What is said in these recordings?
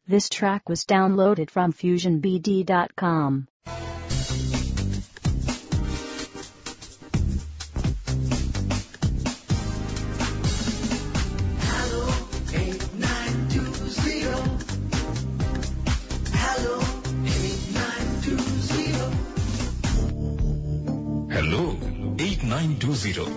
This track was downloaded from FusionBD.com. Hello 8920।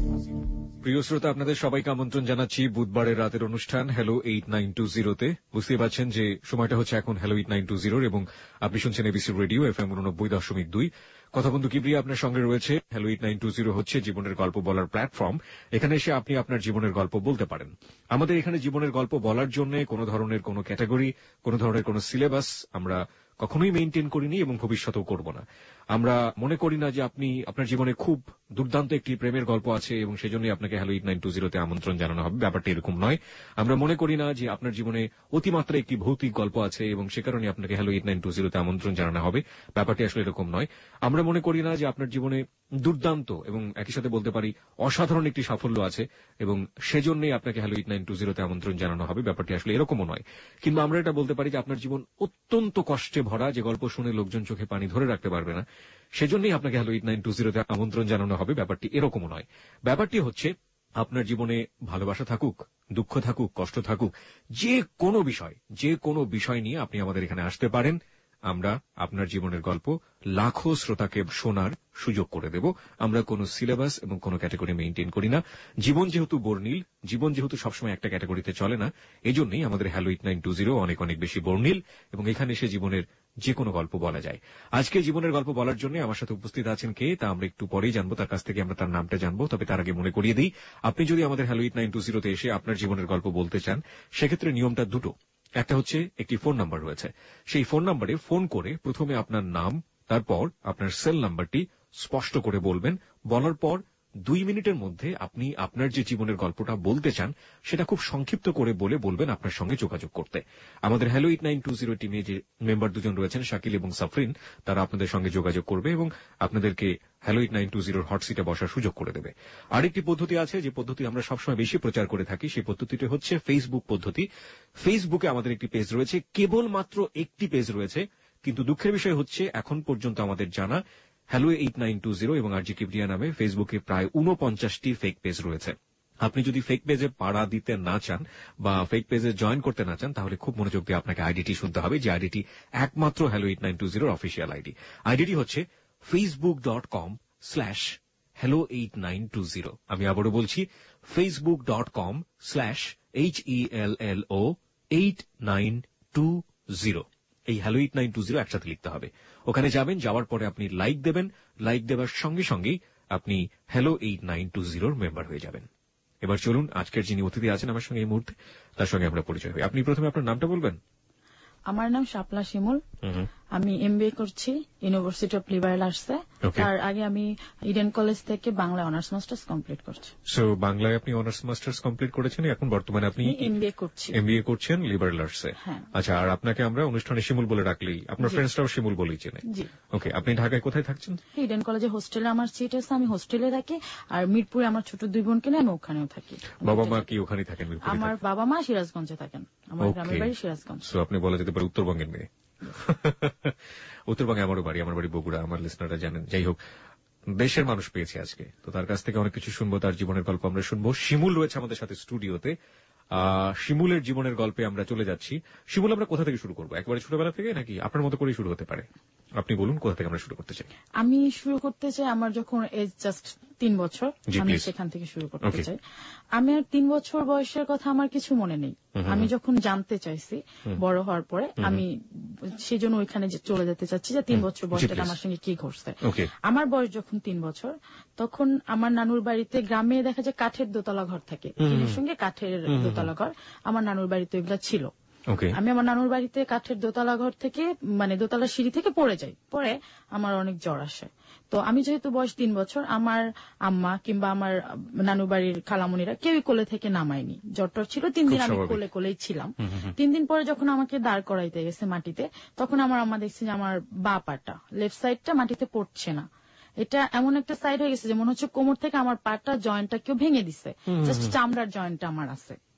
প্রিয় শ্রোতা, আপনাদের সবাইকে আমন্ত্রণ জানাচ্ছি বুধবারের রাতের অনুষ্ঠান হ্যালো 8920-তে। বুঝতে পারছেন যে সময়টা হচ্ছে এখন হ্যালো 8920 এবং আপনি শুনছেন এবিসি রেডিও FM 89.2। কথা বন্ধু কিবরিয়া আপনার সঙ্গে রয়েছে। হ্যালো 8920 হচ্ছে জীবনের গল্প বলার প্ল্যাটফর্ম। এখানে এসে আপনি আপনার জীবনের গল্প বলতে পারেন। আমাদের এখানে জীবনের গল্প বলার জন্য কোনো ধরনের কোনো ক্যাটাগরি, কোনো ধরনের কোনো সিলেবাস আমরা কখনোই মেইনটেইন করিনি এবং ভবিষ্যতেও করব না। আমরা মনে করি না যে আপনি আপনার জীবনে খুব দুর্দান্ত একটি প্রেমের গল্প আছে এবং সেজন্যই আপনাকে হ্যালো 8920-তে আমন্ত্রণ জানানো হবে। ব্যাপারটা এরকম নয়। আমরা মনে করি না যে আপনার জীবনে অতিমাত্রা একটি ভৌতিক গল্প আছে এবং সে কারণে আপনাকে হ্যালো 8920-তে আমন্ত্রণ জানানো হবে। ব্যাপারটি আসলে এরকম নয়। আমরা মনে করি না যে আপনার জীবনে দুর্দান্ত এবং একই সাথে বলতে পারি অসাধারণ একটি সাফল্য আছে এবং সেজন্যই আপনাকে হ্যালো 8920-তে আমন্ত্রণ জানানো হবে। ব্যাপারটি আসলে এরকমও নয়। কিন্তু আমরা এটা বলতে পারি যে আপনার জীবন অত্যন্ত কষ্টে ভরা, যে গল্প শুনে লোকজন চোখে পানি ধরে রাখতে পারবে না, সেজন্যই আপনাকে হ্যালো 8920-তে আমন্ত্রণ জানানো হবে। ব্যাপারটি এরকমও নয়। ব্যাপারটি হচ্ছে আপনার জীবনে ভালোবাসা থাকুক, দুঃখ থাকুক, কষ্ট থাকুক, যে কোনো বিষয় নিয়ে আপনি আমাদের এখানে আসতে পারেন। আমরা আপনার জীবনের গল্প লাখো শ্রোতাকে শোনার সুযোগ করে দেব। আমরা কোনো সিলেবাস এবং কোনো ক্যাটাগরি মেইনটেইন করি না। জীবন যেহেতু বর্ণিল, জীবন যেহেতু সবসময় একটা ক্যাটাগরিতে চলে না, এজন্যই আমাদের হ্যালো 8920 অনেক অনেক বেশি বর্ণিল এবং এখানে এসে জীবনের যে কোনো গল্প বলা যায়। আজকে জীবনের গল্প বলার জন্য আমার সাথে উপস্থিত আছেন কে, তা আমরা একটু পরেই জানবো। তার কাছ থেকে আমরা তার নামটা জানবো। তবে তার আগে মনে করিয়ে দিই, আপনি যদি আমাদের হ্যালো 8920-তে এসে আপনার জীবনের গল্প বলতে চান, সেক্ষেত্রে নিয়মটা দুটো। একটা হচ্ছে একটি ফোন নাম্বার রয়েছে। সেই ফোন নাম্বারে ফোন করে প্রথমে আপনার নাম, তারপর আপনার সেল নাম্বারটি স্পষ্ট করে বলবেন। বলার পর 2 মিনিটের মধ্যে আপনি আপনার যে জীবনের গল্পটা বলতে চান সেটা খুব সংক্ষিপ্ত করে বলবেন আপনার সঙ্গে যোগাযোগ করতে। আমাদের হ্যালো 8920 টিমে যে মেম্বার দুজন রয়েছেন, শাকিল এবং সাফরিন, তারা আপনাদের সঙ্গে যোগাযোগ করবে এবং আপনাদেরকে হ্যালো 8920 হট সিটে বসার সুযোগ করে দেবে। আরেকটি পদ্ধতি আছে, যে পদ্ধতি আমরা সবসময় বেশি প্রচার করে থাকি। সেই পদ্ধতিটি হচ্ছে ফেসবুক পদ্ধতি। ফেসবুকে আমাদের একটি পেজ রয়েছে, কেবলমাত্র একটি পেজ রয়েছে। কিন্তু দুঃখের বিষয় হচ্ছে এখন পর্যন্ত আমাদের জানা হ্যালো 8920 এবং আরজি কিবরিয়া নামে ফেসবুকে প্রায় 49টি ফেক পেজ রয়েছে। আপনি যদি ফেক পেজে পাড়া দিতে না চান বা ফেক পেজে জয়েন করতে না চান, তাহলে খুব মনোযোগ দিয়ে আপনাকে আইডিটি শুনতে হবে, যে আইডিটি একমাত্র হ্যালো 8920 অফিসিয়াল আইডি। আইডিটি হচ্ছে facebook.com/hello8920। আমি আবারও বলছি, facebook.com/HELLO8920। এই হ্যালো 8920 একসাথে লিখতে হবে। ওখানে যাবেন, যাওয়ার পরে আপনি লাইক দেবেন। লাইক দেওয়ার সঙ্গে সঙ্গেই আপনি হ্যালো 8920 মেম্বার হয়ে যাবেন। এবার চলুন, আজকের যিনি অতিথি আছেন আমার সঙ্গে এই মুহূর্তে, তার সঙ্গে আমরা পরিচয় হই। আপনি প্রথমে আপনার নামটা বলবেন। আমার নাম শাপলা শিমুল। আমি এমবিএ করছি ইউনিভার্সিটি অফ লিবারেল আর্টসে। তার আগে আমি ইডেন কলেজ থেকে বাংলা অনার্স মাস্টার্স কমপ্লিট করছি। সো বাংলায় আপনি অনার্স মাস্টার্স কমপ্লিট করেছেন, এখন বর্তমানে আপনি এমবিএ করছেন লিবারেল আর্টসে। আচ্ছা, আর আপনাকে আমরা অনুষ্ঠানে শিমুল বলে ডাকলেই, আপনার ফ্রেন্ডসরাও শিমুল বলেই চেনে। ওকে, আপনি ঢাকায় কোথায় থাকছেন? ইডেন কলেজে হোস্টেলে আমার সিট আছে, আমি হোস্টেলে থাকি। আর মিরপুরে আমার ছোট 2 বোনকে নিয়ে আমি ওখানেও থাকি। বাবা মা কি ওখানেই থাকেন? আমার বাবা মা সিরাজগঞ্জে থাকেন। আমার গ্রামের বাড়ি সিরাজগঞ্জ। সো আপনি বলা যেতে পারে উত্তরবঙ্গের মেয়ে। উত্তরবঙ্গে আমারও বাড়ি, আমার বাড়ি বগুড়া, আমার লিসনাররা জানেন। যাই হোক, দেশের মানুষ পেয়েছে আজকে, তো তার কাছ থেকে অনেক কিছু শুনবো, তার জীবনের গল্প আমরা শুনবো। শিমুল রয়েছে আমাদের সাথে স্টুডিওতে। শিমুলের জীবনের গল্পে আমরা চলে যাচ্ছি। শিমুল, আমরা কোথা থেকে শুরু করবো? একেবারে ছোটবেলা থেকে নাকি আপনার মতো করেই শুরু হতে পারে? আপনি বলুন, কোথা থেকে আমরা শুরু করতে চাই? আমি শুরু করতে চাই আমার যখন এজ জাস্ট 3 বছর, আমি সেখান থেকে শুরু করতে চাই। আমি আর 3 বছর বয়সের কথা আমার কিছু মনে নেই। আমি যখন জানতে চাইছি বড় হওয়ার পরে, আমি সেজন্য ওইখানে চলে যেতে চাচ্ছি যে 3 বছর বয়সটা আমার সঙ্গে কি ঘটছে। আমার বয়স যখন 3 বছর, তখন আমার নানুর বাড়িতে, গ্রামে দেখা যায় কাঠের দোতলা ঘর থাকে, টিনের সঙ্গে কাঠের দোতলা ঘর। আমার নানুর বাড়িতে এগুলা ছিল। আমি আমার নানুর বাড়িতে কাঠের দোতলা ঘর থেকে, মানে দোতলা সিঁড়ি থেকে পড়ে যাই। পরে আমার অনেক জ্বর আসে। তো আমি যেহেতু বয়স 3 বছর, আমার আম্মা কিংবা আমার নানুর বাড়ির খালামণিরা কেউই কোলে থেকে নামায়নি। জ্বরটা ছিল 3 দিন, আমি কোলেই ছিলাম। 3 দিন পরে যখন আমাকে দাঁড় করাইতে গেছে মাটিতে, তখন আমার আম্মা দেখছে যে আমার বাঁ পাটা, লেফট সাইডটা মাটিতে পড়ছে না। এটা এমন একটা সাইড হয়ে গেছে যে মনে হচ্ছে কোমর থেকে আমার পাটা, জয়েন্টটা কেউ ভেঙে দিছে, জাস্ট চামড়ার জয়েন্টটা আমার আছে।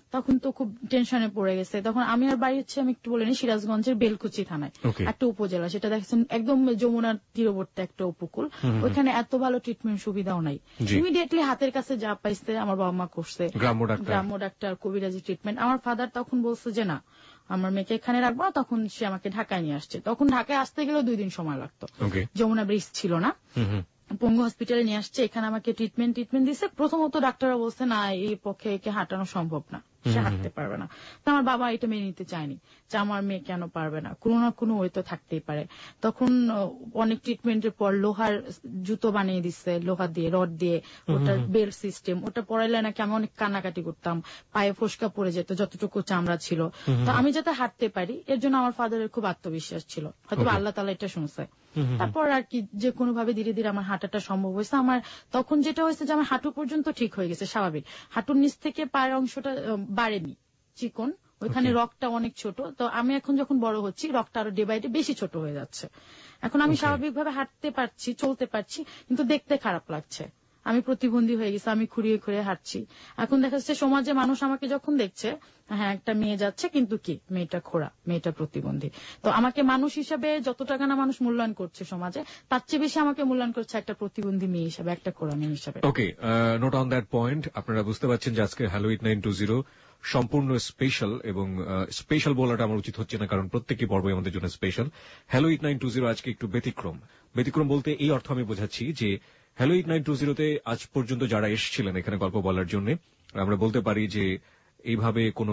তখন তো খুব টেনশনে পড়ে গেছে। তখন আমি আর বাড়ি হচ্ছে, আমি একটু বলিনি, সিরাজগঞ্জের বেলকুচি থানায় একটা উপজেলা, সেটা দেখছেন একদম যমুনার তীরবর্তী একটা উপকূল। ওইখানে এত ভালো ট্রিটমেন্ট সুবিধাও নাই। ইমিডিয়েটলি হাতের কাছে যা পাইছে আমার বাবা মা করছে, গ্রাম্য ডাক্তার, কবিরাজি ট্রিটমেন্ট। আমার ফাদার তখন বলছে যে না, আমার মেয়েকে এখানে রাখবো। তখন সে আমাকে ঢাকায় নিয়ে আসছে। তখন ঢাকায় আসতে গেলেও 2 দিন সময় লাগতো, যমুনা ব্রিজ ছিল না। পঙ্গু হসপিটালে নিয়ে আসছে, এখানে আমাকে ট্রিটমেন্ট দিচ্ছে। প্রথমত ডাক্তাররা বলছে না, এই পক্ষে একে হাঁটানো সম্ভব না, সে হাঁটতে পারবে না। তো আমার বাবা এটা মেনে নিতে চায়নি যে আমার মেয়ে কেন পারবে না, কোনো না কোনো ওয়ে তো থাকতেই পারে। তখন অনেক ট্রিটমেন্টের পর লোহার জুতো বানিয়ে দিচ্ছে, লোহা দিয়ে, রড দিয়ে, ওটার বেল্ট সিস্টেম। ওটা পরাইলে নাকি আমি অনেক কান্নাকাটি করতাম, পায়ে ফোসকা পড়ে যেত যতটুকু চামড়া ছিল। তো আমি যাতে হাঁটতে পারি এর জন্য আমার ফাদারের খুব আত্মবিশ্বাস ছিল, হয়তো আল্লাহ তাআলা এটা শুনছে। তারপর আর কি যে কোনো ভাবে ধীরে ধীরে আমার হাঁটাটা সম্ভব হয়েছে। আমার তখন যেটা হয়েছে যে আমার হাঁটু পর্যন্ত ঠিক হয়ে গেছে স্বাভাবিক, হাঁটুর নিচ থেকে পায়ের অংশটা বাড়েনি, চিকন, ওইখানে রগটা অনেক ছোট। তো আমি এখন যখন বড় হচ্ছি রগটা আরো ডে বাই ডে বেশি ছোট হয়ে যাচ্ছে। এখন আমি স্বাভাবিকভাবে হাঁটতে পারছি, চলতে পারছি, কিন্তু দেখতে খারাপ লাগছে। আমি প্রতিবন্ধী হয়ে গেছি, আমি খুঁড়িয়ে খুঁড়িয়ে হাঁটছি। এখন দেখা যাচ্ছে সমাজে মানুষ আমাকে যখন দেখছে, হ্যাঁ একটা মেয়ে যাচ্ছে, কিন্তু কি মেয়েটা খোড়া, মেয়েটা প্রতিবন্ধী। তো আমাকে মানুষ হিসাবে যত টাকা না মানুষ মূল্যায়ন করছে সমাজে, তার চেয়ে বেশি আমাকে মূল্যায়ন করছে একটা প্রতিবন্ধী মেয়ে হিসাবে, একটা খোড়া মেয়ে হিসাবে। Okay, note on that point. আপনারা বুঝতে পারছেন যে আজকে হ্যালো 8920 সম্পূর্ণ স্পেশাল, এবং স্পেশাল বলাটা আমার উচিত হচ্ছে না, কারণ প্রত্যেকটি পর্বই আমাদের জন্য স্পেশাল। হ্যালো 8920 আজকে একটু ব্যতিক্রম বলতে এই অর্থ আমি বোঝাচ্ছি যে হ্যালো 8920-তে আজ পর্যন্ত যারা এসেছিলেন এখানে গল্প বলার জন্য, আমরা বলতে পারি যে এইভাবে কোনো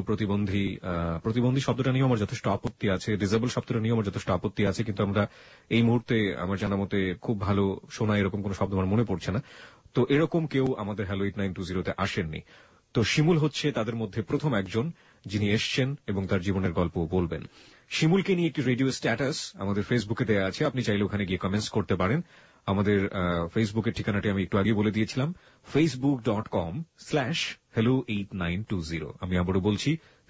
প্রতিবন্ধী শব্দটা নিয়ে আমার যথেষ্ট আপত্তি আছে, ডিসেবল শব্দটা নিয়ে আমার যথেষ্ট আপত্তি আছে, কিন্তু আমরা এই মুহূর্তে আমার জানা মতে খুব ভালো শোনা এরকম কোনো শব্দ আমার মনে পড়ছে না। তো এরকম কেউ আমাদের হ্যালো 8920-তে আসেননি। তো শিমুল হচ্ছে তাদের মধ্যে প্রথম একজন যিনি এসছেন এবং তার জীবনের গল্প বলবেন। শিমুলকে নিয়ে একটি রেডিও স্ট্যাটাস আমাদের ফেসবুকে দেওয়া আছে, আপনি চাইলে ওখানে গিয়ে কমেন্টস করতে পারেন। আমাদের ফেসবুকের ঠিকানাটি আমি একটু আগে বলে দিয়েছিলাম, facebook.com/hello8920। আমি আবারও বলছি,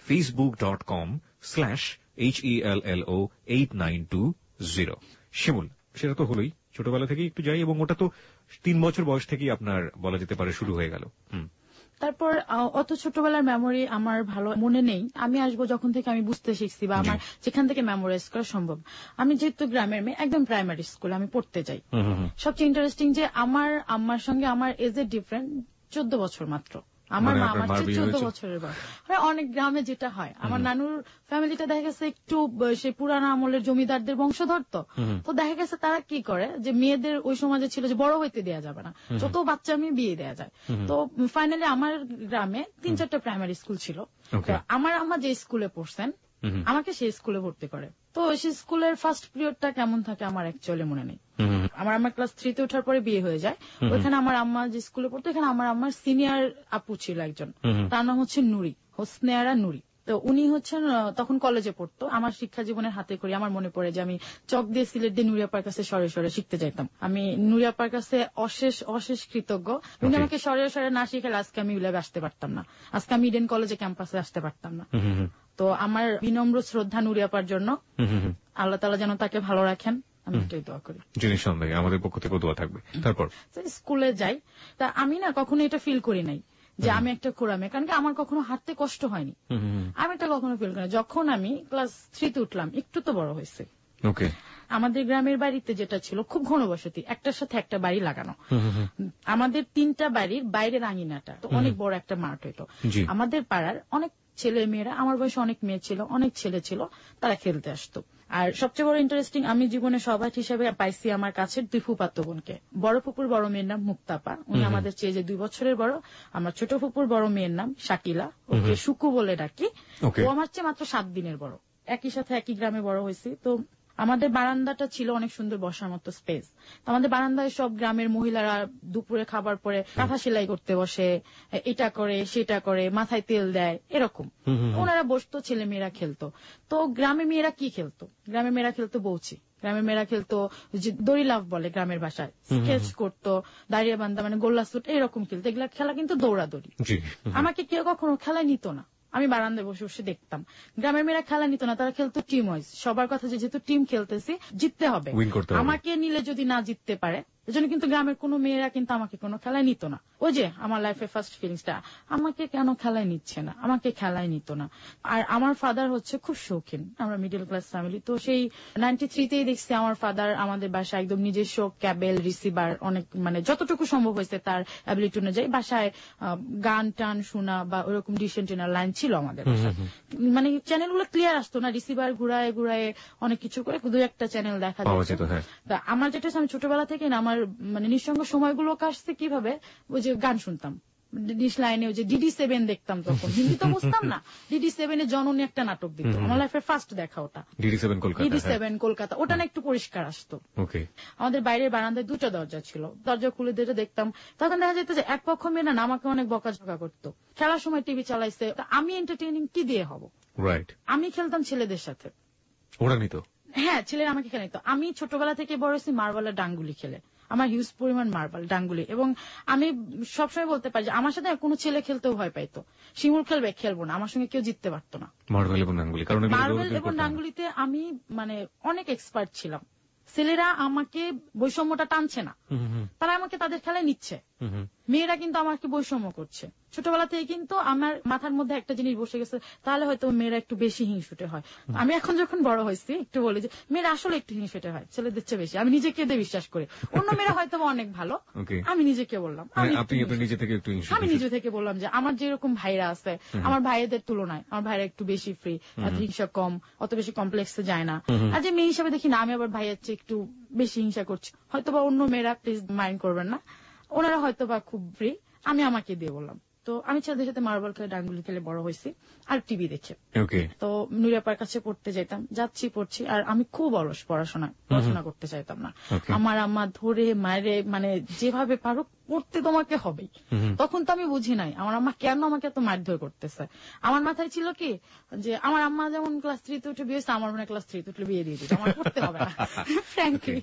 facebook.com/HELLO8920। শিমুল, সেটা তো হলোই, ছোটবেলা থেকেই একটু যাই, এবং ওটা তো 3 বছর বয়স থেকেই আপনার বলা যেতে পারে শুরু হয়ে গেল। তারপর অত ছোটবেলার মেমোরি আমার ভালো মনে নেই। আমি আসবো যখন থেকে আমি বুঝতে শিখছি, বা আমার যেখান থেকে মেমোরাইজ করা সম্ভব। আমি যেহেতু গ্রামের মেয়ে, একদম প্রাইমারি স্কুলে আমি পড়তে যাই। সবচেয়ে ইন্টারেস্টিং যে আমার আম্মার সঙ্গে আমার এজের ডিফারেন্ট 14 বছর মাত্র। আমার মা আমার চেয়ে 14 বছরের বয়স। অনেক গ্রামে যেটা হয়, আমার নানুর ফ্যামিলিটা দেখা গেছে একটু সে পুরানো আমলের জমিদারদের বংশধর। তো দেখা গেছে তারা কি করে, যে মেয়েদের ওই সমাজে ছিল যে বড় হইতে দেওয়া যাবে না, যত বাচ্চা মেয়ে বিয়ে দেওয়া যায়। তো ফাইনালি আমার গ্রামে 3-4টা প্রাইমারি স্কুল ছিল। আমার আম্মা যে স্কুলে পড়ছেন আমাকে সেই স্কুলে ভর্তি করে। তো সেই স্কুলের ফার্স্ট পিরিয়ডটা কেমন থাকে আমার অ্যাকচুয়ালি মনে নেই। আমার ক্লাস 3-তে ওঠার পরে বিয়ে হয়ে যায়। ওইখানে আমার আম্মা যে স্কুলে পড়তো, এখানে আমার আম্মার সিনিয়র আপু ছিল একজন, তার নাম হচ্ছে নুরি, হোসনেয়ারা নুরি। তো উনি হচ্ছেন তখন কলেজে পড়তো। আমার শিক্ষা জীবনের হাতে করি আমার মনে পড়ে যে আমি চক দিয়ে সিলেট দিয়ে নুরিয়াপার কাছে সরে সরে শিখতে যাইতাম। আমি নুরিয়াপার কাছে অশেষ কৃতজ্ঞ। উনি আমাকে সরে সরে না শিখে আজকে আমি উইলাবে আসতে পারতাম না, আজকে আমি ইডেন কলেজে ক্যাম্পাসে আসতে পারতাম না। তো আমার বিনম্র শ্রদ্ধা নুরিয়াপার জন্য, আল্লাহ তাআলা যেন তাকে ভালো রাখেন, আমি এটাই দোয়া করি। সন্দেহে আমাদের পক্ষ থেকে দোয়া থাকবে। তারপর স্কুলে যাই, তা আমি না কখনো এটা ফিল করি নাই যে আমি একটা খোড়া মেয়ে, কারণ কি আমার কখনো হাঁটতে কষ্ট হয়নি। আমি এটা কখনো ফিল করি। যখন আমি ক্লাস 3-তে উঠলাম, একটু তো বড় হয়েছে। আমাদের গ্রামের বাড়িতে যেটা ছিল খুব ঘনবসতি, একটার সাথে একটা বাড়ি লাগানো। আমাদের 3টা বাড়ির বাইরের আঙিনাটা তো অনেক বড় একটা মাঠ হইতো। আমাদের পাড়ার অনেক ছেলে মেয়েরা, আমার বয়সে অনেক মেয়ে ছিল, অনেক ছেলে ছিল, তারা খেলতে আসতো। আর সবচেয়ে বড় ইন্টারেস্টিং, আমি জীবনে সৌভাগ্য হিসেবে পাইছি আমার কাছের 2 ফুফাতো বোনকে। বড় ফুপুর বড় মেয়ের নাম মুক্তাপা, উনি আমাদের চেয়ে যে 2 বছরের বড়। আমার ছোট ফুপুর বড় মেয়ের নাম শাকিলা, ওকে সুকু বলে ডাকি। ও আমার চেয়ে মাত্র 7 দিনের বড়। একই সাথে একই গ্রামে বড় হয়েছি। তো আমাদের বারান্দাটা ছিল অনেক সুন্দর বসার মতো স্পেস। আমাদের বারান্দায় সব গ্রামের মহিলারা দুপুরে খাবার পরে কাঁথা সেলাই করতে বসে, এটা করে সেটা করে, মাথায় তেল দেয়, এরকম ওনারা বসতো, ছেলে মেয়েরা খেলতো। তো গ্রামে মেয়েরা কি খেলতো? গ্রামের মেয়েরা খেলতো বউচি, গ্রামের মেয়েরা খেলতো যে দড়ি লাফ বলে গ্রামের ভাষায়, স্কেচ করতো, দাঁড়িয়ে বান্ধা মানে গোল্লা সুট, এরকম খেলতো। এগুলা খেলা কিন্তু দৌড়াদৌড়ি। আমাকে কেউ কখনো খেলায় নিত না, আমি বারান্দায় বসে বসে দেখতাম। গ্রামের মেয়েরা খেলা নিত না, তারা খেলতো টিম ওয়াইজ। সবার কথা যেহেতু টিম খেলতেছি, জিততে হবে, আমাকে নিলে যদি না জিততে পারে এজন্য কিন্তু গ্রামের কোনো মেয়েরা কিন্তু আমাকে কোনো খেলায় নিত না। ওই যে আমার লাইফে ফার্স্ট ফিলিংসটা, আমাকে কেন খেলায় নিচ্ছে না, আমাকে খেলায় নিত না। আর আমার ফাদার হচ্ছে খুব শৌখিন, আমরা মিডল ক্লাস ফ্যামিলি, তো সেই 93তেই দেখছি আমার ফাদার আমাদের বাসায় একদম নিজস্ব ক্যাবেল রিসিভার, অনেক মানে যতটুকু সম্ভব হয়েছে তার অ্যাবিলিটি অনুযায়ী বাসায় গান টান শোনা বা ওরকম ডিশ এন্টেনার লাইন ছিল আমাদের বাসায়। মানে চ্যানেলগুলো ক্লিয়ার আসতো না, রিসিভার ঘুরায় ঘুরায় অনেক কিছু করে দু একটা চ্যানেল দেখা যায়। আমার যেটা আমি ছোটবেলা থেকে না, আমার মানে নিঃসঙ্গ সময়গুলো কাটছে কিভাবে, ওই যে গান শুনতাম ডিশ লাইনে, ওই যে DD7 দেখতাম, তখন হিন্দি তো বুঝতাম না। DD7-এ জননী একটা নাটক দিত, আমার লাইফের ফার্স্ট দেখা ওটা, DD7 কলকাতা। ওটা না একটু পরিষ্কার আসতো। আমাদের বাইরের বারান্দায় 2টা দরজা ছিল, দরজা খুলে দিয়ে দেখতাম। তখন দেখা যেত যে এক পক্ষ মেয়ে না আমাকে অনেক বকাঝকা করতো, খেলার সময় টিভি চালাইছে, আমি এন্টারটেইনিং কি দিয়ে হব। আমি খেলতাম ছেলেদের সাথে, ওরা নিত, হ্যাঁ ছেলেরা আমাকে খেলে নিত। আমি ছোটবেলা থেকে বড় হয়েছি মার্বেল আর ডাঙ্গুলি খেলে, আমার হিউজ পরিমাণ মার্বেল ডাঙ্গুলি, এবং আমি সবসময় বলতে পারি যে আমার সাথে কোনো ছেলে খেলতেও ভয় পাইতো। শিমুল খেলবে, খেলবো না, আমার সঙ্গে কেউ জিততে পারতো না মার্বেল এবং ডাঙ্গুলি, কারণ মার্বেল এবং ডাঙ্গুলিতে আমি মানে অনেক এক্সপার্ট ছিলাম। ছেলেরা আমাকে বৈষম্যটা টানছে না, তারা আমাকে তাদের খেলায় নিচ্ছে, মেয়েরা কিন্তু আমাকে বৈষম্য করছে। ছোটবেলা থেকে কিন্তু আমার মাথার মধ্যে একটা জিনিস বসে গেছে, তাহলে হয়তো মেয়েরা একটু বেশি হিংসুটে হয়। আমি এখন যখন বড় হয়েছি একটু বলি যে মেয়েরা আসলে একটু হিংসুটে হয়, ছেলেদের চেয়ে বেশি। আমি নিজেকে দিয়ে বিশ্বাস করি, অন্য মেয়েরা হয়তো অনেক ভালো, আমি নিজেকে বললাম, আমি নিজে থেকে বললাম যে আমার যেরকম ভাইরা আছে, আমার ভাইদের তুলনায় আমার ভাইরা একটু বেশি ফ্রি, এত হিংসা কম, অত বেশি কমপ্লেক্সে যায় না। আর যে মেয়ে হিসাবে দেখি না, আমি আবার ভাইয়ের চেয়ে একটু বেশি হিংসা করছি। হয়তো বা অন্য মেয়েরা, প্লিজ মাইন্ড করবেন না, ওনারা হয়তো বা খুব ফ্রি, আমি আমাকে দিয়ে বললাম। তো আমি ছেলেদের সাথে মার্বেল খেলে ডাঙ্গুলি খেলে বড় হয়েছি, আর টিভি দেখে। তো নুরিয়াপার কাছে পড়তে যেতাম, যাচ্ছি পড়ছি, আর আমি খুব অলস পড়াশোনা করতে চাইতাম না। আমার আম্মা ধরে মায়েরে, মানে যেভাবে পারো পড়তে তোমাকে হবেই। তখন তো আমি বুঝি নাই আমার আম্মা কেন আমাকে এত মারধর করতেছে। আমার মাথায় ছিল কি যে আমার আম্মা যেমন ক্লাস 3-তে উঠে বিয়ে হয়েছে, আমার মনে ক্লাস 3-তে উঠলে বিয়ে দিয়ে দিত, আমার পড়তে হবে না, ফ্র্যাঙ্কলি।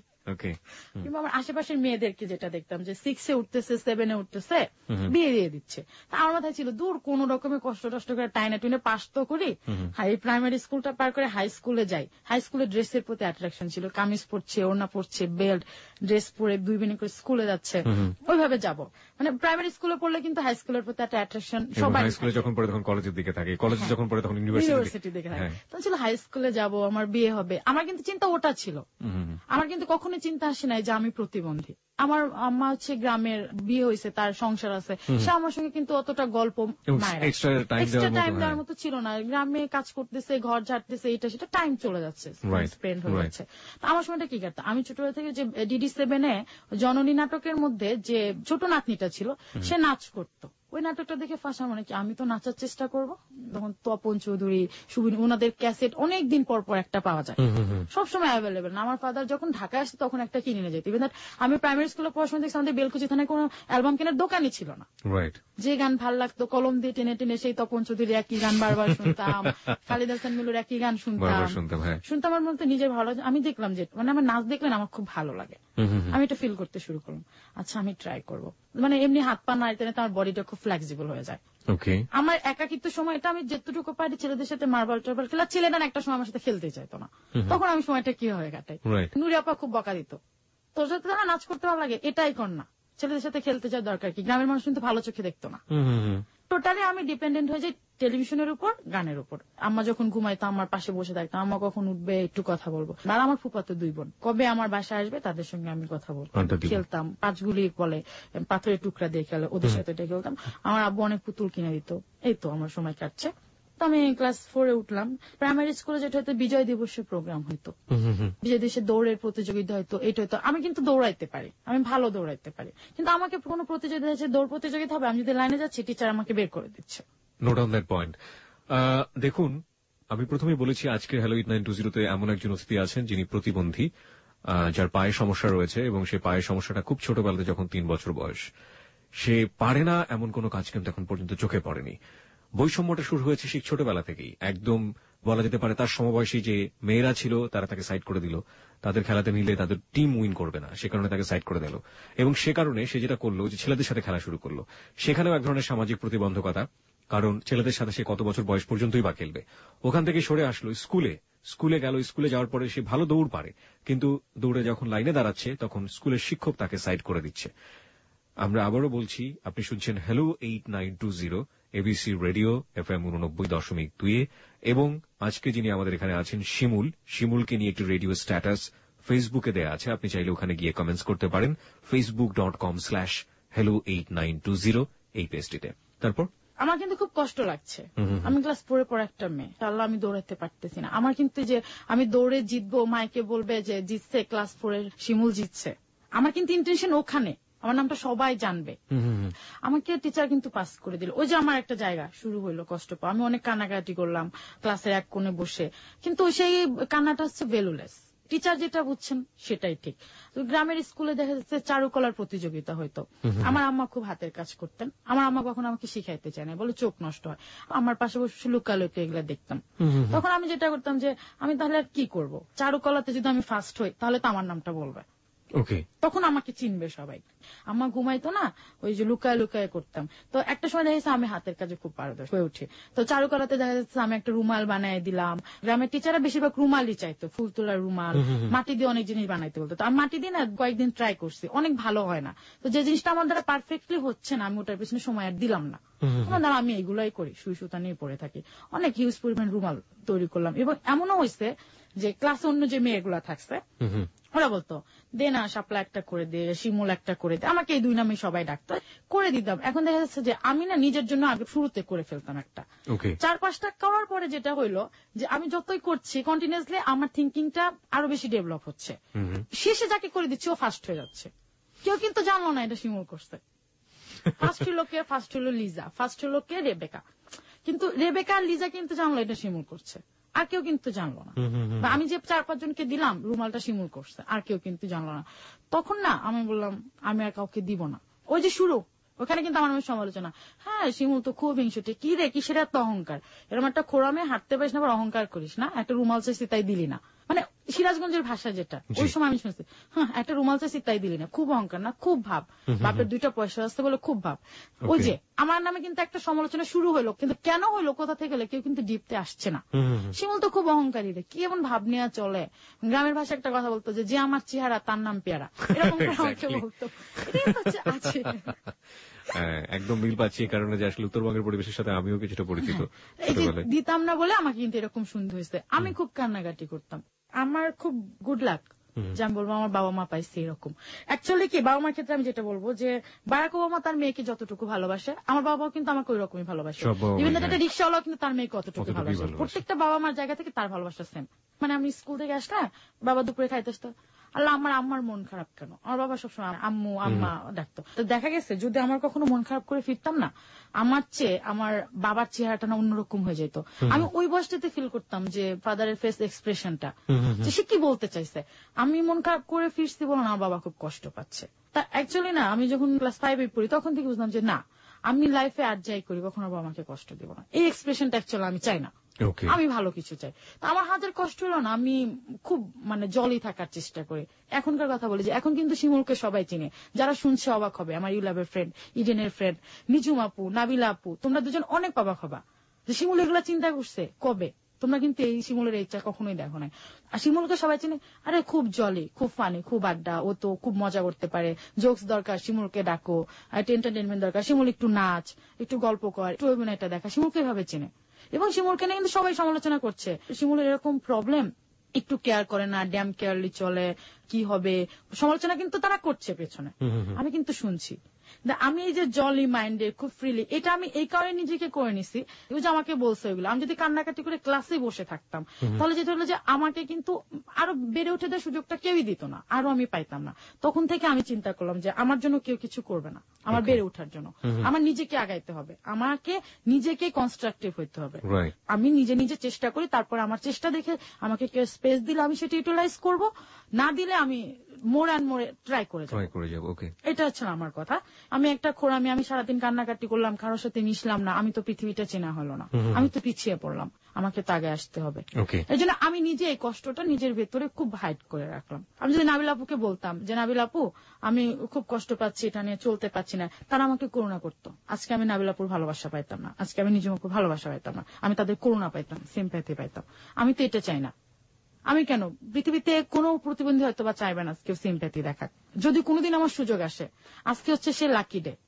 কিংবা আমার আশেপাশের মেয়েদেরকে যেটা দেখতাম যে 6-এ উঠতেছে, 7-এ উঠতেছে, বিয়ে দিয়ে দিচ্ছে। আমার মাথায় ছিল দূর, কোন রকমে কষ্ট করে টাইনে টুইনে পাস তো করি, হাই প্রাইমারি স্কুলটা পার করে হাই স্কুলে যাই। হাই স্কুলে ড্রেসের প্রতি অ্যাট্রাকশন ছিল, কামিজ পরছে, ওড়না পরছে, বেল্ট ড্রেস পরে 2 বেনি করে স্কুলে যাচ্ছে, ওইভাবে যাব। মানে প্রাইমারি স্কুলে পড়লে কিন্তু হাই স্কুলের প্রতি একটা অ্যাট্রাকশন সবাই, হাই স্কুলে যখন পড়ে তখন কলেজের দিকে থাকে, কলেজে যখন পড়ে তখন ইউনিভার্সিটির দিকে থাকে। তখন ছিল হাই স্কুলে যাব, আমার বিয়ে হবে। আমার কিন্তু চিন্তা ওটা ছিল, আমার কিন্তু কখনো চিন্তা আসে নাই যে আমি প্রতিবন্ধী। আমার আম্মা হচ্ছে গ্রামের, বিয়ে হয়েছে, তার সংসার আছে, সে আমার সঙ্গে কিন্তু অতটা গল্প এক্সট্রা টাইম দেওয়ার মতো ছিল না। গ্রামে কাজ করতেছে, ঘর ঝাড়তেছে, এটা সেটা টাইম চলে যাচ্ছে, স্পেন্ড হয়ে যাচ্ছে। আমার সময়টা কি করতাম, আমি ছোটবেলা থেকে যে DD7-এ জননী নাটকের মধ্যে যে ছোট নাতনিটা ছিল, সে নাচ করতো, ওই নাটকটা দেখে ফাঁসা মনে কি আমি তো নাচার চেষ্টা করব। তখন তপন চৌধুরী, সুবিন, ওনাদের ক্যাসেট অনেকদিন পর পর একটা পাওয়া যায়, সবসময় অ্যাভেলেবেল না। আমার ফাদার যখন ঢাকায় আসতো তখন একটা কিনে নিয়ে যেত। ইভেন দ্যাট আমি প্রাইমারি স্কুলে পড়াশোনা দেখছি, আমাদের বেলকুচি থানায় কোনো অ্যালবাম কেনার দোকানই ছিল না। যে গান ভাল লাগতো কলম দিয়ে টেনে টেনে সেই তপন চৌধুরীর একই গান বারবার শুনতাম, খালিদ হাসান মিলুর একই গান শুনতাম। আমার মধ্যে নিজের ভালো লাগে। আমি দেখলাম যে মানে আমার নাচ দেখলেন আমার খুব ভালো লাগে, আমি এটা ফিল করতে শুরু করলাম, আচ্ছা আমি ট্রাই করব। মানে এমনি হাত পা নাড়তে নাড়তে আমার বডিটা খুব ফ্লেক্সিবল হয়ে যায়। আমার একাকিত্ব সময়টা আমি যেটুকু পারি ছেলেদের সাথে মার্বেল টার্বেল খেলা, ছেলেরা একটা সময় আমার সাথে খেলতে চাইতো না, তখন আমি সময়টা কিভাবে কাটাই। নুরি আপা খুব বকা দিত, তোর সাথে তারা নাচ করতে ভালো লাগে, এটাই কর না, ছেলেদের সাথে খেলতে যাওয়ার দরকার কি। গ্রামের মানুষ কিন্তু ভালো চোখে দেখতো না। টোটালি আমি ডিপেন্ডেন্ট হয়ে যাই টেলিভিশনের উপর, গানের উপর। আম্মা যখন ঘুমাইতো আমার পাশে বসে থাকতাম, আম্মা কখন উঠবে একটু কথা বলবো। আর আমার ফুফাতো 2 বোন কবে আমার বাসায় আসবে তাদের সঙ্গে আমি কথা বলতাম, খেলতাম। 5 গুলি বলে পাথরের টুকরা দিয়ে খেলে, ওদের সাথে খেলতাম। আমার আব্বু অনেক পুতুল কিনে দিত। এই তো আমার সময় কাটছে। তো আমি ক্লাস 4-এ উঠলাম। প্রাইমারি স্কুলে যেটা হয়তো বিজয় দিবসের প্রোগ্রাম হইতো, বিজয় দিবসে দৌড়ের প্রতিযোগিতা হয়তো, এটা হয়তো। আমি কিন্তু দৌড়াইতে পারি, আমি ভালো দৌড়াইতে পারি, কিন্তু আমাকে কোনো প্রতিযোগিতা আছে, দৌড় প্রতিযোগিতা হবে, আমি যদি লাইনে যাচ্ছি টিচার আমাকে বের করে দিচ্ছে। Note on that point. দেখুন, আমি প্রথমেই বলেছি আজকে হ্যালো 8920-তে এমন একজন অতিথি আছেন যিনি প্রতিবন্ধী, যার পায়ে সমস্যা রয়েছে, এবং সে পায়ের সমস্যাটা খুব ছোটবেলাতে, যখন 3 বছর বয়স, সে পারে না এমন কোনো কাজ কিন্তু এখন পর্যন্ত চোখে পড়েনি। বৈষম্যটা শুরু হয়েছে সেই ছোটবেলা থেকেই, একদম বলা যেতে পারে তার সমবয়সী যে মেয়েরা ছিল তারা তাকে সাইড করে দিল, তাদের খেলাতে নিলে তাদের টিম উইন করবে না, সে কারণে তাকে সাইড করে দিল। এবং সে কারণে সে যেটা করলো যে ছেলেদের সাথে খেলা শুরু করলো, সেখানেও এক ধরনের সামাজিক প্রতিবন্ধকতা, কারণ ছেলেদের সাথে সে কত বছর বয়স পর্যন্তই বা খেলবে। ওখান থেকে সরে আসলো স্কুলে, স্কুলে গেল, স্কুলে যাওয়ার পরে সে ভালো দৌড় পারে, কিন্তু দৌড়ে যখন লাইনে দাঁড়াচ্ছে তখন স্কুলের শিক্ষক তাকে সাইড করে দিচ্ছে। আমরা আবারও বলছি, আপনি শুনছেন হ্যালো 8920 এবিসি রেডিও FM 89.2 এবং আজকে যিনি আমাদের এখানে আছেন শিমুলকে নিয়ে একটি রেডিও স্ট্যাটাস ফেসবুকে দেয়া আছে, আপনি চাইলে ওখানে গিয়ে কমেন্টস করতে পারেন facebook.com/hello8920 এই পেজটিতে। তারপর আমার কিন্তু খুব কষ্ট লাগছে, আমি ক্লাস 4 পড়া একটা মেয়ে, আল্লাহ আমি দৌড়াতে পারতেছি না। আমার কিন্তু যে আমি দৌড়ে জিতবো, মাইকে বলবে যে জিতছে ক্লাস 4 এর শিমুল জিতছে, আমার কিন্তু ইন্টেনশন ওখানে, আমার নামটা সবাই জানবে। আমাকে টিচার কিন্তু পাস করে দিল, ওই যে আমার একটা জায়গা শুরু হইলো কষ্ট পাওয়া। আমি অনেক কান্নাকাটি করলাম ক্লাসের এক কোণে বসে, কিন্তু সেই কান্নাটা হচ্ছে ভ্যালুলেস। টিচার যেটা বুঝছেন সেটাই ঠিক। গ্রামের স্কুলে দেখা যাচ্ছে চারুকলার প্রতিযোগিতা হয়তো, আমার আম্মা খুব হাতের কাজ করতেন, আমার আম্মা কখনো আমাকে শিখাইতে চায় না, বলে চোখ নষ্ট হয়। আমার পাশে বসে লুকালুকি এগুলা দেখতাম। তখন আমি যেটা করতাম যে আমি তাহলে আর কি করব, চারুকলাতে যদি আমি ফার্স্ট হই তাহলে তো আমার নামটা বলবে, তখন আমাকে চিনবে সবাই। আম্মা ঘুমাইতো না, ওই যে লুকায় লুকায় করতাম। তো একটা সময় দেখা যাচ্ছে আমি হাতের কাজে খুব পারদর্শী হয়ে উঠি। তো চারুকলাতে দেখা যাচ্ছে আমি একটা রুমাল বানাই দিলাম। গ্রামের টিচাররা বেশিরভাগ রুমালই চাইতো, ফুল তোলার রুমাল, মাটি দিয়ে অনেক জিনিস বানাইতে বলতো। তো আমি মাটি দিয়ে না কয়েকদিন ট্রাই করছি, অনেক ভালো হয় না। তো যে জিনিসটা আমার দ্বারা পারফেক্টলি হচ্ছে না, আমি ওটার পিছনে সময় আর দিলাম না। আমার দ্বারা আমি এগুলাই করি, সুই সুতা নিয়ে পড়ে থাকি। অনেক হিউজ পরিমাণ রুমাল তৈরি করলাম, এবং এমনও হয়েছে যে ক্লাসে অন্য যে মেয়েগুলা থাকছে ওরা বলতো দে না শাপলা একটা করে দে, শিমুল একটা করে দে, আমাকে এই দুই নামে সবাই ডাকতো, করে দিতাম। এখন দেখা যাচ্ছে যে আমি না নিজের জন্য আগে শুরুতে করে ফেলতাম একটা, 4-5টা করার পরে যেটা হইলো যে আমি যতই করছি কন্টিনিউয়াসলি আমার থিঙ্কিংটা আরো বেশি ডেভেলপ হচ্ছে। শেষে যাকে করে দিচ্ছি ও ফার্স্ট হয়ে যাচ্ছে। কেউ কিন্তু জানলো না এটা শিমুল করছে। ফার্স্ট হলো কে? ফার্স্ট হলো লিজা, ফার্স্ট হলো কে? রেবেকা। কিন্তু রেবেকা আর লিজা কিন্তু জানলো এটা শিমুল করছে, আর কেউ কিন্তু জানলো না। আমি যে 4-5 জনকে দিলাম রুমালটা শিমুল করছে, আর কেউ কিন্তু জানলো না। তখন না আমি বললাম আমি আর কাউকে দিব না। ওই যে শুরু, ওখানে কিন্তু আমার সমালোচনা, হ্যাঁ শিমুল তো খুব হিংসুটে, কি রে কিসের এত অহংকার, এরকম একটা খোরামে হাঁটতে পারিস না, আবার অহংকার করিস না, একটা রুমাল চাইছি তাই দিলি না, মানে সিরাজগঞ্জের ভাষা যেটা ওই সময় আমি শুনছি, হ্যাঁ একটা রুমাল চাইছি তাই দিলি না, খুব অহংকার না, খুব ভাব, বাপের 2টা পয়সা আসতে বলে খুব ভাব। ওই যে আমার নামে কিন্তু একটা সমালোচনা শুরু হলো, কিন্তু কেন হইলো কোথা থেকে হলো কেউ কিন্তু ডিপতে আসছে না। শিমুল তো খুব অহংকারী রে, কি এমন ভাব নিয়ে চলে। গ্রামের ভাষা একটা কথা বলতো যে আমার চেহারা তার নাম পেয়ারা, এরকম আমাকে বলতো। আছে একদম মিল পাচ্ছি, এই কারণে যে আসলে উত্তরবঙ্গের পরিবেশের সাথে আমিও কিছুটা পরিচিত। দিতাম না বলে আমাকে কিন্তু এরকম শুনতে হয়েছে। আমি খুব কান্নাকাটি করতাম, আমার খুব গুড লাক যে আমি বলবো আমার বাবা মা পাইছে এরকম। অ্যাকচুয়ালি কি বাবা মার ক্ষেত্রে আমি যেটা বলবো যে বারাক ওবামা তার মেয়েকে যতটুকু ভালোবাসে আমার বাবাও কিন্তু আমাকে ওই রকমই ভালোবাসে। ইভেন একটা রিক্সাওয়ালাও কিন্তু তার মেয়েকে অতটুকু ভালোবাসে। প্রত্যেকটা বাবা মার জায়গা থেকে তার ভালোবাসা সেম। মানে আমি স্কুল থেকে আসলাম, বাবা দুপুরে খাইতে আসতো, আল্লাহ আমার আম্মার মন খারাপ কেন, আমার বাবা সবসময় আম্মু আম্মা ডাকতো। তো দেখা গেছে যদি আমার কখনো মন খারাপ করে ফিরতাম না, আমার চেয়ে আমার বাবার চেহারাটা না অন্যরকম হয়ে যেত। আমি ওই বয়সটাতে ফিল করতাম যে ফাদারের ফেস এক্সপ্রেশনটা, যে সে কি বলতে চাইছে। আমি মন খারাপ করে ফিরছি বলো না আমার বাবা খুব কষ্ট পাচ্ছে। তা অ্যাকচুয়ালি না আমি যখন ক্লাস 5-এ পড়ি তখন থেকে বুঝলাম যে না আমি লাইফে আর যাই করি কখনো বাবা মাকে কষ্ট দিব না, এই এক্সপ্রেশনটা অ্যাকচুয়ালি আমি চাই না। আমি ভালো কিছু চাই। আমার হাতের কষ্ট হলো না, আমি খুব মানে জলি থাকার চেষ্টা করি। এখনকার কথা বলি যে এখন কিন্তু শিমুলকে সবাই চিনে, যারা শুনছে অবাক হবে। আমার ইউলাভের ফ্রেন্ড, ইডেনের ফ্রেন্ড, নিজুম আপু, নাবিলা আপু, তোমরা দুজন অনেক অবাক হবা যে শিমুল এগুলা চিন্তা করছে কবে। তোমরা কিন্তু এই শিমুলের ইচ্ছা কখনোই দেখো নাই। আর শিমুলকে সবাই চিনে, আরে খুব জলি, খুব ফানি, খুব আড্ডা, ও তো খুব মজা করতে পারে, জোকস দরকার শিমুলকে ডাকো, একটু এন্টারটেনমেন্ট দরকার, শিমুল একটু নাচ, একটু গল্প কর, একটু অভিনয়টা দেখা, শিমুলকে এভাবে চিনে। এবং শিমুলকে নিয়ে কিন্তু সবাই সমালোচনা করছে, শিমুলের এরকম প্রবলেম, একটু কেয়ার করে না, ড্যাম কেয়ারলি চলে, কি হবে, সমালোচনা কিন্তু তারা করছে পেছনে, আমি কিন্তু শুনছি। আমি এই যে জলি মাইন্ডে খুব ফ্রিলি, এটা আমি এই কারণে নিজেকে করে নিছি, যে আমাকে বলছে ওইগুলো। আমি যদি কান্নাকাটি করে ক্লাসে বসে থাকতাম তাহলে যেটা হলো যে আমাকে কিন্তু আরো বেড়ে উঠে দেওয়ার সুযোগটা কেউই দিত না, আরো আমি পাইতাম না। তখন থেকে আমি চিন্তা করলাম যে আমার জন্য কেউ কিছু করবে না, আমার বেড়ে ওঠার জন্য আমার নিজেকে আগাইতে হবে, আমাকে নিজেকে কনস্ট্রাকটিভ হইতে হবে। আমি নিজে নিজে চেষ্টা করি, তারপর আমার চেষ্টা দেখে আমাকে কেউ স্পেস দিলে আমি সেটা ইউটিলাইজ করব, না দিলে আমি মোর অ্যান্ড মোর ট্রাই করে যাব। এটা হচ্ছে আমার কথা। আমি একটা খোরামি, আমি সারাদিন কান্নাকাটি করলাম, কারোর সাথে মিশলাম না, আমি তো পৃথিবীটা চেনা হলো না, আমি তো পিছিয়ে পড়লাম, আমাকে তো আগে আসতে হবে। এই জন্য আমি নিজে এই কষ্টটা নিজের ভেতরে খুব হাইড করে রাখলাম। আমি যদি নাবিল আপুকে বলতাম যে নাবিল আপু আমি খুব কষ্ট পাচ্ছি, এটা নিয়ে চলতে পারছি না, তারা আমাকে করুণা করতো, আজকে আমি নাবিল আপুর ভালোবাসা পাইতাম না, আজকে আমি নিজের ভালোবাসা পাইতাম না, আমি তাদের করুণা পাইতাম, সিম্প্যাথি পাইতাম। আমি তো এটা চাই না। আমি কেন, পৃথিবীতে কোনো প্রতিবন্ধী হয়তো বা চাইবে না কেউ সিম্প্যাথি দেখাক, যদি কোনোদিন আমার সুযোগ আসে। আজকে হচ্ছে সে লাকি ডে।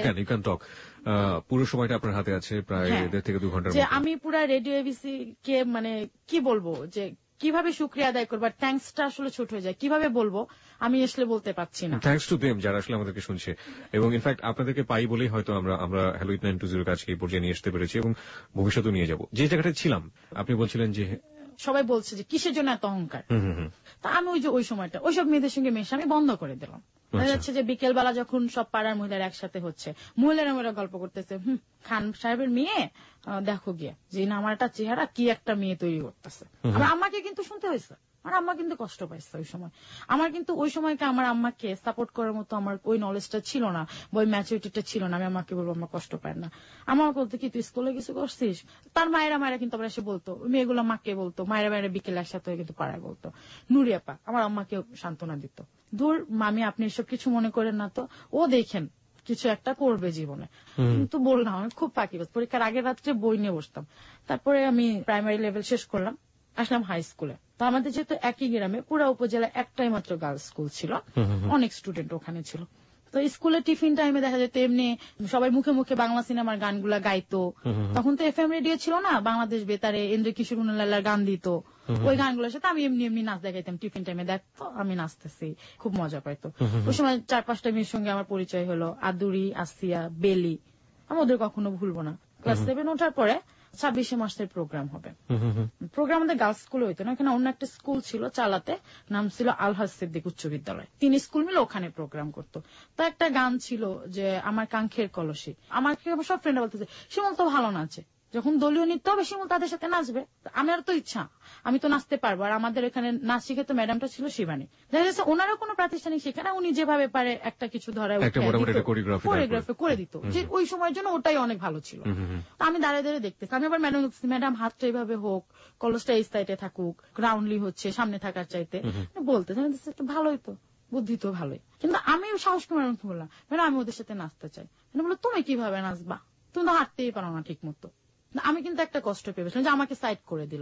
পুরো সময়টা আপনার হাতে আছে, প্রায় 1.5 থেকে 2 ঘন্টার। যে আমি পুরো রেডিও এবিসি কে মানে কি বলবো, যে কিভাবে শুকরিয়া আদায় করবো, থ্যাঙ্কসটা আসলে ছোট হয়ে যায়, কিভাবে বলবো আমি আসলে বলতে পারছি না। থ্যাঙ্কস টু দেম যারা আসলে আমাদেরকে শুনছে, এবং ইনফ্যাক্ট আপনাদেরকে পাই বলেই হয়তো আমরা হ্যালো 8920 কাছে এই পর্যায়ে নিয়ে আসতে পেরেছি, এবং ভবিষ্যতেও নিয়ে যাব। যে জায়গাটা ছিলাম, আপনি বলছিলেন যে সবাই বলছে যে কিসের জন্য এত অহংকার, তা আমি ওই সময়টা ওইসব মেয়েদের সঙ্গে মেশে আমি বন্ধ করে দিলাম। দেখা যাচ্ছে যে বিকেল বেলা যখন সব পাড়ার মহিলারা একসাথে হচ্ছে, মহিলারা মেয়েরা গল্প করতেছে, খান সাহেবের মেয়ে দেখো গিয়ে যে না আমার একটা চেহারা কি একটা মেয়ে তৈরি করতেছে। আমাকে কিন্তু শুনতে হয়েছে, আর আম্মা কিন্তু কষ্ট পাইছে ওই সময়। আমার কিন্তু ওই সময়কে আমার আম্মাকে সাপোর্ট করার মতো আমার ওই নলেজটা ছিল না, ওই ম্যাচুরিটিটা ছিল না। আমি আমাকে বলবো আমার কষ্ট পায় না, আমার বলতো কি তুই স্কুলে কিছু করছিস। তার মায়েরা কিন্তু আবার এসে বলতো, মেয়েগুলো মাকে বলতো, মায়েরা বিকেলে একসাথে হয়ে কিন্তু পাড়ায় বলতো। নুরিয়াপা আমার আম্মাকে সান্ত্বনা দিত, ধুর মামি আপনি এসব কিছু মনে করেন না তো, ও দেখেন কিছু একটা করবে জীবনে। কিন্তু বললাম আমি খুব ফাঁকিবাজ, পরীক্ষার আগের রাত্রে বই নিয়ে বসতাম। তারপরে আমি প্রাইমারি লেভেল শেষ করলাম, আসলাম হাই স্কুলে। তো আমাদের যেহেতু একই গ্রামে, পুরো উপজেলায় একটাই মাত্র গার্লস স্কুল ছিল, অনেক স্টুডেন্ট ওখানে ছিল। তো স্কুলে টিফিন টাইমে দেখা যেত এমনি সবাই মুখে মুখে বাংলা সিনেমার গানগুলা গাইতো। তখন তো এফএম রেডিও ছিল না, বাংলাদেশ বেতারে ইন্দ্র কিশোর কুনালার গান দিত, ওই গানগুলোর সাথে আমি এমনি নাচ দেখাইতাম। টিফিন টাইমে দেখতো আমি নাচতেছি, খুব মজা পাইতো। ওই সময় 4-5টা মেয়ের সঙ্গে আমার পরিচয় হলো, আদুরি, আসিয়া, বেলি, আমি ওদের কখনো ভুলবো না। ক্লাস 7 ওঠার পরে 26শে মার্চের প্রোগ্রাম হবে। প্রোগ্রাম আমাদের গার্লস স্কুলে হইতো না, এখানে অন্য একটা স্কুল ছিল চালাতে, নাম ছিল আলহাজ সিদ্দিক উচ্চ বিদ্যালয়। 3 স্কুল মিলে ওখানে প্রোগ্রাম করতো। তো একটা গান ছিল যে আমার কাঙ্ক্ষের কলসি। আমাকে সব ফ্রেন্ডরা বলতেছে শিমুল তো ভালো নাচে, যখন দলীয় নৃত্য হবে শিমুল তাদের সাথে নাচবে। আমার তো ইচ্ছা, আমি তো নাচতে পারবো। আর আমাদের এখানে নাচ শিখে ম্যাডামটা ছিল শিবানী। দেখা যাচ্ছে ওনারও কোনো প্রাতিষ্ঠানিক শিখে না, উনি যেভাবে পারে একটা কিছু ধরে কোরিওগ্রাফি করে দিত, যে ওই সময়ের জন্য ওটাই অনেক ভালো ছিল। তো আমি দাঁড়িয়ে দাঁড়িয়ে দেখতেছি, আমি আবার ম্যাডাম হাতটা এইভাবে হোক, কলসটা এই সাইডে থাকুক, রাউন্ডলি হচ্ছে সামনে থাকার চাইতে বলতে, ভালোই তো, বুদ্ধি তো ভালোই। কিন্তু আমি সাহস করে বললাম ম্যাডাম আমি ওদের সাথে নাচতে চাই। বললো তুমি কিভাবে নাচবা, তুমি তো হাঁটতেই পারো না ঠিক মতো। আমি কিন্তু একটা কষ্ট পেয়েছিলাম যে আমাকে সাইড করে দিল।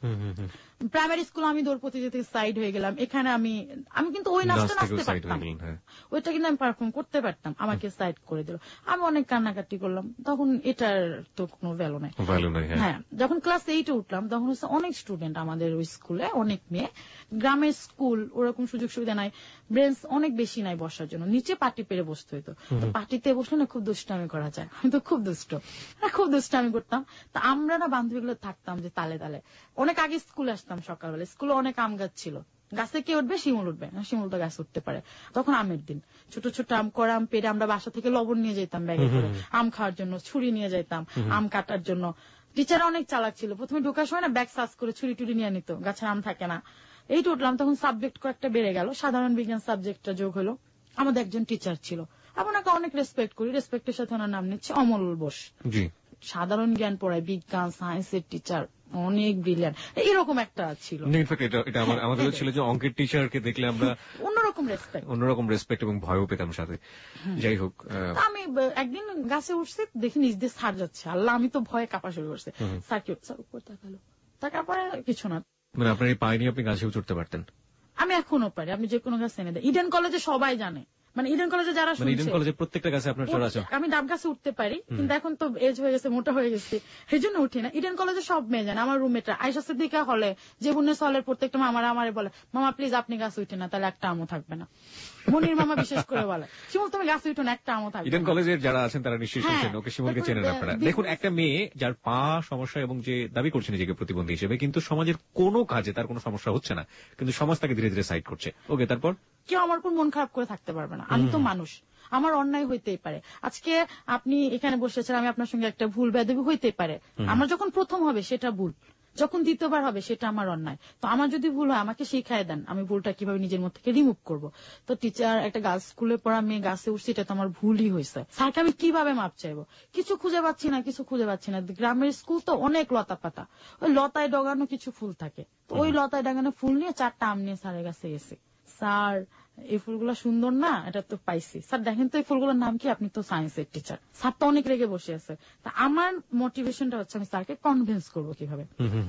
প্রাইমারি স্কুলে আমি দৌড় প্রতিযোগিতা থেকে সাইড হয়ে গেলাম, এখানে আমি কিন্তু ওই নাচটা নাচতে পারতাম, ওইটা কিন্তু আমি পারফর্ম করতে পারতাম, আমাকে সাইড করে দিল। আমি অনেক কান্নাকাটি করলাম, তখন এটার তো কোনো ভ্যালু নাই। হ্যাঁ, যখন ক্লাস 8-এ উঠলাম তখন হচ্ছে অনেক স্টুডেন্ট আমাদের ওই স্কুলে, অনেক মেয়ে। গ্রামের স্কুল, ওরকম সুযোগ সুবিধা নাই, বেঞ্চ অনেক বেশি নাই বসার জন্য, নিচে পাটি পেরে বসতে হইতো। পাটিতে বসলে না খুব দুষ্টামি করা যায়, আমি তো খুব দুষ্টামি করতাম। তা আমরা না বান্ধবীগুলো থাকতাম যে তালে তালে। অনেক আগে স্কুলে আসতাম সকালবেলা, স্কুলে অনেক আম গাছ ছিল, গাছে কে উঠবে, শিমুল উঠবে না, শিমুল তো গাছ উঠতে পারে। তখন আমের দিন, ছোট ছোট আম, কড়া আম পেরে আমরা বাসা থেকে লবণ নিয়ে যেতাম ব্যাগে করে, আম খাওয়ার জন্য ছুরি নিয়ে যেতাম আম কাটার জন্য। টিচার অনেক চালাক ছিল, প্রথমে ঢোকার সময় না ব্যাগ সার্চ করে ছুরি টুরি নিয়ে নিত, গাছের আম থাকে না। এইটা উঠলাম তখন সাবজেক্ট কয়েকটা বেড়ে গেল, সাধারণ বিজ্ঞান সাবজেক্টটা যোগ হলো। আমাদের একজন টিচার ছিল, আপনাকে অনেক রেসপেক্ট করি, রেসপেক্টের সাথে ওনার নাম নিচ্ছে অমল বোস। সাধারণ জ্ঞান পড়ায়, বিজ্ঞান সায়েন্সের টিচার, অনেক ব্রিলিয়ান্ট, এরকম একটা ছিল। এটা আমাদের ছিল যে অঙ্কের টিচারকে দেখলে আমরা অন্যরকম রেসপেক্ট এবং ভয়ও পেতাম সাথে। যাই হোক, আমি একদিন গাছে উঠছি, দেখি নিজ দিয়ে ছাড় যাচ্ছে, আল্লাহ আমি তো ভয়ে কাঁপা শুরু করছে। স্যার কি উপর তাকালো, তাকার পরে কিছু না। মানে আপনার এই পায়ে নিয়ে আপনি গাছেও চড়তে পারতেন? আমি এখনো পারি, আপনি যে কোনো গাছ এনে দেয়। ইডেন কলেজে সবাই জানে, মানে ইডেন কলেজে যারা শুনছে, ইডেন কলেজে প্রত্যেকটা গাছে আপনার চড়া আছে। আমি ডাব গাছে উঠতে পারি, কিন্তু এখন তো এজ হয়ে গেছে, মোটা হয়ে গেছে, সেই জন্য উঠি না। ইডেন কলেজে সব মেয়ে জানে। আমার রুমমেটরা আয়েশা সিদ্দিকা হলে, যে বুনের হলের প্রত্যেকটা মামারা আমারে বলে মামা প্লিজ আপনি গাছে উঠে না, তাহলে একটা আমও থাকবে না। মনির মামা বিশেষ করে বলে শিমুল তুমি গাছে উঠো না, একটা আমও থাকবে। ইডেন কলেজের যারা আছেন তারা নিশ্চয়ই শুনছেন, ওকে শিমুলকে চেনেন আপনারা। দেখুন, একটা মেয়ে যার পা সমস্যা এবং যে দাবি করছে নিজেকে প্রতিবন্ধী হিসেবে, কিন্তু সমাজের কোনো কাজে তার কোনো সমস্যা হচ্ছে না, কিন্তু সমাজ তাকে ধীরে ধীরে সাইড করছে। ওকে, তারপর কেউ আমার কোন মন খারাপ করে থাকতে পারবে না, আমি তো মানুষ, আমার অন্যায় হইতেই পারে। আজকে আপনি এখানে বসেছেন, আমি আপনার সঙ্গে একটা ভুল বেয়াদবি হইতেই পারে। আমার যখন প্রথম হবে সেটা ভুল, যখন দ্বিতীয়বার হবে সেটা আমার অন্যায়। তো আমার যদি ভুল হয় আমাকে শিখায় দেন আমি ভুলটা কিভাবে নিজের মধ্যে থেকে রিমুভ করব। তো টিচার, একটা গার্লস স্কুলে পড়া মেয়ে গাছে উঠছি, এটা তো আমার ভুলই হয়েছে। স্যারকে আমি কিভাবে মাপ চাইবো? কিছু খুঁজে পাচ্ছি না। গ্রামের স্কুল তো অনেক লতা পাতা, ওই লতায় ডগানো কিছু ফুল থাকে, তো ওই লতায় ডাগানো ফুল নিয়ে 4টা আম নিয়ে স্যারের কাছে গেছি। স্যার এই ফুলগুলো সুন্দর না, এটা তো পাইছি। স্যার দেখেন তো এই ফুলগুলোর নাম কি, আপনি তো সায়েন্সের টিচার। স্যার তো অনেক রেগে বসে আছে। তা আমার মোটিভেশনটা হচ্ছে আমি স্যারকে কনভিন্স করবো কিভাবে।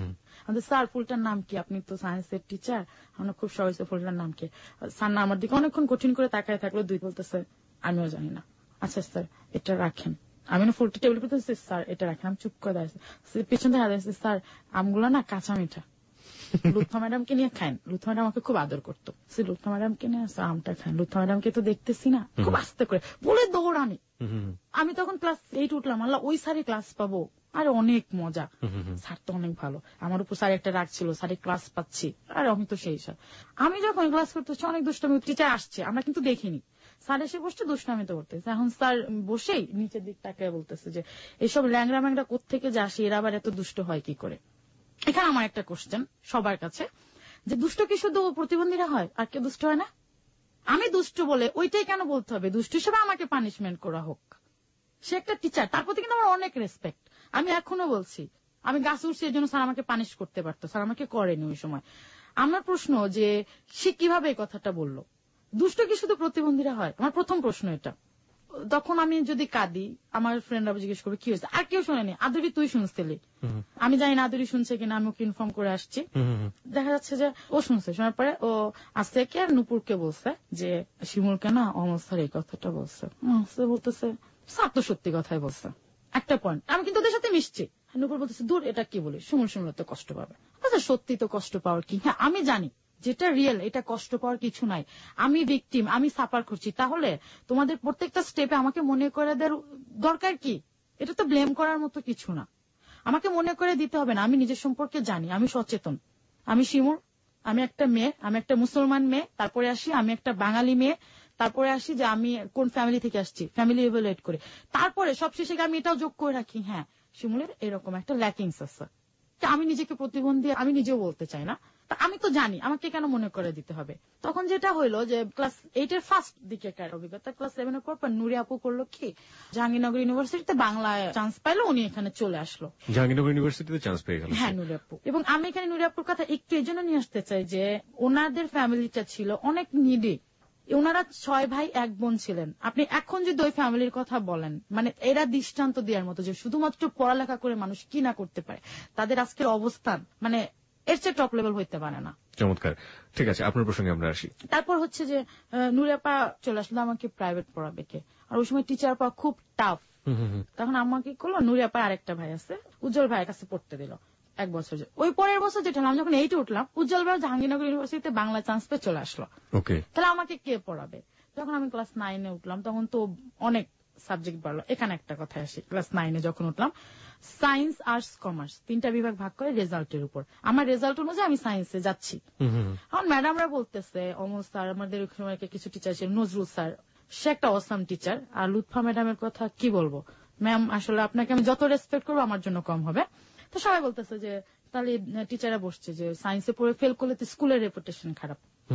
স্যার ফুলটার নাম কি, আপনি তো সায়েন্সের টিচার, আমরা খুব সহজ, ফুলটার নাম কি। স্যার না আমার দিকে অনেকক্ষণ কঠিন করে তাকায় থাকলো, দুই বলতেছে আমিও জানি না। আচ্ছা স্যার এটা রাখেন। আমি না ফুলটা টেবিল করতেছি, স্যার এটা রাখেন। আমি চুপ করে দাঁড়াচ্ছি, পিছন থেকে দাঁড়াচ্ছি, স্যার আমগুলো না কাঁচা মিঠা, লুৎফা ম্যাডামকে নিয়ে খান। লুৎফা ম্যাডাম আমাকে খুব আদর করতো। লুৎফা ম্যাডামকে নিয়ে আমটা খান, লুৎফা ম্যাডামকে তো দেখতেছি না। খুব আস্তে করে বলে দৌড়ানি। আমি তখন ক্লাস 8 উঠলাম, আল্লাহ ওই স্যারে ক্লাস পাবো, আরে অনেক মজা। স্যার তো অনেক ভালো, আমার উপর স্যার একটা রাগ ছিল, স্যারে ক্লাস পাচ্ছি, আরে আমি তো সেই স্যার। আমি যখন ক্লাস করতেছি অনেক দুষ্টামি, টিচার আসছে আমরা কিন্তু দেখিনি, স্যার এসে বসছে দুষ্টামি তো করতেছে। এখন স্যার বসেই নিচের দিক তাকায় বলতেছে যে এইসব ল্যাংরা ম্যাংরা কোত্থেকে যে আসে, এরা আবার এত দুষ্ট হয় কি করে। এখানে আমার একটা কোশ্চেন সবার কাছে, যে দুষ্ট কি শুধু প্রতিবন্ধীরা হয়, আর কেউ দুষ্ট হয় না? আমি দুষ্ট বলে ওইটাই কেন বলতে হবে দুষ্ট হিসেবে আমাকে পানিশমেন্ট করা হোক? সে একটা টিচার, তার প্রতি কিন্তু আমার অনেক রেসপেক্ট। আমি এখনো বলছি আমি গাছ উঠছি এর জন্য স্যার আমাকে পানিশ করতে পারতো, স্যার আমাকে করেনি ওই সময়। আমার প্রশ্ন যে সে কিভাবে এই কথাটা বললো, দুষ্ট কি শুধু প্রতিবন্ধীরা হয়? আমার প্রথম প্রশ্ন এটা। তখন আমি যদি কাঁদি, আমার ফ্রেন্ডরা জিজ্ঞেস করবে কি হয়েছে, আর কেউ শোনেনি, আদুরি তুই শুনছিলি। আমি জানি না আদুরি শুনছে কিনা, আমি ওকে ইনফর্ম করে আসছি। দেখা যাচ্ছে যে ও শুনছে, শোনার পরে ও আস্তে কে আর নুপুরকে বলছে যে শিমুলকে না অমর স্যার এই কথাটা বলছে। বলতেছে স্যার তো সত্যি কথাই বলছে। একটা পয়েন্ট, আমি কিন্তু ওদের সাথে মিশছি। নুপুর বলতেছে দূর এটা কি বলি, শিমুল শুনলে তো কষ্ট পাবে। আচ্ছা সত্যি তো কষ্ট পাওয়ার কি, হ্যাঁ আমি জানি যেটা রিয়েল, এটা কষ্ট পাওয়ার কিছু নাই। আমি ভিকটিম, আমি সাফার করছি, তাহলে তোমাদের প্রত্যেকটা স্টেপে আমাকে মনে করে দেওয়ার দরকার কি? এটা তো ব্লেম করার মতো কিছু না, আমাকে মনে করে দিতে হবে না। আমি নিজের সম্পর্কে জানি, আমি সচেতন, আমি শিমুর, আমি একটা মেয়ে, আমি একটা মুসলমান মেয়ে, তারপরে আসি আমি একটা বাঙালি মেয়ে, তারপরে আসি যে আমি কোন ফ্যামিলি থেকে আসছি, ফ্যামিলি ইভালুয়েট করে, তারপরে সবশেষে আমি এটাও যোগ করে রাখি হ্যাঁ শিমুলের এরকম একটা ল্যাকিংস আছে। আমি নিজেকে প্রতিবন্ধী আমি নিজেও বলতে চাই না, আমি তো জানি, আমাকে কেন মনে করে দিতে হবে। তখন যেটা হইলো যে ক্লাস 8 এর ফার্স্ট দিকে অভিজ্ঞতা, ক্লাস 7 এর পর নুরি আপু করলো কি, জাহাঙ্গীরনগর ইউনিভার্সিটিতে বাংলায় চান্স পাইলো, উনি এখানে চলে আসলো। জাহাঙ্গীরনগর ইউনিভার্সিটিতে চান্স পেয়ে গেল? হ্যাঁ নুরি আপু। এবং আমি এখানে নুরি আপুর কথা একটু এই জন্য নিয়ে আসতে চাই যে ওনাদের ফ্যামিলিটা ছিল অনেক নিডি, ওনারা 6 ভাই 1 বোন ছিলেন। আপনি এখন যদি ওই ফ্যামিলির কথা বলেন, মানে এরা দৃষ্টান্ত দেওয়ার মতো যে শুধুমাত্র পড়ালেখা করে মানুষ কি না করতে পারে, তাদের আজকের অবস্থান মানে এর চেয়ে টপ লেভেল হইতে পারে না। চমৎকার, ঠিক আছে আপনার প্রসঙ্গে আমরা আসি। তারপর হচ্ছে যে নুরিয়াপা চলে আসলো, আমাকে প্রাইভেট পড়াবে কে, আর ওই সময় টিচার পাওয়া খুব টাফ। তখন আমাকে করলো নুরিয়াপা আরেকটা ভাই আছে উজ্জ্বল ভাইয়ের কাছে পড়তে দিল 1 বছর। ওই পরের বছর যেটা আমি যখন 8 উঠলাম, উজ্জ্বল ভাই জাহাঙ্গীরনগর ইউনিভার্সিটিতে বাংলা চান্স পেয়ে চলে আসলো। তাহলে আমাকে কে পড়াবে? যখন আমি ক্লাস 9 এ উঠলাম তখন তো অনেক সাবজেক্ট বাড়লো। এখানে একটা কথা আসি, ক্লাস 9 এ যখন উঠলাম, সায়েন্স আর্টস কমার্স 3টা বিভাগ ভাগ করে রেজাল্টের উপর, আমার রেজাল্ট অনুযায়ী আমি সায়েন্সে যাচ্ছি। এখন ম্যাডামরা বলতেছে অমর স্যার, আমাদের সময় কিছু টিচার ছিল নজরুল স্যার, সে একটা অসাম টিচার, আর লুৎফা ম্যাডামের কথা কি বলবো, ম্যাম আসলে আপনাকে আমি যত রেসপেক্ট করবো আমার জন্য কম হবে। তো সবাই বলতেছে যে তাহলে টিচাররা বসছে যে সায়েন্সে পড়ে ফেল করলে তো স্কুলের রেপুটেশন খারাপ,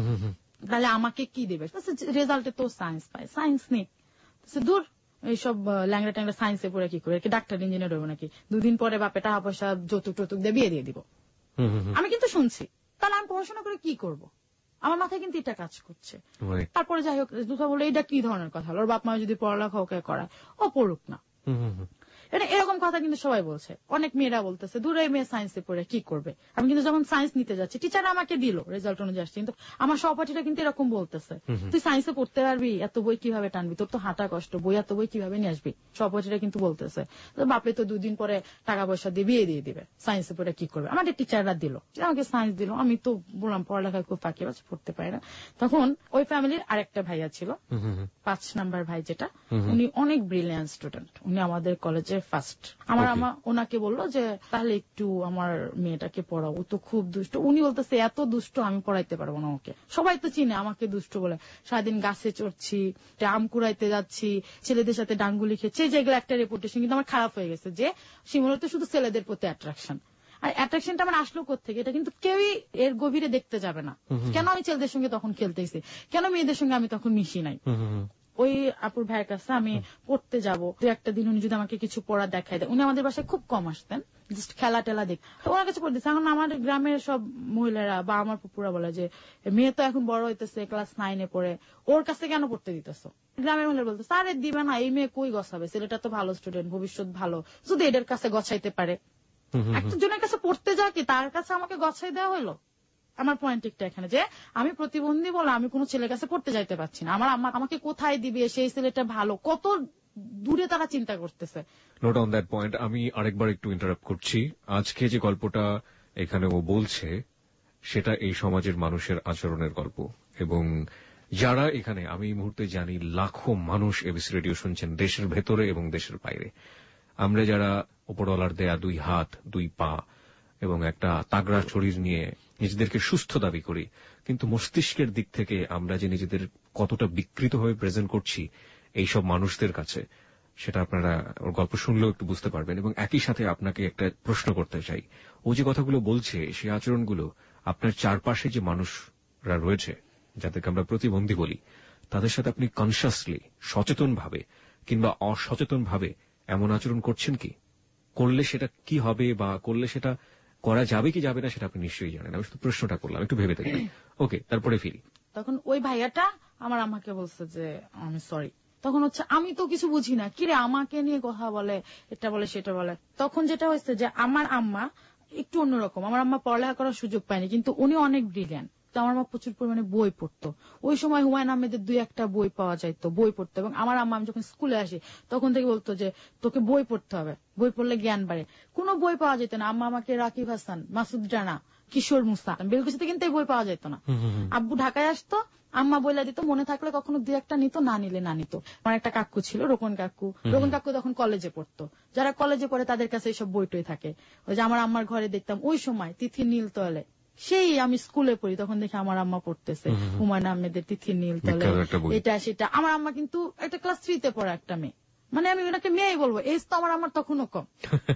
তাহলে আমাকে কি দেবে, রেজাল্টে তো সায়েন্স পায়, সায়েন্স নেই, দূর এইসব ল্যাংড়া ট্যাংরা সায়েন্সে পড়ে কি করে, ডাক্তার ইঞ্জিনিয়ার হবো নাকি, 2 দিন পরে বাপে টাকা পয়সা যৌতুক টৌতুক দিয়ে বিয়ে দিয়ে দিব। আমি কিন্তু শুনছি, তাহলে আমি পড়াশোনা করে কি করব, আমার মাথায় কিন্তু এটা কাজ করছে। তারপরে যাই হোক দুঃখা বলে এটা কি ধরনের কথা, ওর বাপ মা যদি পড়ালেখা ওকে করায় ও পড়ুক না, এরকম কথা কিন্তু সবাই বলছে। অনেক মেয়েরা বলতেছে দূরে মেয়ে সায়েন্সে পড়ে কি করবে। আমি কিন্তু যখন সায়েন্স নিতে যাচ্ছি, টিচার আমাকে দিল রেজাল্ট অনুযায়ী আসছে, কিন্তু আমার সহপাঠীরা কিন্তু এরকম বলতেছে তুই সায়েন্সে পড়তে পারবি, এত বই কিভাবে টানবি, তোর তো হাঁটা কষ্ট, বই এত বই কিভাবে নিয়ে আসবি। সহপাঠীরা কিন্তু বলতেছে বাপরে তো 2 দিন পরে টাকা পয়সা দিয়ে বিয়ে দিয়ে দিবে, সায়েন্সে পড়ে কি করবে। আমাদের টিচাররা দিল, আমাকে সায়েন্স দিল, আমি তো বললাম পড়ালেখায় খুব ফাঁকি বাজ, পড়তে পারি না। তখন ওই ফ্যামিলির আরেকটা ভাইয়া ছিল, 5 নাম্বার ভাই যেটা, উনি অনেক ব্রিলিয়ান্ট স্টুডেন্ট, উনি আমাদের কলেজের ফার্স্ট। আমার ওনাকে বললো যে তাহলে একটু আমার মেয়েটাকে পড়াও, ও তো খুব দুষ্ট। উনি বলতেছে এত দুষ্ট আমি পড়াইতে পারবো না ওকে, সবাই তো চিনে আমাকে দুষ্ট বলে, সারাদিন গাছে চড়ছি, আম কুড়াইতে যাচ্ছি, ছেলেদের সাথে ডাঙ্গুলি খেয়েছে, যেগুলো একটা রেপুটেশন কিন্তু আমার খারাপ হয়ে গেছে যে শিমুলের তো শুধু ছেলেদের প্রতি অ্যাট্রাকশন। আর অ্যাট্রাকশনটা আমার আসলো কোত্থেকে, এটা কিন্তু কেউই এর গভীরে দেখতে যাবে না। কেন আমি ছেলেদের সঙ্গে তখন খেলতেছি, কেন মেয়েদের সঙ্গে আমি তখন মিশি নাই, ওই আপুর ভাইয়ের কাছে আমি পড়তে যাবো, দু একটা দিন উনি যদি আমাকে কিছু পড়া দেখায় দেয়, উনি আমাদের বাসায় খুব কম আসতেন, জাস্ট খেলা টেলা দেখ, তো ওনার কাছে পড়তেছে। এখন আমার গ্রামের সব মহিলারা বা আমার পুপুরা বলে যে মেয়ে তো এখন বড় হইতেছে, ক্লাস 9 পড়ে, ওর কাছে কেন পড়তে দিতেছো? গ্রামের মহিলা বলতো আরে দিবে না, এই মেয়ে কই গছাবে, ছেলেটা তো ভালো স্টুডেন্ট, ভবিষ্যৎ ভালো, যদি এদের কাছে গছাইতে পারে। একটা জনের কাছে পড়তে যাও কি তার কাছে আমাকে গছাই দেওয়া হলো? আমার পয়েন্টটা এখানে যে আমি প্রতিবন্ধী বলে আমি কোন ছেলের কাছে পড়তে যাইতে পারছি না, আমার আম্মা আমাকে কোথায় দিবে, সেই ছেলেটা ভালো, কত দূরে তারা চিন্তা করতেছে। Note on that point. আমি আরেকবার একটু ইন্টারাপ্ট করছি। আজকে যে গল্পটা এখানে ও বলছে সেটা এই সমাজের মানুষের আচরণের গল্প, এবং যারা এখানে, আমি এই মুহূর্তে জানি লাখো মানুষ এবিসি রেডিও শুনছেন দেশের ভেতরে এবং দেশের বাইরে। আমরা যারা উপরওয়ালার দেয়া 2 হাত 2 পা এবং একটা তাগড়া শরীর নিয়ে নিজেদেরকে সুস্থ দাবি করি, কিন্তু মস্তিষ্কের দিক থেকে আমরা যে নিজেদের কতটা বিকৃতভাবে প্রেজেন্ট করছি এইসব মানুষদের কাছে, সেটা আপনারা ওর গল্প শুনলেও একটু বুঝতে পারবেন। এবং একই সাথে আপনাকে একটা প্রশ্ন করতে চাই, ও যে কথাগুলো বলছে সেই আচরণগুলো আপনার চারপাশে যে মানুষরা রয়েছে যাদেরকে আমরা প্রতিবন্ধী বলি, তাদের সাথে আপনি কনসিয়াসলি, সচেতনভাবে কিংবা অসচেতনভাবে এমন আচরণ করছেন কি? করলে সেটা কি হবে বা করলে সেটা করা যাবে কি যাবে না সেটা আপনি নিশ্চয়ই জানেন। আমি শুধু প্রশ্নটা করলাম, একটু ভেবে দেখবেন। ওকে, তারপরে ফিরি। তখন ওই ভাইয়াটা আমার আম্মাকে বলছে যে আমি সরি। তখন হচ্ছে আমি তো কিছু বুঝি না, কিরে আমাকে নিয়ে কথা বলে, এটা বলে সেটা বলে। তখন যেটা হয়েছে যে আমার আম্মা একটু অন্যরকম, আমার আম্মা পড়ালেখা করার সুযোগ পায়নি, কিন্তু উনি অনেক ব্রিলিয়ান্ট। তো আমার আম্মা প্রচুর পরিমাণে বই পড়তো। ওই সময় হুমায়ুন আহমেদের 2-1টা বই পাওয়া যাইতো, বই পড়তো। এবং আমার আম্মা, আমি যখন স্কুলে আসি তখন থেকে বলতো যে তোকে বই পড়তে হবে, বই পড়লে জ্ঞান বাড়ে। কোনো বই পাওয়া যেত না। আম্মা আমাকে রাকিব হাসান, মাসুদ রানা, কিশোর মুসা, বেলকুচিতে কিন্তু এই বই পাওয়া যেত না। আব্বু ঢাকায় আসতো, আম্মা বইলা দিত, মনে থাকলে কখনো 2-1টা নিত, না নিলে না নিত। আমার একটা কাকু ছিল, রোকন কাকু। রোকন কাকু তখন কলেজে পড়তো। যারা কলেজে পড়ে তাদের কাছে এইসব বইটই থাকে। ওই যে আমার আম্মার ঘরে দেখতাম ওই সময় তিথির নীল তলে, সেই আমি স্কুলে পড়ি তখন দেখি আমার আম্মা পড়তেছে হুমায়ুন আহমেদের তিথির নীল তলে, এটা সেটা। আমার আম্মা কিন্তু একটা ক্লাস 3-তে পড়া একটা মেয়ে, মানে আমি ওনাকে মেয়েই বলবো, এজ তো আমার তখনও কম।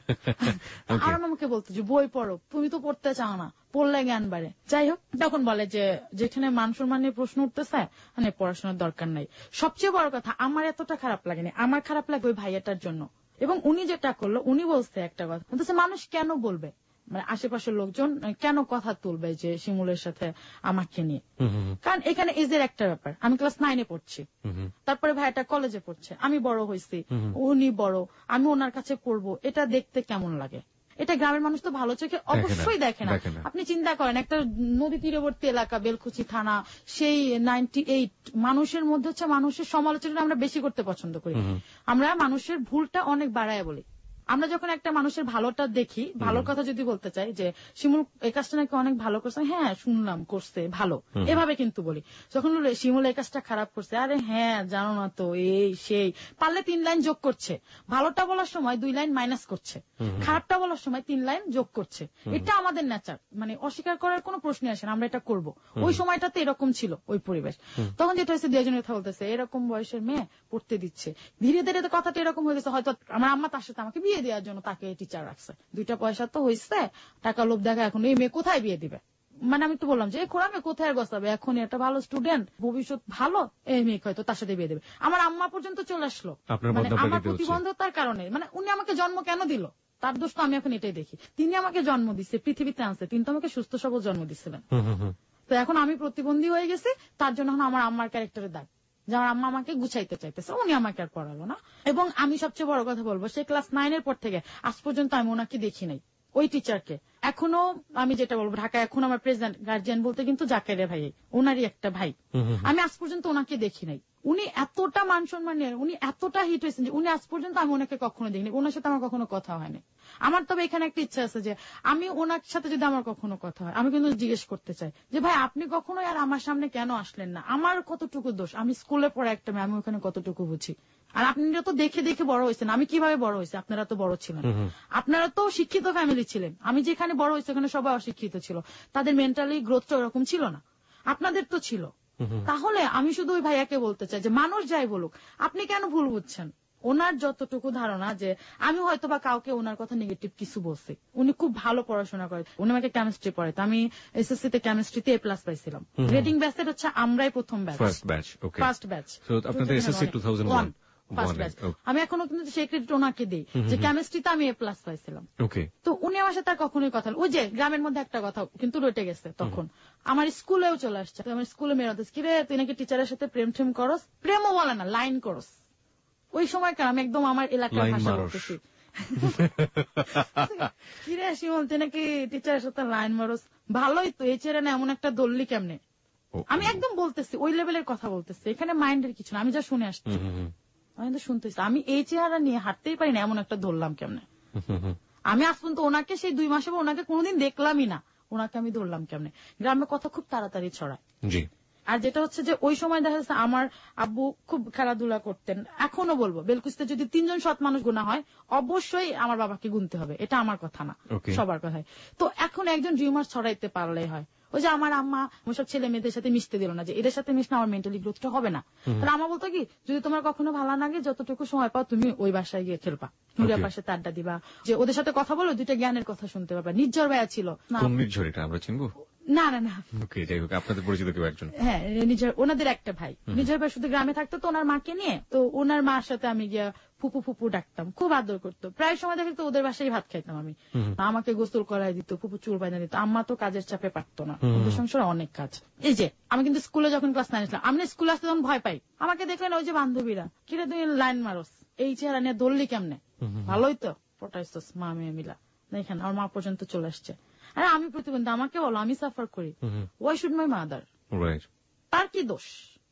আর আমাকে বলতো যে বই পড়ো, তুমি তো পড়তে চাও না, পড়লে জ্ঞান বাড়ে। যাই হোক, তখন বলে যে যেখানে মান সম্মান নিয়ে প্রশ্ন উঠতেছে মানে পড়াশোনার দরকার নাই। সবচেয়ে বড় কথা, আমার এতটা খারাপ লাগেনি, আমার খারাপ লাগে ওই ভাইয়াটার জন্য। এবং উনি যেটা করলো, উনি বলছে একটা কথা, বলতেছে মানুষ কেন বলবে, মানে আশেপাশের লোকজন কেন কথা তুলবে যে শিমুলের সাথে আমাকে নিয়ে। কারণ এখানে এজের একটা ব্যাপার, আমি ক্লাস 9-এ পড়ছি, তারপরে ভাইটা কলেজে পড়ছে, আমি বড় হয়েছি, উনি বড়, আমি ওনার কাছে পড়বো, এটা দেখতে কেমন লাগে? এটা গ্রামের মানুষ তো ভালো চোখে অবশ্যই দেখে না। আপনি চিন্তা করেন, একটা নদী তীরবর্তী এলাকা, বেলকুচি থানা, সেই 98 মানুষের মধ্যে হচ্ছে মানুষের সমালোচনা আমরা বেশি করতে পছন্দ করি। আমরা মানুষের ভুলটা অনেক বাড়ায় বলি। আমরা যখন একটা মানুষের ভালোটা দেখি, ভালো কথা যদি বলতে চাই যে শিমুল এই কাজটা নাকি অনেক ভালো করছে, হ্যাঁ শুনলাম করছে ভালো, এভাবে কিন্তু বলি। যখন বলে শিমুল এই কাজটা খারাপ করছে, আরে হ্যাঁ জানো না তো, এই সেই, পারলে 3 লাইন যোগ করছে। ভালোটা বলার সময় 2 লাইন মাইনাস করছে, খারাপটা বলার সময় 3 লাইন যোগ করছে। এটা আমাদের নেচার, মানে অস্বীকার করার কোনো প্রশ্নই আসে না, আমরা এটা করব। ওই সময়টাতে এরকম ছিল ওই পরিবেশ। তখন যেটা হয়েছে, 2 জনের কথা বলতেছে, এরকম বয়সের মেয়ে পড়তে দিচ্ছে, ধীরে ধীরে কথাটা এরকম হয়ে গেছে। হয়তো আমার আম্মা তার সাথে আমাকে বিয়ে দেওয়ার জন্য তাকে টিচার রাখছে, 2টা পয়সা তো হয়েছে, টাকা লোভ দেখা, এখন এই মেয়ে কোথায় বিয়ে দিবে? মানে আমি তো বললাম যে খোড়া মেয়ে কোথায় গছাবে, এখন একটা ভালো স্টুডেন্ট, ভবিষ্যৎ ভালো, এই মেয়ে হয়তো তার সাথে বিয়ে দেবে। আমার আম্মা পর্যন্ত চলে আসলো, মানে আমার প্রতিবন্ধতার কারণে। মানে উনি আমাকে জন্ম কেন দিল, তার দোষ তো আমি এখন এটাই দেখি। তিনি আমাকে জন্ম দিচ্ছে, পৃথিবীতে আনছে, তিনি তো আমাকে সুস্থ সবল জন্ম দিচ্ছিলেন। তো এখন আমি প্রতিবন্ধী হয়ে গেছি, তার জন্য এখন আমার আম্মার ক্যারেক্টারের দাগ, যে আমার আম্মা আমাকে গুছাইতে চাইতেছে, উনি আমাকে আর পড়ালো না। এবং আমি সবচেয়ে বড় কথা বলবো, সে ক্লাস 9-এর পর থেকে আজ পর্যন্ত আমি ওনাকে দেখি নাই, ওই টিচারকে। এখনো আমি যেটা বলবো, ঢাকায় এখন আমার প্রেজেন্ট গার্জিয়ান বলতে কিন্তু জাকেরে ভাই, ওনারই একটা ভাই, আমি আজ পর্যন্ত ওনাকে দেখি নাই। উনি এতটা মান সম্মান নিয়ে, উনি এতটা হিট হয়েছেন যে উনি আজ পর্যন্ত আমি ওনাকে কখনো দেখিনি, ওনার সাথে আমার কখনো কথা হয়নি। আমার তবে এখানে একটা ইচ্ছা আছে যে আমি ওনার সাথে যদি আমার কখনো কথা হয়, আমি কিন্তু জিজ্ঞেস করতে চাই যে ভাই আপনি কখনো আর আমার সামনে কেন আসলেন না, আমার কতটুকু দোষ, আমি স্কুলে পড়া একটা মেয়ে, আমি ওখানে কতটুকু বুঝি। আর আপনারা তো দেখে দেখে বড় হয়েছেন, আমি কিভাবে বড় হয়েছি, আপনারা তো বড় ছিলেন, আপনারা তো শিক্ষিত ফ্যামিলি ছিলেন। আমি যেখানে বড় হয়েছি ওখানে সবাই অশিক্ষিত ছিল, তাদের মেন্টালি গ্রোথটা ওরকম ছিল না, আপনাদের তো ছিল। তাহলে আমি শুধু ওই ভাইয়াকে বলতে চাই যে মানুষ যাই বলুক, আপনি কেন ভুল বুঝছেন? ওনার যতটুকু ধারণা যে আমি হয়তো বা কাউকে ওনার কথা নেগেটিভ কিছু বলছি, উনি খুব ভালো পড়াশোনা করে, উনি আমাকে কেমিস্ট্রি পড়াইতো, আমি এসএসসি তে কেমিস্ট্রিতে A+ পাইছিলাম। গ্রেডিং ব্যাচে হচ্ছে আমরাই প্রথম ব্যাচ, ফার্স্ট ব্যাচ। আপনাদের এসএসসি 2001 ফার্স্ট ব্যাচ। আমি এখনো কিন্তু সেই ক্রেডিট ওনাকে দিই যে কেমিস্ট্রিতে আমি A+ পাইছিলাম। তো উনি আমার সাথে আর কখনোই কথা, ওই যে গ্রামের মধ্যে একটা কথা কিন্তু রটে গেছে তখন, আমার স্কুলেও চলে আসছে, আমার স্কুলে মেয়ে হতো কি রে তুই নাকি টিচারের সাথে প্রেম করস, প্রেমও বলে না লাইন করস। ওই সময়কার আমি একদম আমার এলাকার ভাষা বলতেছি, কিরে শিমুল তুই নাকি টিচারের সাথে লাইন মারস, ভালোই তো এই চেহারা না এমন একটা দললি কেমনে, আমি একদম বলতেছি ওই লেভেলের কথা বলতেছি, এখানে মাইন্ডের কিছু না, আমি যা শুনে আসছি আমি তো শুনতেছি, আমি এই চেহারা নিয়ে হাঁটতেই পারি না এমন একটা ধরলাম কেমনে। আমি আজ পর্যন্ত ওনাকে সেই 2 মাসে ওনাকে কোনোদিন দেখলামই না, ওনাকে আমি ধরলাম কেমনে। গ্রামের কথা খুব তাড়াতাড়ি ছড়ায়। আর যেটা হচ্ছে যে ওই সময় দেখা যাচ্ছে আমার আব্বু খুব খেলাধুলা করতেন, এখনো বলবো বেলকুচিতে যদি 3 জন সৎ মানুষ গুণা হয় অবশ্যই আমার বাবাকে গুনতে হবে, এটা আমার কথা না, সবার কথাই। তো এখন একজন রিউমার ছড়াইতে পারলেই হয়, ওই যে আমার আম্মা ওইসব ছেলে মেয়েদের সাথে মিশতে দিল না, যে এদের সাথে মিশলে আমার মেন্টালি গ্রোথটা হবে না। তাহলে আমার বলতো কি যদি তোমার কখনো ভালো লাগে যতটুকু সময় পাও তুমি ওই বাসায় গিয়ে খেলবা, নুরিয়ার পাশে আড্ডা দিবা, যে ওদের সাথে কথা বলো, 2টা জ্ঞানের কথা শুনতে পারবা। নির্ঝর ভাইয়া ছিল, আমরা চিনবো না না না, যাই হোক আপনাদের পরিচিত কেউ একজন, হ্যাঁ নিজের ওনাদের একটা ভাই, নিজের ভাই শুধু গ্রামে থাকতো তো ওনার মাকে নিয়ে, তো ওনার মার সাথে আমি গিয়া ফুপু ফুপু ডাকতাম, খুব আদর করতো, প্রায় সময় দেখে তো ওদের বাসায় ভাত খাইতাম আমি, আমাকে গোসল করাই দিত, ফুপু চুল বাইনা দিত, আম্মা তো কাজের চাপে পারতো না, ওদের সংসারে অনেক কাজ। এই যে আমি কিন্তু স্কুলে যখন ক্লাস 9 ছিলাম, আমি স্কুলে আসতে তখন ভয় পাই, আমাকে দেখলেন ওই যে বান্ধবীরা কিরে তুই লাইন মারস, এই চেহারা নিয়ে দললি কেমনে, ভালোই তো পটাইছস মা মেয়ে মিলা, দেখেন আমার মা পর্যন্ত চলে আসছে। আরে আমি প্রতিবন্ধী, আমাকে বলো, আমি সাফার করি, ওয়াই শুড মাই মাদার, তার কি দোষ?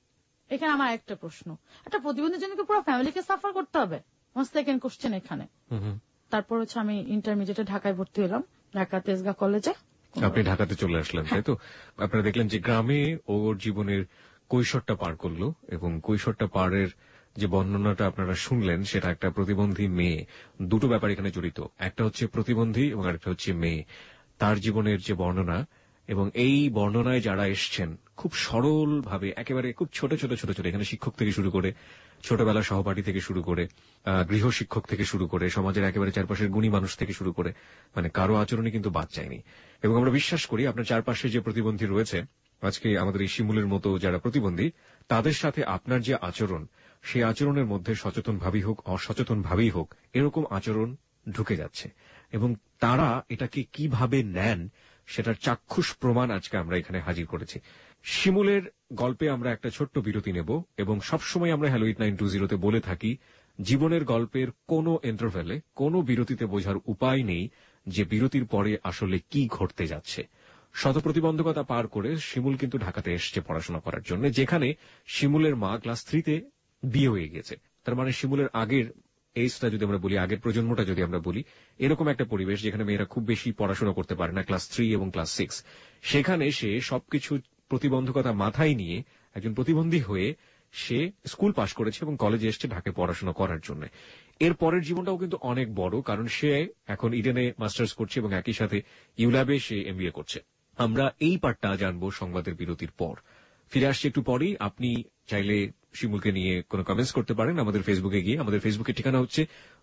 এখানে আমার একটা প্রশ্ন, একটা প্রতিবন্ধীর জন্য কি পুরো ফ্যামিলিকে সাফার করতে হবে? সেকেন্ড কোশ্চেন এখানে। তারপর হচ্ছে আমি ইন্টারমিডিয়েটে ঢাকায় ভর্তি হলাম, ঢাকা তেজগাঁ কলেজে। আপনি ঢাকাতে চলে আসলেন, তাই তো? আপনারা দেখলেন যে গ্রামে ওর জীবনের কৈশোরটা পার করলো, এবং কৈশোরটা পারের যে বর্ণনাটা আপনারা শুনলেন সেটা একটা প্রতিবন্ধী মেয়ে, দুটো ব্যাপার এখানে জড়িত, একটা হচ্ছে প্রতিবন্ধী এবং আরেকটা হচ্ছে মেয়ে, তার জীবনের যে বর্ণনা। এবং এই বর্ণনায় যারা এসছেন খুব সরল ভাবে, একেবারে খুব ছোট ছোট ছোট ছোট, এখানে শিক্ষক থেকে শুরু করে, ছোটবেলা সহপাঠী থেকে শুরু করে, গৃহ শিক্ষক থেকে শুরু করে, সমাজের একেবারে চারপাশের গুণী মানুষ থেকে শুরু করে, মানে কারো আচরণে কিন্তু বাদ যায়নি। এবং আমরা বিশ্বাস করি আপনার চারপাশে যে প্রতিবন্ধী রয়েছে, আজকে আমাদের এই শিমুলের মতো যারা প্রতিবন্ধী, তাদের সাথে আপনার যে আচরণ, সেই আচরণের মধ্যে সচেতন ভাবেই হোক অসচেতন ভাবেই হোক এরকম আচরণ ঢুকে যাচ্ছে, এবং তারা এটাকে কিভাবে নেন সেটার চাক্ষুষ প্রমাণ আজকে আমরা এখানে হাজির করেছি। শিমুলের গল্পে আমরা একটা ছোট্ট বিরতি নেব, এবং সবসময় আমরা হ্যালো 8920 তে বলে থাকি জীবনের গল্পের কোনো ইন্টারভ্যালে, কোনো বিরতিতে বোঝার উপায় নেই যে বিরতির পরে আসলে কি ঘটতে যাচ্ছে। শত প্রতিবন্ধকতা পার করে শিমুল কিন্তু ঢাকাতে এসছে পড়াশোনা করার জন্য, যেখানে শিমুলের মা ক্লাস 3-তে বিয়ে হয়ে গেছে। তার মানে শিমুলের আগের এইজটা যদি আমরা বলি, আগের প্রজন্মটা যদি আমরা বলি, এরকম একটা পরিবেশ যেখানে মেয়েরা খুব বেশি পড়াশোনা করতে পারে না, ক্লাস 3 এবং ক্লাস 6, সেখানে সে সবকিছু প্রতিবন্ধকতা মাথায় নিয়ে একজন প্রতিবন্ধী হয়ে সে স্কুল পাশ করেছে এবং কলেজে এসছে ঢাকায় পড়াশোনা করার জন্য। এর পরের জীবনটাও কিন্তু অনেক বড়, কারণ সে এখন ইডেনে মাস্টার্স করছে এবং একই সাথে ইউল্যাবে সে এমবিএ করছে। আমরা এই পার্টটা জানবো সংবাদের বিরতির পর। ফিরে আসছি একটু পরেই। আপনি চাইলে শিমুলকে নিয়ে কোনো কমেন্টস করতে পারেন আমাদের ফেসবুকে গিয়ে। আমাদের ফেসবুকের ঠিকানা হচ্ছে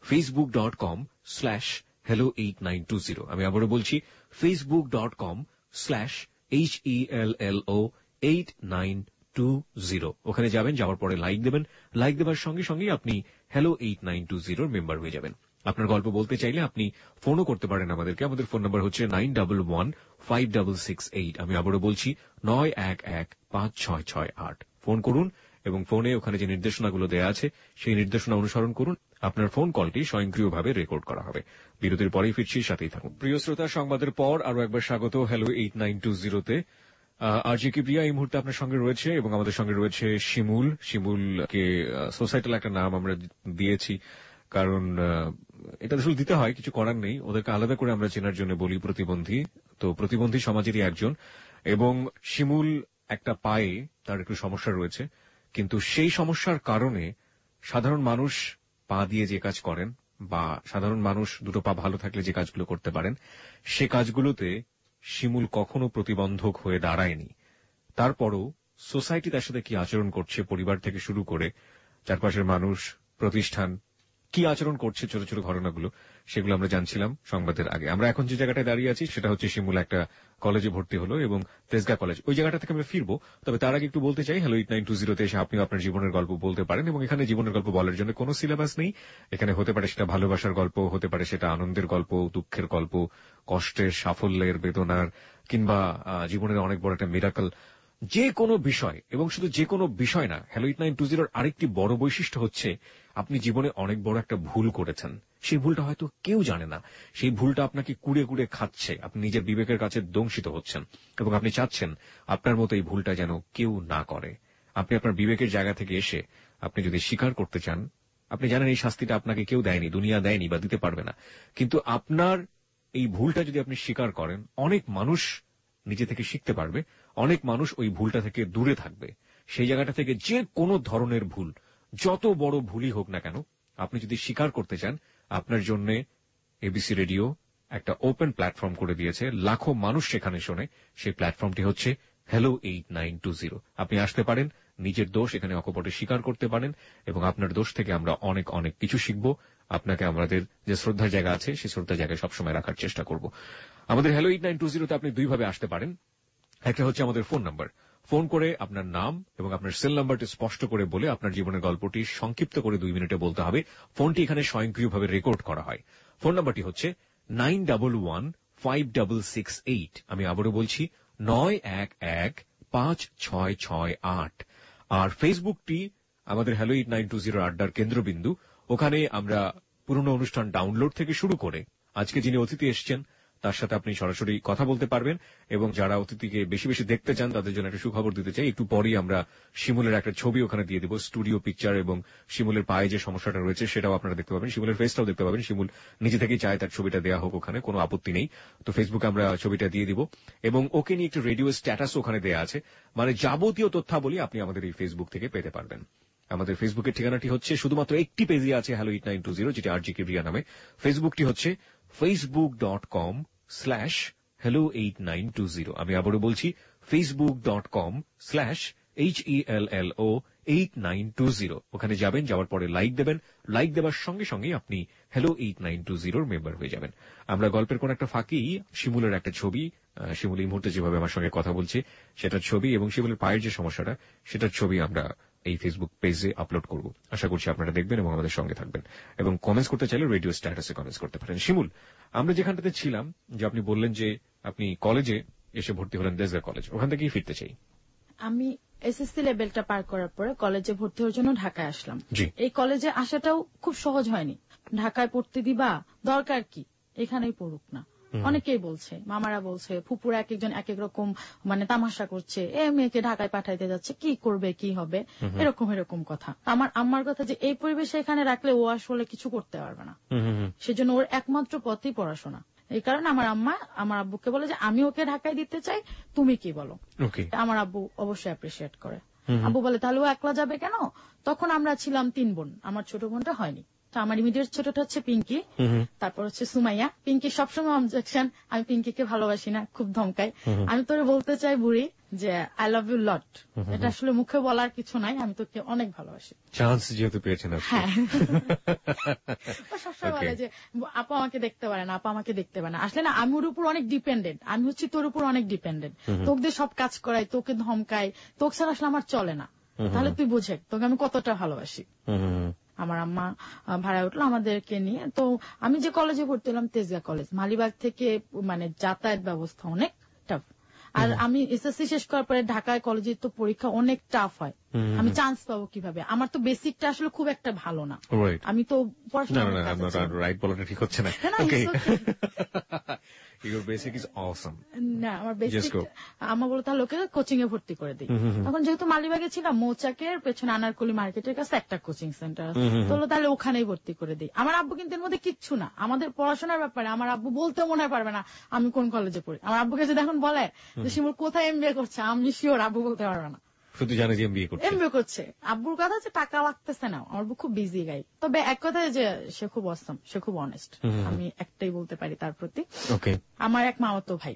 facebook.com/hello8920। আমি আবারও বলছি facebook.com/HELLO8920। ওখানে যাবেন, যাওয়ার পরে লাইক দেবেন, লাইক দেওয়ার সঙ্গে সঙ্গে আপনি হ্যালো 8920 মেম্বার হয়ে যাবেন। আপনার গল্প বলতে চাইলে আপনি ফোনও করতে পারেন আমাদেরকে। আমাদের ফোন নাম্বার হচ্ছে 91156668। আমি আবারও বলছি 91156668। ফোন করুন এবং ফোনে ওখানে যে নির্দেশনাগুলো দেয়া আছে সেই নির্দেশনা অনুসরণ করুন। আপনার ফোন কলটি স্বয়ংক্রিয়ভাবে রেকর্ড করা হবে। বিরতির পরেই ফিরছি, সাথেই থাকুন। প্রিয় শ্রোতা, সংবাদের পর আরো একবার স্বাগত হ্যালো 8920-তে। আরজি কিবরিয়া এই মুহূর্তে আপনার সঙ্গে রয়েছে এবং আমাদের সঙ্গে রয়েছে শিমুল। শিমুলকে সোসাইটাল একটা নাম আমরা দিয়েছি, কারণ এটা আসলে দিতে হয়, কিছু করার নেই, ওদেরকে আলাদা করে আমরা চেনার জন্য বলি প্রতিবন্ধী। তো প্রতিবন্ধী সমাজেরই একজন, এবং শিমুল একটা পায়ে তার একটু সমস্যা রয়েছে, কিন্তু সেই সমস্যার কারণে সাধারণ মানুষ পা দিয়ে যে কাজ করেন, বা সাধারণ মানুষ দুটো পা ভালো থাকলে যে কাজগুলো করতে পারেন, সে কাজগুলোতে শিমুল কখনো প্রতিবন্ধক হয়ে দাঁড়ায়নি। তারপরও সোসাইটি তার সাথে কি আচরণ করছে, পরিবার থেকে শুরু করে চারপাশের মানুষ, প্রতিষ্ঠান, কি আচরণ করছে ছোট ছোট ঘটনাগুলো, সেগুলো আমরা জানছিলাম সংবাদের আগে। আমরা এখন যে জায়গাটায় দাঁড়িয়ে আছি সেটা হচ্ছে শিমুল একটা কলেজে ভর্তি হলো, এবং তেজগাঁ কলেজ, ওই জায়গাটা থেকে আমরা ফিরবো। তবে তার আগে একটু বলতে চাই, হ্যালো 8920 তে এসে আপনিও আপনার জীবনের গল্প বলতে পারেন, এবং এখানে জীবনের গল্প বলার জন্য কোনো সিলেবাস নেই। এখানে হতে পারে সেটা ভালোবাসার গল্প, হতে পারে সেটা আনন্দের গল্প, দুঃখের গল্প, কষ্টের, সাফল্যের, বেদনার, কিংবা জীবনের অনেক বড় একটা মিরাকল, যে কোনো বিষয়। এবং শুধু যে কোনো বিষয় না, হ্যালো 8920 আরেকটি বড় বৈশিষ্ট্য হচ্ছে আপনি জীবনে অনেক বড় একটা ভুল করেছেন, সেই ভুলটা হয়তো কেউ জানে না, সেই ভুলটা আপনাকে কুড়ে কুড়ে খাচ্ছে, আপনি নিজের বিবেকের কাছে দংশিত হচ্ছেন, এবং আপনি চাচ্ছেন আপনার মতো এই ভুলটা যেন কেউ না করে। আপনি আপনার বিবেকের জায়গা থেকে এসে আপনি যদি স্বীকার করতে চান, আপনি জানেন এই শাস্তিটা আপনাকে কেউ দেয়নি, দুনিয়া দেয়নি বা দিতে পারবে না, কিন্তু আপনার এই ভুলটা যদি আপনি স্বীকার করেন, অনেক মানুষ নিজে থেকে শিখতে পারবে, অনেক মানুষ ওই ভুলটা থেকে দূরে থাকবে। সেই জায়গাটা থেকে যে কোনো ধরনের ভুল, যত বড় ভুলই হোক না কেন, আপনি যদি স্বীকার করতে চান, আপনার জন্য এবিসি রেডিও একটা ওপেন প্ল্যাটফর্ম করে দিয়েছে, লাখো মানুষ সেখানে শোনে। সেই প্ল্যাটফর্মটি হচ্ছে হ্যালো 8920। আপনি আসতে পারেন, নিজের দোষ এখানে অকপটে স্বীকার করতে পারেন, এবং আপনার দোষ থেকে আমরা অনেক অনেক কিছু শিখব। আপনাকে আমাদের যে শ্রদ্ধার জায়গা আছে সেই শ্রদ্ধার জায়গায় সবসময় রাখার চেষ্টা করব। আমাদের হ্যালো 8920 তে আপনি দুইভাবে আসতে পারেন। একটা হচ্ছে আমাদের ফোন নাম্বার, ফোন করে আপনার নাম এবং আপনার সেল নাম্বারটি স্পষ্ট করে বলে আপনার জীবনের গল্পটি সংক্ষিপ্ত করে 2 মিনিটে বলতে হবে। ফোনটি এখানে স্বয়ংক্রিয়ভাবে রেকর্ড করা হয়। ফোন নাম্বারটি হচ্ছে 91156668। আমি আবারও বলছি 91156668। আর ফেসবুকটি আমাদের হ্যালো 8920 আড্ডার কেন্দ্রবিন্দু। ওখানে আমরা পুরনো অনুষ্ঠান ডাউনলোড থেকে শুরু করে আজকে যিনি অতিথি এসেছেন তার সাথে আপনি সরাসরি কথা বলতে পারবেন, এবং যারা অতিথিকে বেশি বেশি দেখতে চান তাদের জন্য একটা সুখবর দিতে চাই। একটু পরেই আমরা শিমুলের একটা ছবি ওখানে দিয়ে দেব, স্টুডিও পিকচার, এবং শিমুলের পায়ে যে সমস্যাটা রয়েছে সেটাও আপনারা দেখতে পাবেন, শিমুলের ফেসটাও দেখতে পাবেন। শিমুল নিজে থেকেই চায় তার ছবিটা দেওয়া হোক ওখানে, কোনো আপত্তি নেই। তো ফেসবুকে আমরা ছবিটা দিয়ে দিব, এবং ওকে নিয়ে একটু রেডিও স্ট্যাটাস ওখানে দেওয়া আছে, মানে যাবতীয় তথ্যাবলী আপনি আমাদের এই ফেসবুক থেকে পেতে পারবেন। আমাদের ফেসবুকের ঠিকানাটি হচ্ছে, শুধুমাত্র একটি পেজে আছে হ্যালো 8920, যেটা RGK রিয়া নামে। ফেসবুকটি হচ্ছে facebook.com/hello8920। আমি আবারও বলছি facebook.com/HELLO8920। ওখানে যাবেন, যাওয়ার পরে লাইক দেবেন, লাইক দেওয়ার সঙ্গে সঙ্গে আপনি হ্যালো 8920 মেম্বার হয়ে যাবেন। আমরা গল্পের কোন একটা ফাঁকি শিমুলের একটা ছবি, শিমুল এই মুহূর্তে যেভাবে আমার সঙ্গে কথা বলছে সেটার ছবি, এবং শিমুলের পায়ের যে সমস্যাটা সেটার ছবি আমরা এই ফেসবুক পেজে আপলোড করব। আশা করছি আপনারা দেখবেন এবং আমাদের সঙ্গে থাকবেন, এবং কমেন্টস করতে চাইলে রেডিও স্ট্যাটাসে কমেন্টস করতে পারেন। শিমুল, আমরা যেখানটাতে ছিলাম, যে আপনি বললেন যে আপনি কলেজে এসে ভর্তি হলেন তেজগাঁ কলেজ, ওখান থেকেই ফিরতে চাই। আমি এসএসসি লেভেলটা পার করার পরে কলেজে ভর্তি হওয়ার জন্য ঢাকায় আসলাম। এই কলেজে আসাটাও খুব সহজ হয়নি। ঢাকায় পড়তে দিবা, দরকার কি, এখানেই পড়ুক না। অনেকেই বলছে, মামারা বলছে, ফুপুরা এক একজন এক এক রকম মানে তামাশা করছে, এ মেয়েকে ঢাকায় পাঠাইতে যাচ্ছে, কি করবে কি হবে, এরকম এরকম কথা। আমার আম্মার কথা যে এই পরিবেশে এখানে রাখলে ও আসলে কিছু করতে পারবে না, সেজন্য ওর একমাত্র পথই পড়াশোনা। এই কারণে আমার আম্মা আমার আব্বুকে বলে যে আমি ওকে ঢাকায় দিতে চাই, তুমি কি বলো। আমার আব্বু অবশ্যই অ্যাপ্রিসিয়েট করে। আব্বু বলে তাহলে ও একলা যাবে কেন। তখন আমরা ছিলাম 3 বোন, আমার ছোট বোনটা হয়নি। আমার ইমিডিয়েট ছোটটা হচ্ছে পিঙ্কি, তারপর হচ্ছে সুমাইয়া। পিঙ্কি সবসময় অবজেকশন, আমি পিঙ্কিকে ভালোবাসি না, খুব ধমকাই। আমি তোরে বলতে চাই বুড়ি যে আই লাভ ইউ লট, এটা আসলে মুখে বলার কিছু নাই, আমি তোকে অনেক ভালোবাসি। চান্স যেহেতু পেয়েছেন। হ্যাঁ, সবসময় বলে যে আপা আমাকে দেখতে পারে না, আপা আমাকে দেখতে পারে না। আসলে না, আমি ওর উপর অনেক ডিপেন্ডেন্ট, আমি হচ্ছি তোর উপর অনেক ডিপেন্ডেন্ট। তোকে দিয়ে সব কাজ করাই, তোকে ধমকাই, তোকে ছাড়া আসলে আমার চলে না। তাহলে তুই বুঝে তোকে আমি কতটা ভালোবাসি। আমার আম্মা ভাড়ায় উঠলো আমাদেরকে নিয়ে। তো আমি যে কলেজে ভর্তি হলাম তেজগাঁ কলেজ, মালিবাগ থেকে, মানে যাতায়াত ব্যবস্থা অনেক টাফ। আর আমি এসএসসি শেষ করার পরে ঢাকায় কলেজে তো পরীক্ষা অনেক টাফ হয়, আমি চান্স পাবো কিভাবে। আমার তো বেসিকটা আসলে খুব একটা ভালো না, আমি তো পড়াশোনা রাইট বলাটা ঠিক হচ্ছে না। Your basic is awesome. না, আমার বেসিক আমার বলো তাহলে ওকে কোচিং এ ভর্তি করে দিই। তখন যেহেতু মালিবাগে ছিলাম, মৌচাকের পেছনে আনারকলি মার্কেটের কাছে একটা কোচিং সেন্টার আছে, তাহলে ওখানেই ভর্তি করে দিই। আমার আব্বু কিন্তু এর মধ্যে কিচ্ছু না, আমাদের পড়াশোনার ব্যাপারে আমার আব্বু বলতে মনে হয় পারবে না আমি কোন কলেজে পড়ি। আমার আব্বুকে যদি এখন বলে যে শিমুল কোথায় এমবিএ করছে, আমি শিওর আব্বু বলতে পারবে না, শুধু জানে যে এমবিএ করছে। আব্বুর কথা যে টাকা লাগতেছে না, আমার খুব বিজি গাই। তবে এক কথায় যে সে খুব অসম, সে খুব অনেস্ট, আমি একটাই বলতে পারি তার প্রতি। আমার এক মামাতো ভাই,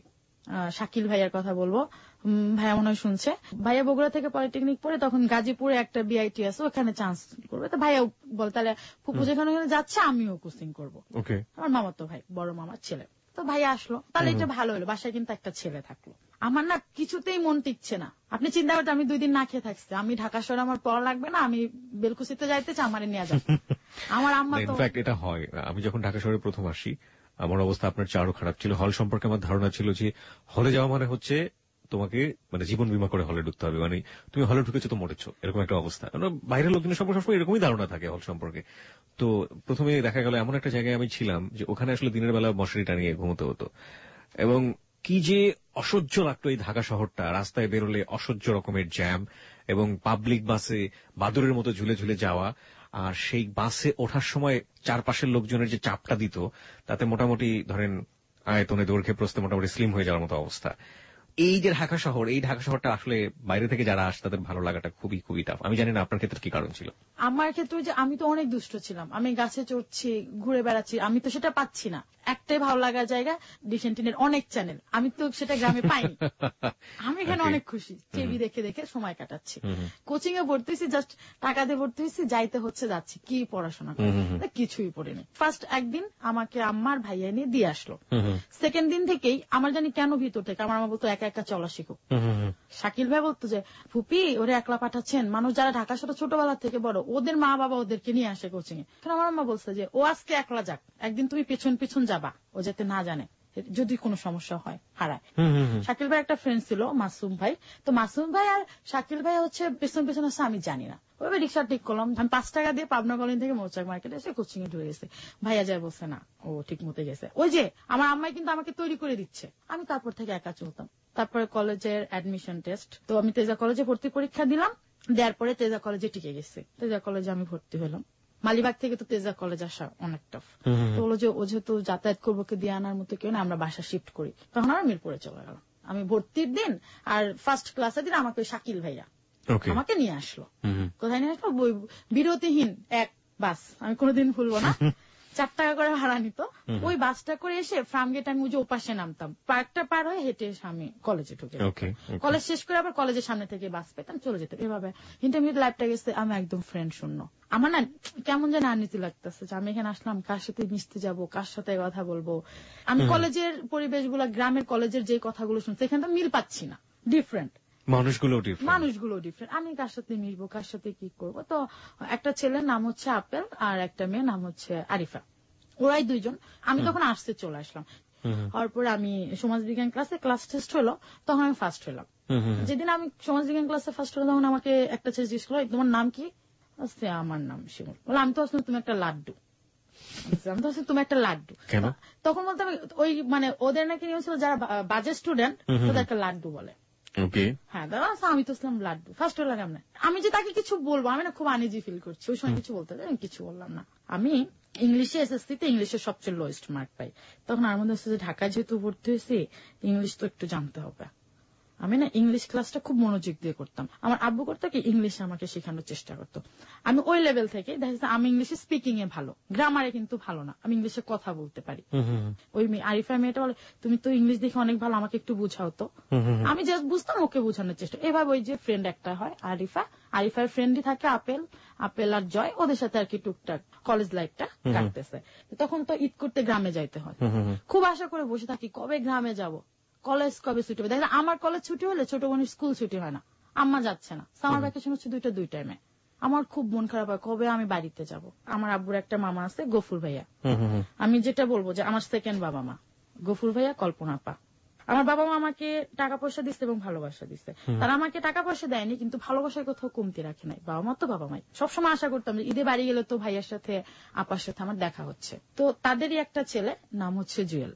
শাকিল ভাইয়ার কথা বলবো, ভাইয়া মনে হয় শুনছে। ভাইয়া বগুড়া থেকে পলিটেকনিক পড়ে, তখন গাজীপুরে একটা বিআইটি আছে, ওখানে চান্স করবে। তো ভাইয়া বল তাহলে ফুপু যেখানে যাচ্ছে আমিও কোচিং করবো। আমার মামা তো ভাই, বড় মামার ছেলে। তো ভাইয়া আসলো, তাহলে এটা ভালো হলো, বাসায় কিন্তু একটা ছেলে থাকলো। আমার না কিছুতেই মন টিকছে না। আপনি চিন্তা করতে, আমি 2 দিন না খেয়ে থাকছি। আমি ঢাকা শহরে, আমার পড়া লাগবে না, আমি বেলকুচিতে যাইতে চাই, আমারে নিয়ে যাবে। আমার আম্মা তো ইনফ্যাক্ট এটা হয়। আমি যখন ঢাকা শহরে প্রথম আসি, আমার অবস্থা আপনার চেয়ে আরো খারাপ ছিল। হল সম্পর্কে আমার ধারণা ছিল যে হলে যাওয়া মানে হচ্ছে তোমাকে মানে জীবন বীমা করে হলে ঢুকতে হবে, মানে তুমি হলে ঢুকেছো তো মরেছো, এরকম একটা অবস্থা। বাইরের লোকজনের সম্পর্কে সবসময় এরকমই ধারণা থাকে হল সম্পর্কে। তো প্রথমে দেখা গেল এমন একটা জায়গায় আমি ছিলাম যে ওখানে আসলে দিনের বেলা মশারি টানিয়ে ঘুমোতে হতো, এবং কি যে অসহ্য লাগতো এই ঢাকা শহরটা। রাস্তায় বেরোলে অসহ্য রকমের জ্যাম, এবং পাবলিক বাসে বাদুরের মতো ঝুলে ঝুলে যাওয়া। আর সেই বাসে ওঠার সময় চারপাশের লোকজনের যে চাপটা দিত, তাতে মোটামুটি ধরেন আয়তনে দৈর্ঘ্যে প্রস্থে মোটামুটি স্লিম হয়ে যাওয়ার মতো অবস্থা। এই যে ঢাকা শহর, এই ঢাকা শহরটা আসলে বাইরে থেকে যারা আসে তাদের ভালো লাগাটা খুবই খুবই টাফ। আমি জানি না আপনার ক্ষেত্রে কি কারণ ছিল। আমার ক্ষেত্রে যে আমি তো অনেক দুষ্ট ছিলাম, আমি গাছে চড়ছি, ঘুরে বেড়াচ্ছি, আমি তো সেটা পাচ্ছি না। একটাই ভালো লাগার জায়গা ডিসেন্টিনের অনেক চ্যানেল, আমি তো সেটা গ্রামে পাইনি। আমি এখানে অনেক খুশি, টিভি দেখে দেখে সময় কাটাচ্ছি। কোচিং এ ভর্তি হয়েছি, জাস্ট টাকা দিয়ে ভর্তি হয়েছি, যাইতে হচ্ছে যাচ্ছি, কি পড়াশোনা কিছুই পড়িনি। ফার্স্ট একদিন আমাকে আম্মার ভাইয়া নিয়ে দিয়ে আসলো। সেকেন্ড দিন থেকেই আমার জানি কেন ভিতর থেকে আমার বলতো একা একা চলা শিখো। শাকিল ভাই বলতো যে ফুপি ওরে একলা পাঠাচ্ছেন, মানুষ যারা ঢাকা শহরে ছোটবেলা থেকে বড়, ওদের মা বাবা ওদেরকে নিয়ে আসে কোচিং এ। আমার আম্মা বলছে যে ও আজকে একলা যাক, একদিন তুমি পেছন পেছন যাবা, ও যাতে না জানে, যদি কোনো সমস্যা হয় হারায়। শাকিল ভাই একটা ফ্রেন্ড ছিল মাসুম ভাই, তো মাসুম ভাই আর শাকিল ভাই হচ্ছে পেছন পেছন আসছে, আমি জানি না। ওইভাবে রিক্সা ঠিক করলাম, আমি 5 টাকা দিয়ে পাবনা কলোনি থেকে মৌচাক মার্কেটে এসে কোচিং এ ঢুকে গেছে। ভাইয়া যায় বলছে না, ও ঠিক মতো গেছে। ওই যে আমার আম্মাই কিন্তু আমাকে তৈরি করে দিচ্ছে। আমি তারপর থেকে একা চলতাম। তারপরে কলেজের অ্যাডমিশন টেস্ট, তো আমি তেজা কলেজে ভর্তি পরীক্ষা দিলাম, দেওয়ার পরে তেজা কলেজে টিকে গেছে। তেজা কলেজে আমি ভর্তি হলাম। মালিবাগ থেকে তো তেজা কলেজ আসা অনেক টাফ। তো বলো যে ও যেহেতু যাতায়াত করবো, কে দিয়ে আনার মতো কেউ না, আমরা বাসা শিফট করি। তখন আমরা মিরপুরে চলে গেলাম। আমি ভর্তির দিন আর ফার্স্ট ক্লাসের দিন আমাকে শাকিল ভাইয়া আমাকে নিয়ে আসলো। কোথায় নিয়ে আসলো? বিরতিহীন এক বাস, আমি কোনোদিন ভুলবো না। 4 টাকা করে ভাড়া নিত। ওই বাসটা করে এসে ফার্মগেট আমি ওই যে ওপাশে নামতাম, পার্কটা পার হয়ে হেঁটে এসে আমি কলেজে ঢুকে, কলেজ শেষ করে আবার কলেজের সামনে থেকে বাস পেতাম, চলে যেতাম। এভাবে ইন্টারমিডিয়েট লাইফটা গেছে আমি একদম ফ্রেন্ড শূন্য। আমার না কেমন যেন আনইজি লাগতেছে যে আমি এখানে আসলাম, কার সাথে মিশতে যাবো, কার সাথে কথা বলবো। আমি কলেজের পরিবেশগুলো, গ্রামের কলেজের যে কথাগুলো শুনছি, এখানে তো মিল পাচ্ছি না, ডিফারেন্ট মানুষগুলো ডিফারেন্ট। আমি কার সাথে মিশবো, কার সাথে কি করবো? তো একটা ছেলের নাম হচ্ছে আপেল আর একটা মেয়ের নাম হচ্ছে আরিফা, ওরাই 2 জন। আমি তখন আসতে চলে আসলাম। তারপরে আমি সমাজবিজ্ঞান ক্লাস টেস্ট হলো, তখন আমি ফার্স্ট হলাম। যেদিন আমি সমাজবিজ্ঞান ক্লাসে ফার্স্ট হলাম, তখন আমাকে একটা ছেলে জিজ্ঞেস করলো তোমার নাম কি? আমার নাম শিমুল। বলে আমি তো আসলে তুমি একটা লাড্ডু। আমি তো আসলে তুমি একটা লাড্ডু। তখন বলতে আমি ওই মানে ওদের নাকি নিয়ম ছিল যারা বাজে স্টুডেন্ট তাদের একটা লাড্ডু বলে। হ্যাঁ দাদা, আমি তো ইসলাম লাড্ডু ফার্স্ট হলাম। আমি যে তাকে কিছু বলবো, আমি না খুব আনইজি ফিল করছি। ওই সময় কিছু বলতে আমি কিছু বললাম না। আমি ইংলিশে এসএসসি তে ইংলিশের সবচেয়ে লোয়েস্ট মার্ক পাই। তখন আমার মধ্যে হচ্ছে যে ঢাকায় যেহেতু ভর্তি হয়েছি, ইংলিশ তো একটু জানতে হবে। আমি না ইংলিশ ক্লাসটা খুব মনোযোগ দিয়ে করতাম। আমার আব্বু করতো কি, ইংলিশে আমাকে শেখানোর চেষ্টা করতো। আমি ওই লেভেল থেকে দেখা যাচ্ছে আমি ইংলিশে স্পিকিং এ ভালো, গ্রামারে কিন্তু ভালো না। আমি ইংলিশে কথা বলতে পারি। ওই আরিফা মেয়েটা বলে তুমি তো ইংলিশ দেখে অনেক ভালো, আমাকে একটু বুঝাও তো। আমি জাস্ট বুঝতাম, ওকে বোঝানোর চেষ্টা। এভাবে ওই যে ফ্রেন্ড একটা হয় আরিফার ফ্রেন্ডই থাকে আপেল আর জয়, ওদের সাথে আর কি টুকটাক কলেজ লাইফটা কাটতেছে। তখন তো ঈদ করতে গ্রামে যাইতে হয়, খুব আশা করে বসে থাকি কবে গ্রামে যাব, কলেজ কবে ছুটি হবে। দেখেন আমার কলেজ ছুটি হলে ছোট বোনের স্কুল ছুটি হয় না, আম্মা যাচ্ছে না, সামার ভ্যাকেশন হচ্ছে 2 টাইমে। আমার খুব মন খারাপ হয় কবে আমি বাড়িতে যাব। আমার আব্বুর একটা মামা আছে গফুর ভাইয়া, আমি যেটা বলবো যে আমার সেকেন্ড বাবা মা গফুর ভাইয়া, কল্পনা আপা। আমার বাবা মা আমাকে টাকা পয়সা দিচ্ছে এবং ভালোবাসা দিচ্ছে। তারা আমাকে টাকা পয়সা দেয়নি, কিন্তু ভালোবাসার কোথাও কমতি রাখে নাই। বাবা মা তো বাবা মাই। সবসময় আশা করতাম যে ঈদে বাড়ি গেলে তো ভাইয়ের সাথে আপার সাথে আমার দেখা হচ্ছে। তো তাদেরই একটা ছেলে নাম হচ্ছে জুয়েল।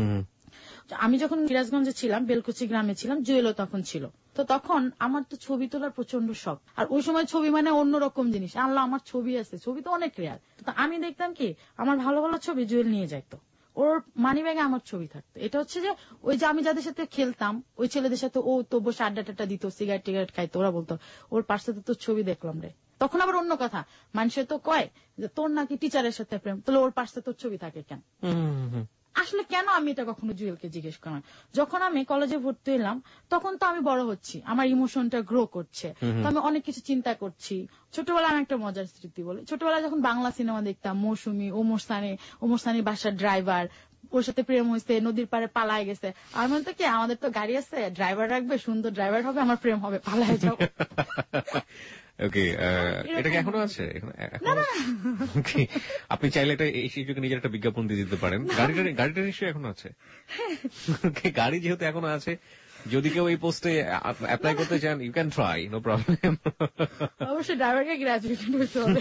আমি যখন সিরাজগঞ্জে ছিলাম, বেলকুচি গ্রামে ছিলাম, জুয়েলও তখন ছিল। তো তখন আমার তো ছবি তোলার প্রচন্ড শখ। আর ওই সময় ছবি মানে অন্যরকম জিনিস। আল্লাহ, আমার ছবি আছে, ছবি তো অনেক রেয়ার। তো আমি দেখতাম কি আমার ভালো ভালো ছবি জুয়েল নিয়ে যাইতো, ওর মানি ব্যাগে আমার ছবি থাকতো। এটা হচ্ছে যে ওই যে আমি যাদের সাথে খেলতাম, ওই ছেলেদের সাথে ও তো বসে আড্ডা টাড্ডা দিত, সিগারেট টিগারেট খাইতো। ওরা বলতো ওর পাশে তো ছবি দেখলাম রে। তখন আবার অন্য কথা, মানুষে তো কয় যে তোর নাকি টিচারের সাথে প্রেম, তাহলে ওর পাশে তোর ছবি থাকে কেন? আসলে কেন আমি এটা কখনো জুয়েলকে জিজ্ঞেস করি না। যখন আমি কলেজে ভর্তি হলাম তখন তো আমি বড় হচ্ছি, আমার ইমোশনটা গ্রো করছে, তো আমি অনেক কিছু চিন্তা করছি। ছোটবেলায় আমি একটা মজার স্মৃতি বলি, ছোটবেলায় যখন বাংলা সিনেমা দেখতাম, মৌসুমী, ওমর সানি বাসার ড্রাইভার, ওর সাথে প্রেম হয়েছে, নদীর পাড়ে পালায় গেছে। আর মনে তো কি আমাদের তো গাড়ি আছে, ড্রাইভার রাখবে, সুন্দর ড্রাইভার হবে, আমার প্রেম হবে, পালায় যাও। ওকে, এটা কি এখনো আছে? আপনি চাইলে এটা এই সুযোগে নিজের একটা বিজ্ঞাপন দিয়ে দিতে পারেন। গাড়িটা নিশ্চয়ই এখনো আছে। গাড়ি যেহেতু এখনো আছে, যদি কেউ এই পোস্টে অ্যাপ্লাই করতে চান, you can try, no problem. অবশ্যই ড্রাইভারকে গ্রাজুয়েশন হতে হবে।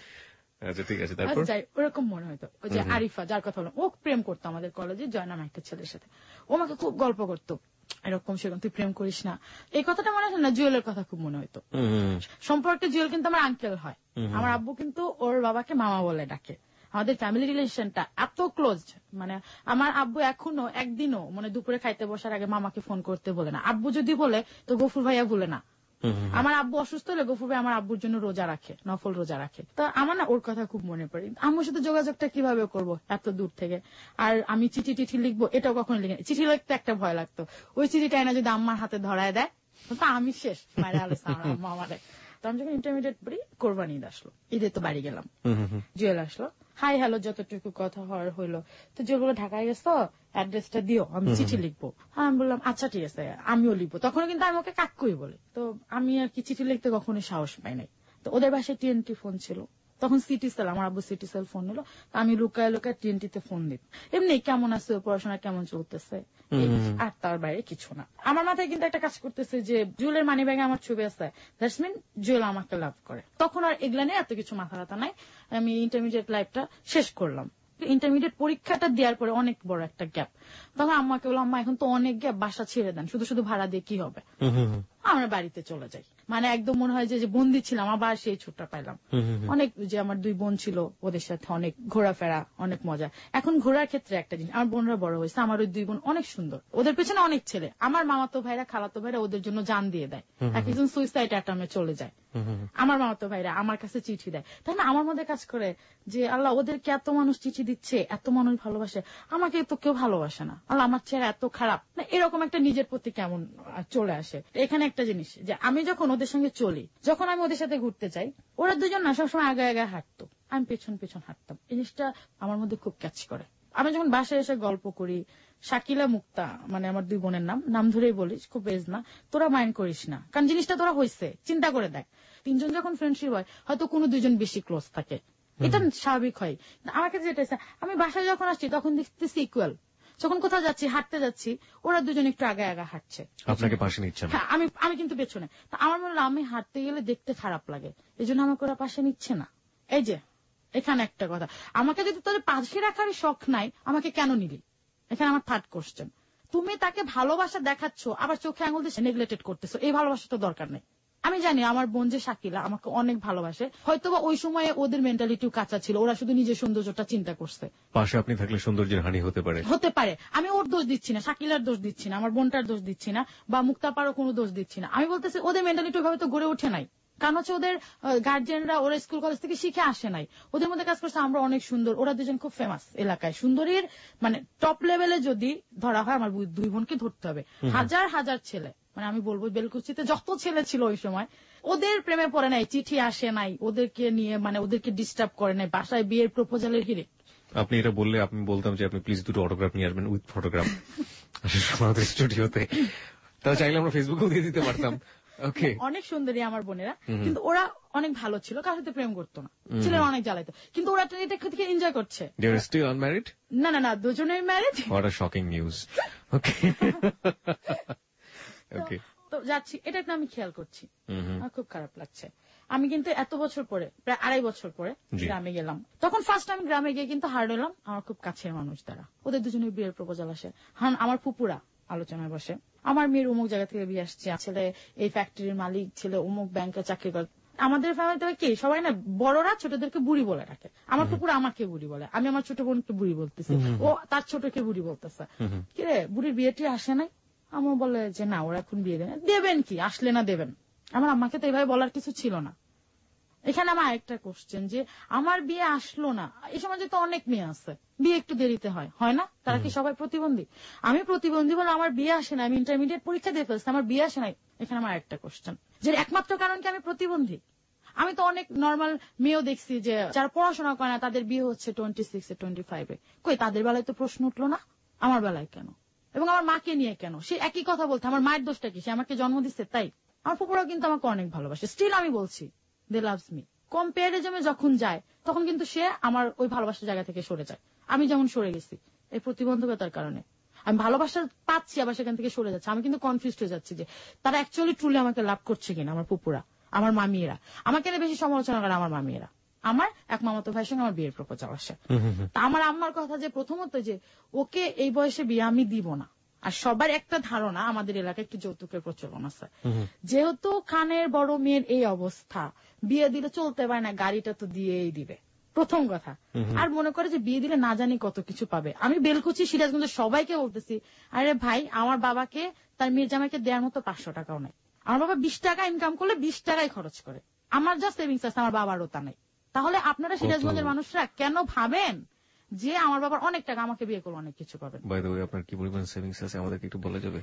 আচ্ছা ঠিক আছে, তারপর ওরকম মনে হয়তো। ওই যে আরিফা, যার কথা বললাম, ও প্রেম করতো আমাদের কলেজে, জয় নামে একটা ছেলের সাথে। ও আমাকে খুব গল্প করতো, এরকম সেরকম, তুই প্রেম করিস না। এই কথাটা মনে হয় না, জুয়েলের কথা খুব মনে হইতো। সম্পর্কে জুয়েল কিন্তু আমার আঙ্কেল হয়, আমার আব্বু কিন্তু ওর বাবাকে মামা বলে ডাকে। আমাদের ফ্যামিলি রিলেশনটা এত ক্লোজ, মানে আমার আব্বু এখনো একদিনও মানে দুপুরে খাইতে বসার আগে মামাকে ফোন করতে বলে না। আব্বু যদি বলে তো গফুর ভাইয়া বলে না। আমার আব্বু অসুস্থ হলে গফুর ভাই আমার আব্বুর জন্য রোজা রাখে, নফল রোজা রাখে। তো আমার না ওর কথা খুব মনে পড়ে। আম্মুর সাথে যোগাযোগটা কিভাবে করব এত দূর থেকে? আর আমি চিঠি টিঠি লিখবো, এটাও কখনো লিখিনি। চিঠি লিখতে একটা ভয় লাগতো, ওই চিঠিটা এনে যদি আম্মার হাতে ধরায় দেয় তো আমি শেষ, মায়ের আলোচনা আম্মা আমারে। তো আমি যখন ইন্টারমিডিয়েট পড়ি, কোরবানি ঈদ আসলো, ঈদে তো বাড়ি গেলাম, জুয়েল আসলো, হাই হ্যালো যতটুকু কথা হওয়ার হইলো। তো জুয়েল বলে, ঢাকায় গেছো, অ্যাড্রেসটা দিও, আমি চিঠি লিখবো। আমি বললাম আচ্ছা ঠিক আছে, আমিও লিখবো। তখন কিন্তু আমি ওকে কাকুই বলি। তো আমি আর কি চিঠি লিখতে কখনোই সাহস পাই নাই। তো ওদের বাসায় TNT ফোন ছিল, তখন সিটি সেল, আমার আব্বু সিটি সেল ফোন নিল, আমি লুকায় লুকায় TNT-তে ফোন দিত। এমনি কেমন আছে, পড়াশোনা কেমন চলতেছে, আর তার বাইরে কিছু না। আমার মাথায় কিন্তু একটা কাজ করতেছে যে জুয়েলের মানি ব্যাগে আমার ছবি আছে, দ্যাটস মিন জুয়েল আমাকে লাভ করে। তখন আর এগুলা নিয়ে এত কিছু মাথা ব্যথা নাই। আমি ইন্টারমিডিয়েট লাইফটা শেষ করলাম। ইন্টারমিডিয়েট পরীক্ষাটা দেওয়ার পরে অনেক বড় একটা গ্যাপ। তখন আম্মাকে বললাম, আম্মা এখন তো অনেক গ্যাপ, বাসা ছেড়ে দেন, শুধু শুধু ভাড়া দিয়ে কি হবে, আমরা বাড়িতে চলে যাই। মানে একদম মনে হয় যে বন্দি ছিলাম, আবার সেই ছুটটা পাইলাম। অনেক যে আমার 2 বোন ছিল, ওদের সাথে অনেক ঘোরাফেরা, অনেক মজা। এখন ঘোরার ক্ষেত্রে একটা জিনিস, আমার বোনরা বড় হয়েছে, আমার ওই 2 বোন অনেক সুন্দর, ওদের পেছনে অনেক ছেলে। আমার মামাতো ভাইরা, খালাতো ভাইরা ওদের জন্য জান দিয়ে দেয়, একজন সুইসাইড অ্যাটেম্পে চলে যায়। আমার মামাতো ভাইরা আমার কাছে চিঠি দেয়। তাই না, আমার মধ্যে কাজ করে যে আল্লাহ, ওদেরকে এত মানুষ চিঠি দিচ্ছে, এত মানুষ ভালোবাসে, আমাকে তো কেউ ভালোবাসে না, আল্লাহ আমার চেহারা এত খারাপ না, এরকম একটা নিজের প্রতি কেমন চলে আসে। এখানে একটা জিনিস যে আমি যখন ওদের সঙ্গে চলি, যখন আমি ওদের সাথে ঘুরতে যাই, ওরা দুজন না সবসময় আগে আগে হাঁটতো, আমি পেছন পেছন হাঁটতাম। এই জিনিসটা আমার মধ্যে খুব ক্যাচ করে। আমি যখন বাসায় এসে গল্প করি, শাকিলা মুক্তা মানে আমার 2 বোনের নাম ধরেই বলিস, খুব এজ না, তোরা মাইন্ড করিস না, কারণ জিনিসটা তোরা হয়েছে, চিন্তা করে দেখ, 3 জন যখন ফ্রেন্ডশিপ হয়, হয়তো কোনো 2 জন বেশি ক্লোজ থাকে, এটা স্বাভাবিক হয়। আমার কাছে যেটা, আমি বাসায় যখন আসছি তখন দেখতেছি ইকুয়াল, যখন কোথাও যাচ্ছি, হাঁটতে যাচ্ছি, ওরা দুজন একটু আগে আগে হাঁটছে, আপনাকে পাশে নিচ্ছে না। হ্যাঁ, আমি কিন্তু পেছনে। আমার মনে হলো আমি হাঁটতে গেলে দেখতে খারাপ লাগে, এই জন্য আমাকে ওরা পাশে নিচ্ছে না। এই যে এখানে একটা কথা, আমাকে যদি তোদের পাশে রাখার শখ নাই, আমাকে কেন নিলি? এখানে আমার থার্ড কোশ্চেন। তুমি তাকে ভালোবাসা দেখাচ্ছ, আবার চোখে আঙুল দিয়ে নেগলেক্টেড করতেছো, এই ভালোবাসা তো দরকার নেই। আমি জানি আমার বোন যে শাকিলা আমাকে অনেক ভালোবাসে, হয়তোবা ওই সময়ে ওদের মেন্টালিটিও কাঁচা ছিল, ওরা শুধু নিজের সৌন্দর্যটা চিন্তা করছে। পাশে আপনি থাকলে সৌন্দর্যের হানি হতে পারে। আমি ওর দোষ দিচ্ছি না, শাকিলার দোষ দিচ্ছি না, আমার বোনটার দোষ দিচ্ছি না, বা মুক্তাপারও কোনো দোষ দিচ্ছি না। আমি বলতেছি ওদের মেন্টালিটি ওইভাবে তো গড়ে ওঠে নাই, কারণ হচ্ছে ওদের গার্জিয়ানরা ওরা স্কুল কলেজ থেকে শিখে আসে নাই, ওদের মধ্যে কাজ করছে আমরা অনেক সুন্দর, ওরা দুজন খুব ফেমাস এলাকায়, সুন্দরীর মানে টপ লেভেলে যদি ধরা হয়, আমার 2 বোনকে ধরতে হবে। হাজার হাজার ছেলে, মানে আমি বলবো বেলকুচিতে যত ছেলে ছিল ওই সময়, ওদের প্রেমে পড়ে নাই, চিঠি আসে নাই, ওদেরকে নিয়ে মানে ওদেরকে ডিস্টার্ব করে নাই, বাসায় বিয়ের প্রপোজালের হিরে। আপনি এটা বললে আমি বলতাম যে আপনি প্লিজ 2টো অটোগ্রাফ নিয়ে আসবেন উইথ ফটোগ্রাফ আমাদের স্টুডিওতে, তা চাইলে আমরা ফেসবুকেও দিয়ে দিতে পারতাম। ওকে, অনেক সুন্দরী আমার বোনেরা, কিন্তু ওরা অনেক ভালো ছিল, কার সাথে প্রেম করতো না, ছেলেরা অনেক জ্বালাইতো, কিন্তু ওরা এটা থেকে এনজয় করছে। They are still unmarried? না, দুজনেই married. What a shocking news. Okay okay, তো যাচ্ছি, এটা একটা আমি খেয়াল করছি, আমার খুব খারাপ লাগছে। আমি কিন্তু এত বছর পরে, প্রায় 2.5 বছর পরে গ্রামে গেলাম। তখন ফার্স্ট আমি গ্রামে গিয়ে কিন্তু হার্ড হলাম আমার খুব কাছের মানুষ দ্বারা, ওদের দুজনের বিয়ের প্রপোজাল আসে। আমার ফুপুরা আলোচনায় বসে, আমার মেয়ের অমুক জায়গা থেকে বিয়ে আসছে, ছেলে এই ফ্যাক্টরির মালিক, ছেলে অমুক ব্যাংকে চাকরি করে। আমাদের ফ্যামিলিতে কি সবাই না বড়রা ছোটদেরকে বুড়ি বলে রাখে, আমার পুকুর আমাকে বুড়ি বলে, আমি আমার ছোট বোনকে বুড়ি বলতেছি, ও তার ছোটকে বুড়ি বলতেছে। কিরে বুড়ির বিয়েটি আসে নাই? আমার বলে যে না, ওরা এখন বিয়ে দেবেন কি, আসলে না দেবেন। আমার আম্মাকে তো এইভাবে বলার কিছু ছিল না, এখানে আমার আরেকটা কোশ্চেন যে আমার বিয়ে আসলো না, এই সমাজে তো অনেক মেয়ে আছে বিয়ে একটু দেরিতে হয় না? তারা কি সবাই প্রতিবন্ধী? আমি প্রতিবন্ধী বলে আমার বিয়ে আসে না, আমি ইন্টারমিডিয়েট পরীক্ষা দিয়ে ফেলছি, আমার বিয়ে আসে নাই। এখানে আমার একটা কোশ্চেন যে একমাত্র কারণ কি আমি প্রতিবন্ধী? আমি তো অনেক নর্মাল মেয়েও দেখছি যে যারা পড়াশোনা করে না তাদের বিয়ে হচ্ছে 26 25 কই তাদের বেলায় তো প্রশ্ন উঠলো না, আমার বেলায় কেন? এবং আমার মাকে নিয়ে কেন সে একই কথা বলতে, আমার মায়ের দোষটা কি? সে আমাকে জন্ম দিচ্ছে তাই? আমার ফুপুরাও কিন্তু আমাকে অনেক ভালোবাসে, স্টিল আমি বলছি দে লাভস মি। কম্পেয়ারিজমে যখন যায় তখন কিন্তু সে আমার ওই ভালোবাসার জায়গা থেকে সরে যায়, আমি যেমন সরে গেছি এই প্রতিবন্ধকতার কারণে। আমি ভালোবাসা পাচ্ছি আবার সেখান থেকে সরে যাচ্ছে, আমি কিন্তু কনফিউজড হয়ে যাচ্ছি যে তারা অ্যাকচুয়ালি ট্রুলি আমাকে লাভ করছে কিনা। আমার পুপুরা, আমার মামিয়েরা আমাকে বেশি সমালোচনা করে, আমার মামিয়েরা। আমার এক মামাতো ভাইয়ের সঙ্গে আমার বিয়ের প্রপোজাল আসে, তা আমার আম্মার কথা যে প্রথমত যে ওকে এই বয়সে বিয়ে আমি দিব না। আর সবার একটা ধারণা আমাদের এলাকায় একটু যৌতুকের প্রচলন আছে, যেহেতু খানের বড় মেয়ের এই অবস্থা, বিয়ে দিলে চলতে পারে না, গাড়িটা তো দিয়েই দিবে প্রথম কথা। আর মনে করে যে বিয়ে দিলে না জানি কত কিছু পাবে। আমি বেলকুচি সিরাজগঞ্জের সবাইকে বলতেছি, আরে ভাই আমার বাবাকে তার মেয়ের জামাইকে দেওয়ার মতো 500 টাকাও নাই। আমার বাবা 20 টাকা ইনকাম করলে 20 টাকাই খরচ করে, আমার যা সেভিংস আছে আমার বাবারও তা নাই। তাহলে আপনারা সিরাজগঞ্জের মানুষরা কেন ভাবেন যে আমার বাবার অনেক টাকা, আমাকে বিয়ে করলে অনেক কিছু পাবেন? বাই দ্য ওয়ে আপনার কি পরিমাণ সেভিংস আছে আমাদেরকে একটু বলা যাবে?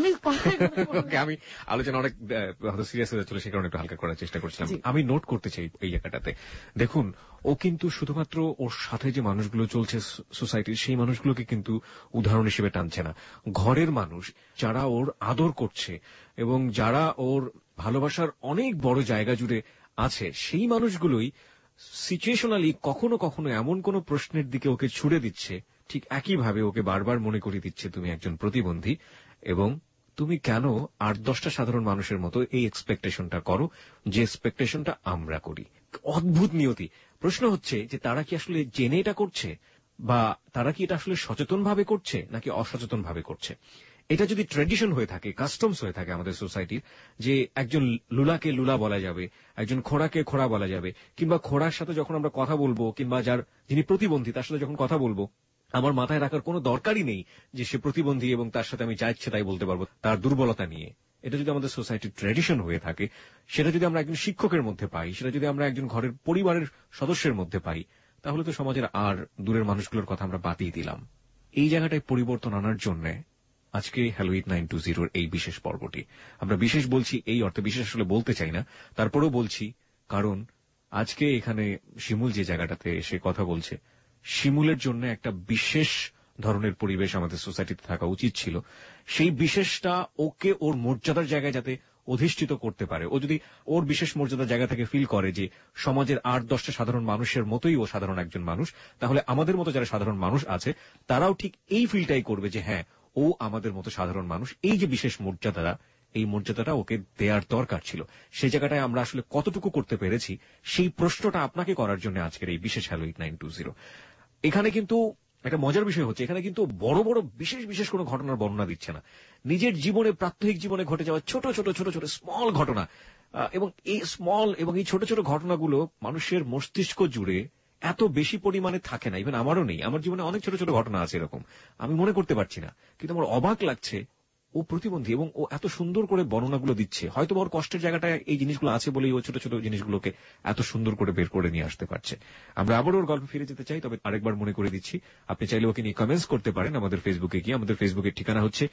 আমি আলোচনা অনেক হয়তো সিরিয়াস হয়ে যাচ্ছিল, সে কারণে একটু হালকা করার চেষ্টা করছিলাম। আমি নোট করতে চাই এই জায়গাটাতে, দেখুন ও কিন্তু শুধুমাত্র ওর সাথে যে মানুষগুলো চলছে সোসাইটির, সেই মানুষগুলোকে কিন্তু উদাহরণ হিসেবে টানছে না। ঘরের মানুষ যারা ওর আদর করছে এবং যারা ওর ভালোবাসার অনেক বড় জায়গা জুড়ে আছে, সেই মানুষগুলোই সিচুয়েশনালি কখনো কখনো এমন কোন প্রশ্নের দিকে ওকে ছুড়ে দিচ্ছে, ঠিক একইভাবে ওকে বারবার মনে করিয়ে দিচ্ছে তুমি একজন প্রতিবন্ধী এবং তুমি কেন 8-10টা সাধারণ মানুষের মতো এই এক্সপেকটেশনটা করো যে এক্সপেকটেশনটা আমরা করি। অদ্ভুত নিয়তি। প্রশ্ন হচ্ছে যে তারা কি আসলে জেনে এটা করছে, বা তারা কি এটা আসলে সচেতন ভাবে করছে নাকি অসচেতন ভাবে করছে। এটা যদি ট্র্যাডিশন হয়ে থাকে, কাস্টমস হয়ে থাকে আমাদের সোসাইটির, যে একজন লুলাকে লুলা বলা যাবে, একজন খোড়াকে খোড়া বলা যাবে, কিংবা খোড়ার সাথে যখন আমরা কথা বলবো, কিংবা যিনি প্রতিবন্ধী তার সাথে যখন কথা বলবো, আমার মাথায় রাখার কোনো দরকারই নেই যে সে প্রতিবন্ধী এবং তার সাথে আমি যা ইচ্ছে তাই বলতে পারবো তার দুর্বলতা নিয়ে। এটা যদি আমাদের সোসাইটির ট্র্যাডিশন হয়ে থাকে, সেটা যদি আমরা একজন শিক্ষকের মধ্যে পাই, সেটা যদি আমরা একজন ঘরের পরিবারের সদস্যের মধ্যে পাই, তাহলে তো সমাজের আর দূরের মানুষগুলোর কথা আমরা বাতিয়ে দিলাম। এই জায়গাটায় পরিবর্তন আনার জন্য আজকে হ্যালো 8920 এই বিশেষ পর্বটি। আমরা বিশেষ বলছি এই অর্থে, বিশেষ আসলে বলতে চাই না, তারপরেও বলছি কারণ আজকে এখানে শিমুল যে জায়গাটাতে এসে কথা বলছে, শিমুলের জন্য একটা বিশেষ ধরনের পরিবেশ আমাদের সোসাইটিতে থাকা উচিত ছিল। সেই বিশেষটা ওকে ওর মর্যাদার জায়গায় যাতে অধিষ্ঠিত করতে পারে। ও যদি ওর বিশেষ মর্যাদার জায়গা থেকে ফিল করে যে সমাজের 8-10টা সাধারণ মানুষের মতোই ও সাধারণ একজন মানুষ, তাহলে আমাদের মতো যারা সাধারণ মানুষ আছে তারাও ঠিক এই ফিলটাই করবে যে হ্যাঁ, ও আমাদের মতো সাধারণ মানুষ। এই যে বিশেষ মর্যাদাটা, এই মর্যাদাটা ওকে দেওয়ার দরকার ছিল। সেই জায়গাটায় আমরা আসলে কতটুকু করতে পেরেছি, সেই প্রশ্নটা আপনাকে করার জন্য আজকের এই বিশেষ হ্যালো 8920। এখানে কিন্তু একটা মজার বিষয় হচ্ছে, এখানে কিন্তু বড় বড় বিশেষ বিশেষ কোনো ঘটনার বর্ণনা দিচ্ছে না, নিজের জীবনে, প্রাত্যহিক জীবনে ঘটে যাওয়া ছোট ছোট ছোট ছোট স্মল ঘটনা, এবং এই স্মল এবং এই ছোট ছোট ঘটনাগুলো মানুষের মস্তিষ্ক জুড়ে এত বেশি পরিমাণে থাকে না। ইভেন আমারও নেই, আমার জীবনে অনেক ছোট ছোট ঘটনা আছে এরকম, আমি মনে করতে পারছি না, কিন্তু আমার অবাক লাগছে ও প্রতিবন্ধী এবং ও এত সুন্দর করে বর্ণনাগুলো দিচ্ছে। হয়তো ওর কষ্টের জায়গাটায় এই জিনিসগুলো আছে বলেই ও ছোট ছোট জিনিসগুলোকে এত সুন্দর করে বের করে নিয়ে আসতে পারছে। আমরা আবার ওর গল্পে ফিরে যেতে চাই, তবে আরেকবার মনে করে দিচ্ছি, আপনি চাইলে ওকে নিয়ে কমেন্টস করতে পারেন আমাদের ফেসবুকে গিয়ে। আমাদের ফেসবুকের ঠিকানা হচ্ছে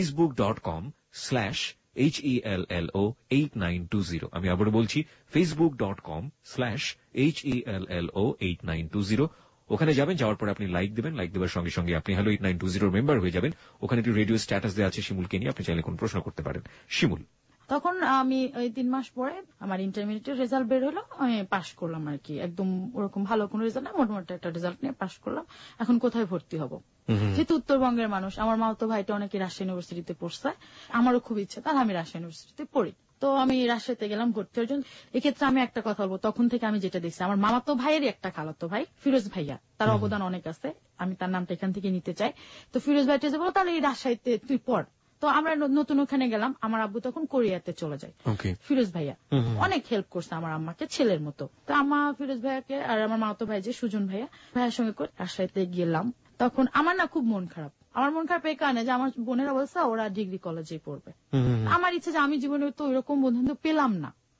facebook.com/HELLO8920। আমি আবার বলছি facebook.com/HELLO8920। ওখানে যাবেন, যাওয়ার পরে আপনি লাইক দেবেন, লাইক দেওয়ার সঙ্গে সঙ্গে আপনি হ্যালো 8920 মেম্বার হয়ে যাবেন। ওখানে একটি রেডিও স্ট্যাটাস দেওয়া আছে শিমুলকে নিয়ে, আপনি চাইলে কোন প্রশ্ন করতে পারেন। শিমুল, তখন আমি ওই 3 মাস পরে আমার ইন্টারমিডিয়েটের রেজাল্ট বের হলো, আমি পাশ করলাম আর কি, একদম ওরকম ভালো কোনো রেজাল্ট না, মোটামুটি একটা রেজাল্ট নিয়ে পাশ করলাম। এখন কোথায় ভর্তি হব, যেহেতু উত্তরবঙ্গের মানুষ, আমার মাও তো ভাইটা অনেকে রাজশাহী ইউনিভার্সিটিতে পড়ছে, আমারও খুব ইচ্ছে তাহলে আমি রাজশাহী ইউনিভার্সিটিতে পড়ি। তো আমি রাজশাহীতে গেলাম ভর্তি হওয়ার জন্য। এক্ষেত্রে আমি একটা কথা বলবো, তখন থেকে আমি যেটা দেখছি, আমার মামাতো ভাইয়েরই একটা খালাতো ভাই ফিরোজ ভাইয়া, তার অবদান অনেক আছে, আমি তার নামটা এখান থেকে নিতে চাই। তো ফিরোজ ভাইটা যে বলো তাহলে এই রাজশাহীতে তুই পড়, তো আমরা নতুন ওখানে গেলাম। আমার আব্বু তখন কোরিয়াতে চলে যায়। ফিরোজ ভাইয়া অনেক হেল্প করছে আমার আম্মাকে ছেলের মতো। তো আম্মা ফিরোজ ভাইয়াকে আর আমার মামাতো ভাই যে সুজন ভাইয়ের সঙ্গে করে রাজশাহীতে গেলাম। তখন আমার না খুব মন খারাপ, আমার মন খারাপ এই কারণে যে আমার বোনের অবস্থা, ওরা ডিগ্রি কলেজে পড়বে। আমার ইচ্ছে যে আমি জীবনে তো ওইরকম বন্ধু পেলাম না,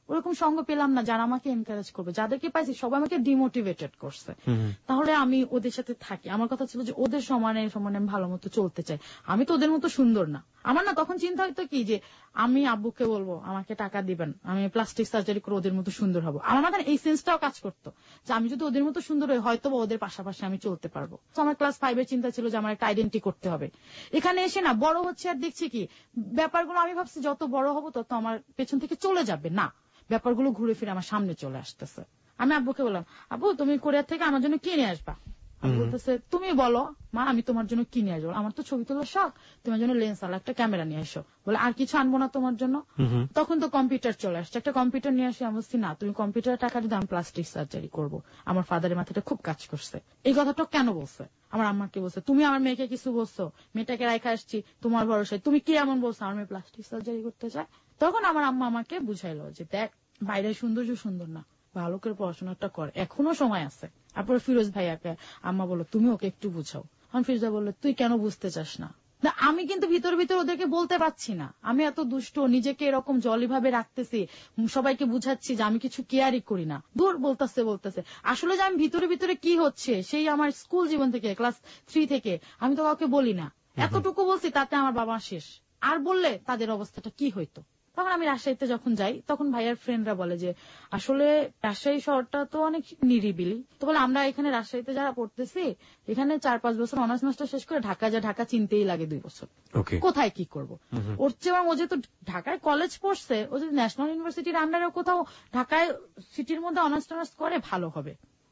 ওরকম সঙ্গ পেলাম না যারা আমাকে এনকারেজ করবে। যাদেরকে পাইছি সবাই আমাকে ডিমোটিভেটেড করছে। তাহলে আমি ওদের সাথে থাকি। আমার কথা ছিল যে ওদের সমানে সমানে ভালো মতো চলতে চাই। আমি তো ওদের মতো সুন্দর না। আমার না তখন চিন্তা হয়তো কি যে আমি আব্বুকে বলবো আমাকে টাকা দিবেন, আমি প্লাস্টিক সার্জারি করে ওদের মতো সুন্দর হবো। আমার মাথায় এই সেন্সটাও কাজ করতো যে আমি যদি ওদের মতো সুন্দর হই হয়তো ওদের পাশাপাশি আমি চলতে পারবো। তো আমার ক্লাস 5 এর চিন্তা ছিল যে আমার একটা আইডেন্টি করতে হবে। এখানে এসে না বড় হচ্ছে আর দেখছি কি ব্যাপারগুলো আমি ভাবছি যত বড় হবো তত আমার পেছন থেকে চলে যাবে, না ব্যাপারগুলো ঘুরে ফিরে আমার সামনে চলে আসতেছে। আমি আব্বুকে বললাম, আব্বু তুমি কোরিয়া থেকে আমার জন্য কি নিয়ে আসবা? বলতেছে তুমি বলো মা আমি তোমার জন্য কি নিয়ে আসবো? আমার তো ছবি তোলার শখ, তোমার জন্য লেন্স আলা একটা ক্যামেরা নিয়ে এসো। বলে আর কিছু আনবো না তোমার জন্য? তখন তো কম্পিউটার চলে আসছে, একটা কম্পিউটার নিয়ে আসি। আমি বলছি না তুমি কম্পিউটারের টাকা দিতে আমি প্লাস্টিক সার্জারি করবো। আমার ফাদারের মাথাটা খুব কাজ করছে। এই কথাটা কেন বলছে? আমার আম্মাকে বলছে তুমি আমার মেয়েকে কিছু বলছো, মেয়েটাকে রাখা আসছি তোমার ভরসায়, তুমি কি এমন বলছো আমার মেয়ে প্লাস্টিক সার্জারি করতে চায়? তখন আমার আম্মা আমাকে বুঝাইলো যে দেখ বাইরের সৌন্দর্য সুন্দর না, ভালো করে পড়াশোনাটা কর, এখনো সময় আছে। তারপর ফিরোজ ভাইয়াকে আম্মা বললো তুমি ওকে একটু বুঝাও। এখন ফিরোজ ভাই বললো তুই কেন বুঝতে চাস না? আমি কিন্তু ভিতর ভিতর ওদেরকে বলতে পারছি না আমি এত দুষ্ট, নিজেকে এরকম জলি ভাবে রাখতেছি, সবাইকে বুঝাচ্ছি যে আমি কিছু কেয়ারই করি না। দূর বলতেছে আসলে যে আমি ভিতরে ভিতরে কি হচ্ছে সেই আমার স্কুল জীবন থেকে ক্লাস 3 থেকে আমি তো কাউকে বলি না। এতটুকু বলছি তাতে আমার বাবা শেষ, আর বললে তাদের অবস্থাটা কি হইতো। তখন আমি রাজশাহীতে যখন যাই তখন ভাইয়ার ফ্রেন্ডরা বলে যে আসলে রাজশাহী শহরটা তো অনেক নিরিবিলি, তো বলে আমরা এখানে রাজশাহীতে যারা পড়তেছি এখানে 4-5 বছর অনার্স মাস্টার শেষ করে ঢাকা ঢাকা চিনতেই লাগে 2 বছর, কোথায় কি করব। ওর চেয়ে ও যেহেতু ঢাকায় কলেজ পড়ছে, ও যদি ন্যাশনাল ইউনিভার্সিটির আন্ডারে কোথাও ঢাকায় সিটির মধ্যে অনার্স টনার্স করে ভালো হবে।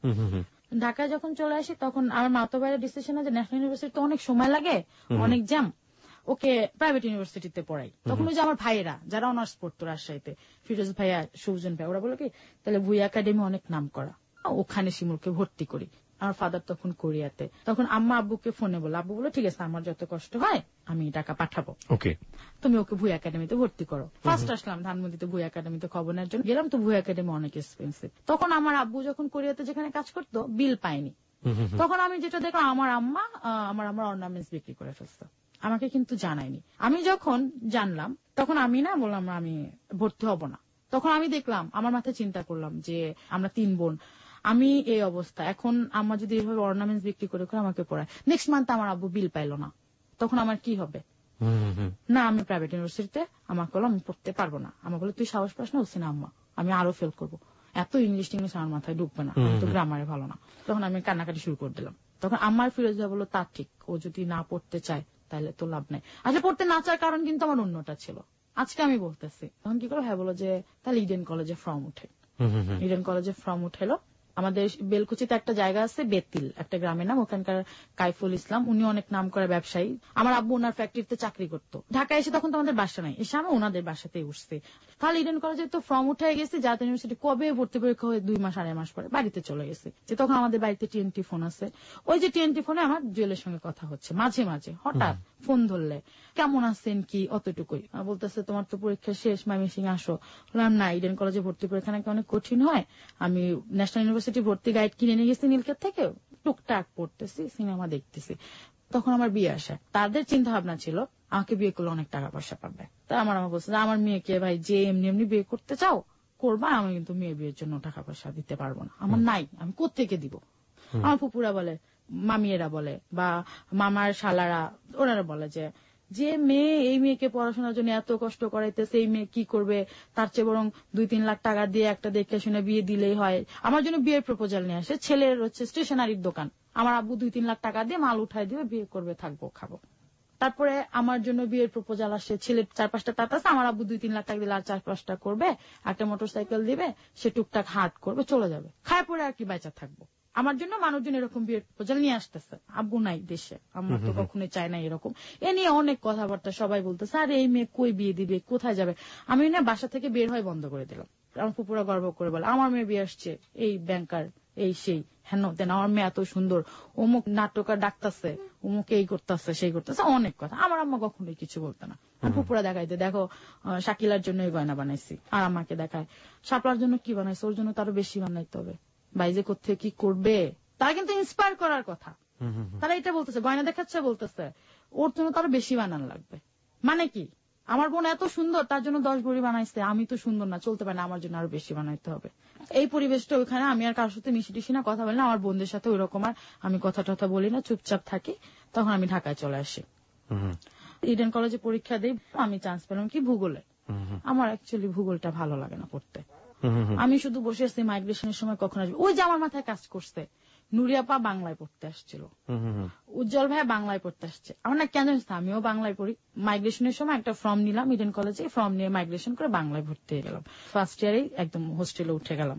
ঢাকায় যখন চলে আসি তখন আমার মাতো ভাইয়ের ডিসিশন আছে ন্যাশনাল ইউনিভার্সিটিতে অনেক সময় লাগে, অনেক জ্যাম, ওকে প্রাইভেট ইউনিভার্সিটিতে পড়াই। তখন ওই যে আমার ভাইয়েরা যারা অনার্স পড়তো রাজশাহীতে, ফিরোজ ভাইয়া সুজন ভাই, ওরা বলো কি তাহলে ভুই একাডেমি অনেক নাম করা, ওখানে শিমুলকে ভর্তি করি। আমার ফাদার তখন কোরিয়াতে, তখন আম্মা আব্বুকে ফোনে বলো, আব্বু বলো ঠিক আছে আমার যত কষ্ট হয় আমি টাকা পাঠাবো, তুমি ওকে ভুই একাডেমিতে ভর্তি করো। ফার্স্ট আসলাম ধানমন্ডিতে ভুই একাডেমিতে খবর নেওয়ার জন্য গেলাম, তো ভুই একাডেমি অনেক এক্সপেন্সিভ। তখন আমার আব্বু যখন কোরিয়াতে যেখানে কাজ করতো বিল পায়নি, তখন আমি যেটা দেখলাম আমার আম্মা আমার অর্নামেন্টস বিক্রি করে ফেলতো, আমাকে কিন্তু জানায়নি। আমি যখন জানলাম তখন আমি না বললাম আমি ভর্তি হব না। তখন আমি দেখলাম আমার মাথায় চিন্তা করলাম যে আমরা 3 বোন, আমি এই অবস্থা, এখন আম্মা যদি এইভাবে অর্নামেন্টস বিক্রি করে আমাকে পড়ায়, নেক্সট মান্থ আমার আব্বু বিল পাইলো না, তখন আমার কি হবে? না আমি প্রাইভেট ইউনিভার্সিটিতে, আমাকে বললাম আমি পড়তে পারবো না। আমার বলে তুই সাহস পাস না? বলছি না আম্মা আমি আরো ফেল করবো, এত ইংলিশ টিংলিশ আমার মাথায় ঢুকবে না, আমি তো গ্রামারে ভালো না। তখন আমি কান্নাকাটি শুরু করে দিলাম। তখন আমার ফিরোজ ভাই বললো তা ঠিক, ও যদি না পড়তে চায় তাহলে তো লাভ নাই। আসলে পড়তে না চাওয়ার কারণ কিন্তু আমার অন্যটা ছিল, আজকে আমি বলতেছি। তখন কি করো, হ্যাঁ বলো যে তাহলে ইডেন কলেজে ফর্ম উঠে। ইডেন কলেজে ফর্ম উঠেলো। আমাদের বেলকুচিতে একটা জায়গা আছে বেতিল, একটা গ্রামের নাম, ওখানকার কাইফুল ইসলাম, উনি অনেক নাম করা ব্যবসায়ী। আমার আব্বু ওনার ফ্যাক্টরিতে চাকরি করতো। ঢাকায় এসে তখন তো আমাদের বাসা নাই, এসে আমি ওনাদের বাসাতেই উঠছি। তাহলে ইডেন কলেজে তো ফর্ম উঠে গেছে, জাতীয় ইউনিভার্সিটি কবে ভর্তি পরীক্ষা হয়ে 2 মাস 2.5 মাস পরে বাড়িতে চলে গেছে। যে তখন আমাদের বাড়িতে টিএনটি ফোন আছে, ওই যে টিএনটি ফোনে আমার জুয়েলের সঙ্গে কথা হচ্ছে মাঝে মাঝে, হঠাৎ ফোন ধরলে কেমন আছেন কি অতটুকুই, বলতেছে তোমার তো পরীক্ষা শেষ ময়মনসিং আসো। বললাম না ইডেন কলেজে ভর্তি পরীক্ষা নাকি অনেক কঠিন হয়, আমি ন্যাশনাল ইউনিভার্সিটি ভর্তি গাইড কিনে নিয়ে গেছি নীলক্ষেত থেকে, টুকটাক পড়তেছি সিনেমা দেখতেছি। তখন আমার বিয়ে আসে, তাদের চিন্তা ভাবনা ছিল আমাকে বিয়ে করলে অনেক টাকা পয়সা পাবে। তা আমার আমা বলছে আমার মেয়েকে ভাই যে এমনি এমনি বিয়ে করতে চাও করবা, আমি কিন্তু মেয়ে বিয়ের জন্য টাকা পয়সা দিতে পারবো না, আমার নাই, আমি কোত্থেকে দিব। আমার ফুপুরা বলে, মামিয়েরা বলে, বা মামার শালারা ওনারা বলে যে যে মেয়ে এই মেয়েকে পড়াশোনার জন্য এত কষ্ট করাইতেছে, এই মেয়ে কি করবে, তার চেয়ে বরং 2-3 লাখ টাকা দিয়ে একটা দেখে শুনে বিয়ে দিলেই হয়। আমার জন্য বিয়ের প্রপোজাল নিয়ে আসে, ছেলের হচ্ছে স্টেশনারির দোকান, আমার আব্বু 2-3 লাখ টাকা দিয়ে মাল উঠাই দিবে, বিয়ে করবে, থাকবো খাবো। তারপরে আমার জন্য বিয়ের প্রপোজাল আসে, ছেলের 4-5টা তাঁত আছে, আমার আব্বু 2-3 লাখ টাকা দিলে আর 4-5টা করবে, একটা মোটরসাইকেল দিবে, সে টুকটাক হাট করবে, চলে যাবে, খায় পরে আর কি বেঁচে থাকবো। আমার জন্য মানুষজন এরকম বিয়ের প্রপোজাল নিয়ে আসতেছে, আব্বু নাই দেশে, আমরা তো কখনোই চাই না এরকম। এ নিয়ে অনেক কথাবার্তা, সবাই বলতেছে আরে এই মেয়ে কই বিয়ে দিবে, কোথায় যাবে। আমি না বাসা থেকে বের হয় বন্ধ করে দিলাম। আমার ফুপুরা গর্ব করে বলে আমার মেয়ে বিয়ে আসছে, এই ব্যাংকার, এই সেই হেন দেন, আমার মেয়ে এত সুন্দর, অমুক নাটকার ডাকতেছে, অমুক এই করতেছে সেই করতেছে, অনেক কথা। আমার আম্মা কখনোই কিছু বলতো না। আর ফুপুরা দেখাইতে দেখো শাকিলার জন্য এই গয়না বানাইছি, আর আমাকে দেখায় শাপলার জন্য কি বানাইছে, ওর জন্য তারও বেশি বানাইতে হবে, বাইজে কোথা কি করবে। তারা কিন্তু ইন্সপায়ার করার কথা, তারা এটা বলতেছে, গয়না দেখাচ্ছে বলতেছে ওর জন্য তারও বেশি বানান লাগবে। মানে কি আমার বোন এত সুন্দর, তার জন্য 10 ভরি বানাইছে, আমি তো সুন্দর না, চলতে পারে না, আমার জন্য আরো বেশি বানাইতে হবে। এই পরিবেশটা ওইখানে আমি আর কারোর সাথে মিশি টিশি না, কথা বলি না, আমার বোনদের সাথে ওই রকম আর আমি কথা টথা বলি না, চুপচাপ থাকি। তখন আমি ঢাকায় চলে আসি, ইডেন কলেজে পরীক্ষা দিই, আমি চান্স পেলাম কি ভূগোলে। আমার অ্যাকচুয়ালি ভূগোলটা ভালো লাগে না পড়তে, আমি শুধু বসে আসছি মাইগ্রেশনের সময় কখন আসবে। ওই যে আমার মাথায় কাজ করছে, নুরিয়াপা বাংলায় পড়তে আসছিল, উজ্জ্বল ভাই বাংলায় পড়তে আসছে, আমার না কেন জানিস, আমিও বাংলায় পড়ি। মাইগ্রেশনের সময় একটা ফর্ম নিলাম ইডেন কলেজে, ফর্ম নিয়ে মাইগ্রেশন করে বাংলায় ভর্তি হয়ে গেলাম। ফার্স্ট ইয়ারে একদম হোস্টেলে উঠে গেলাম,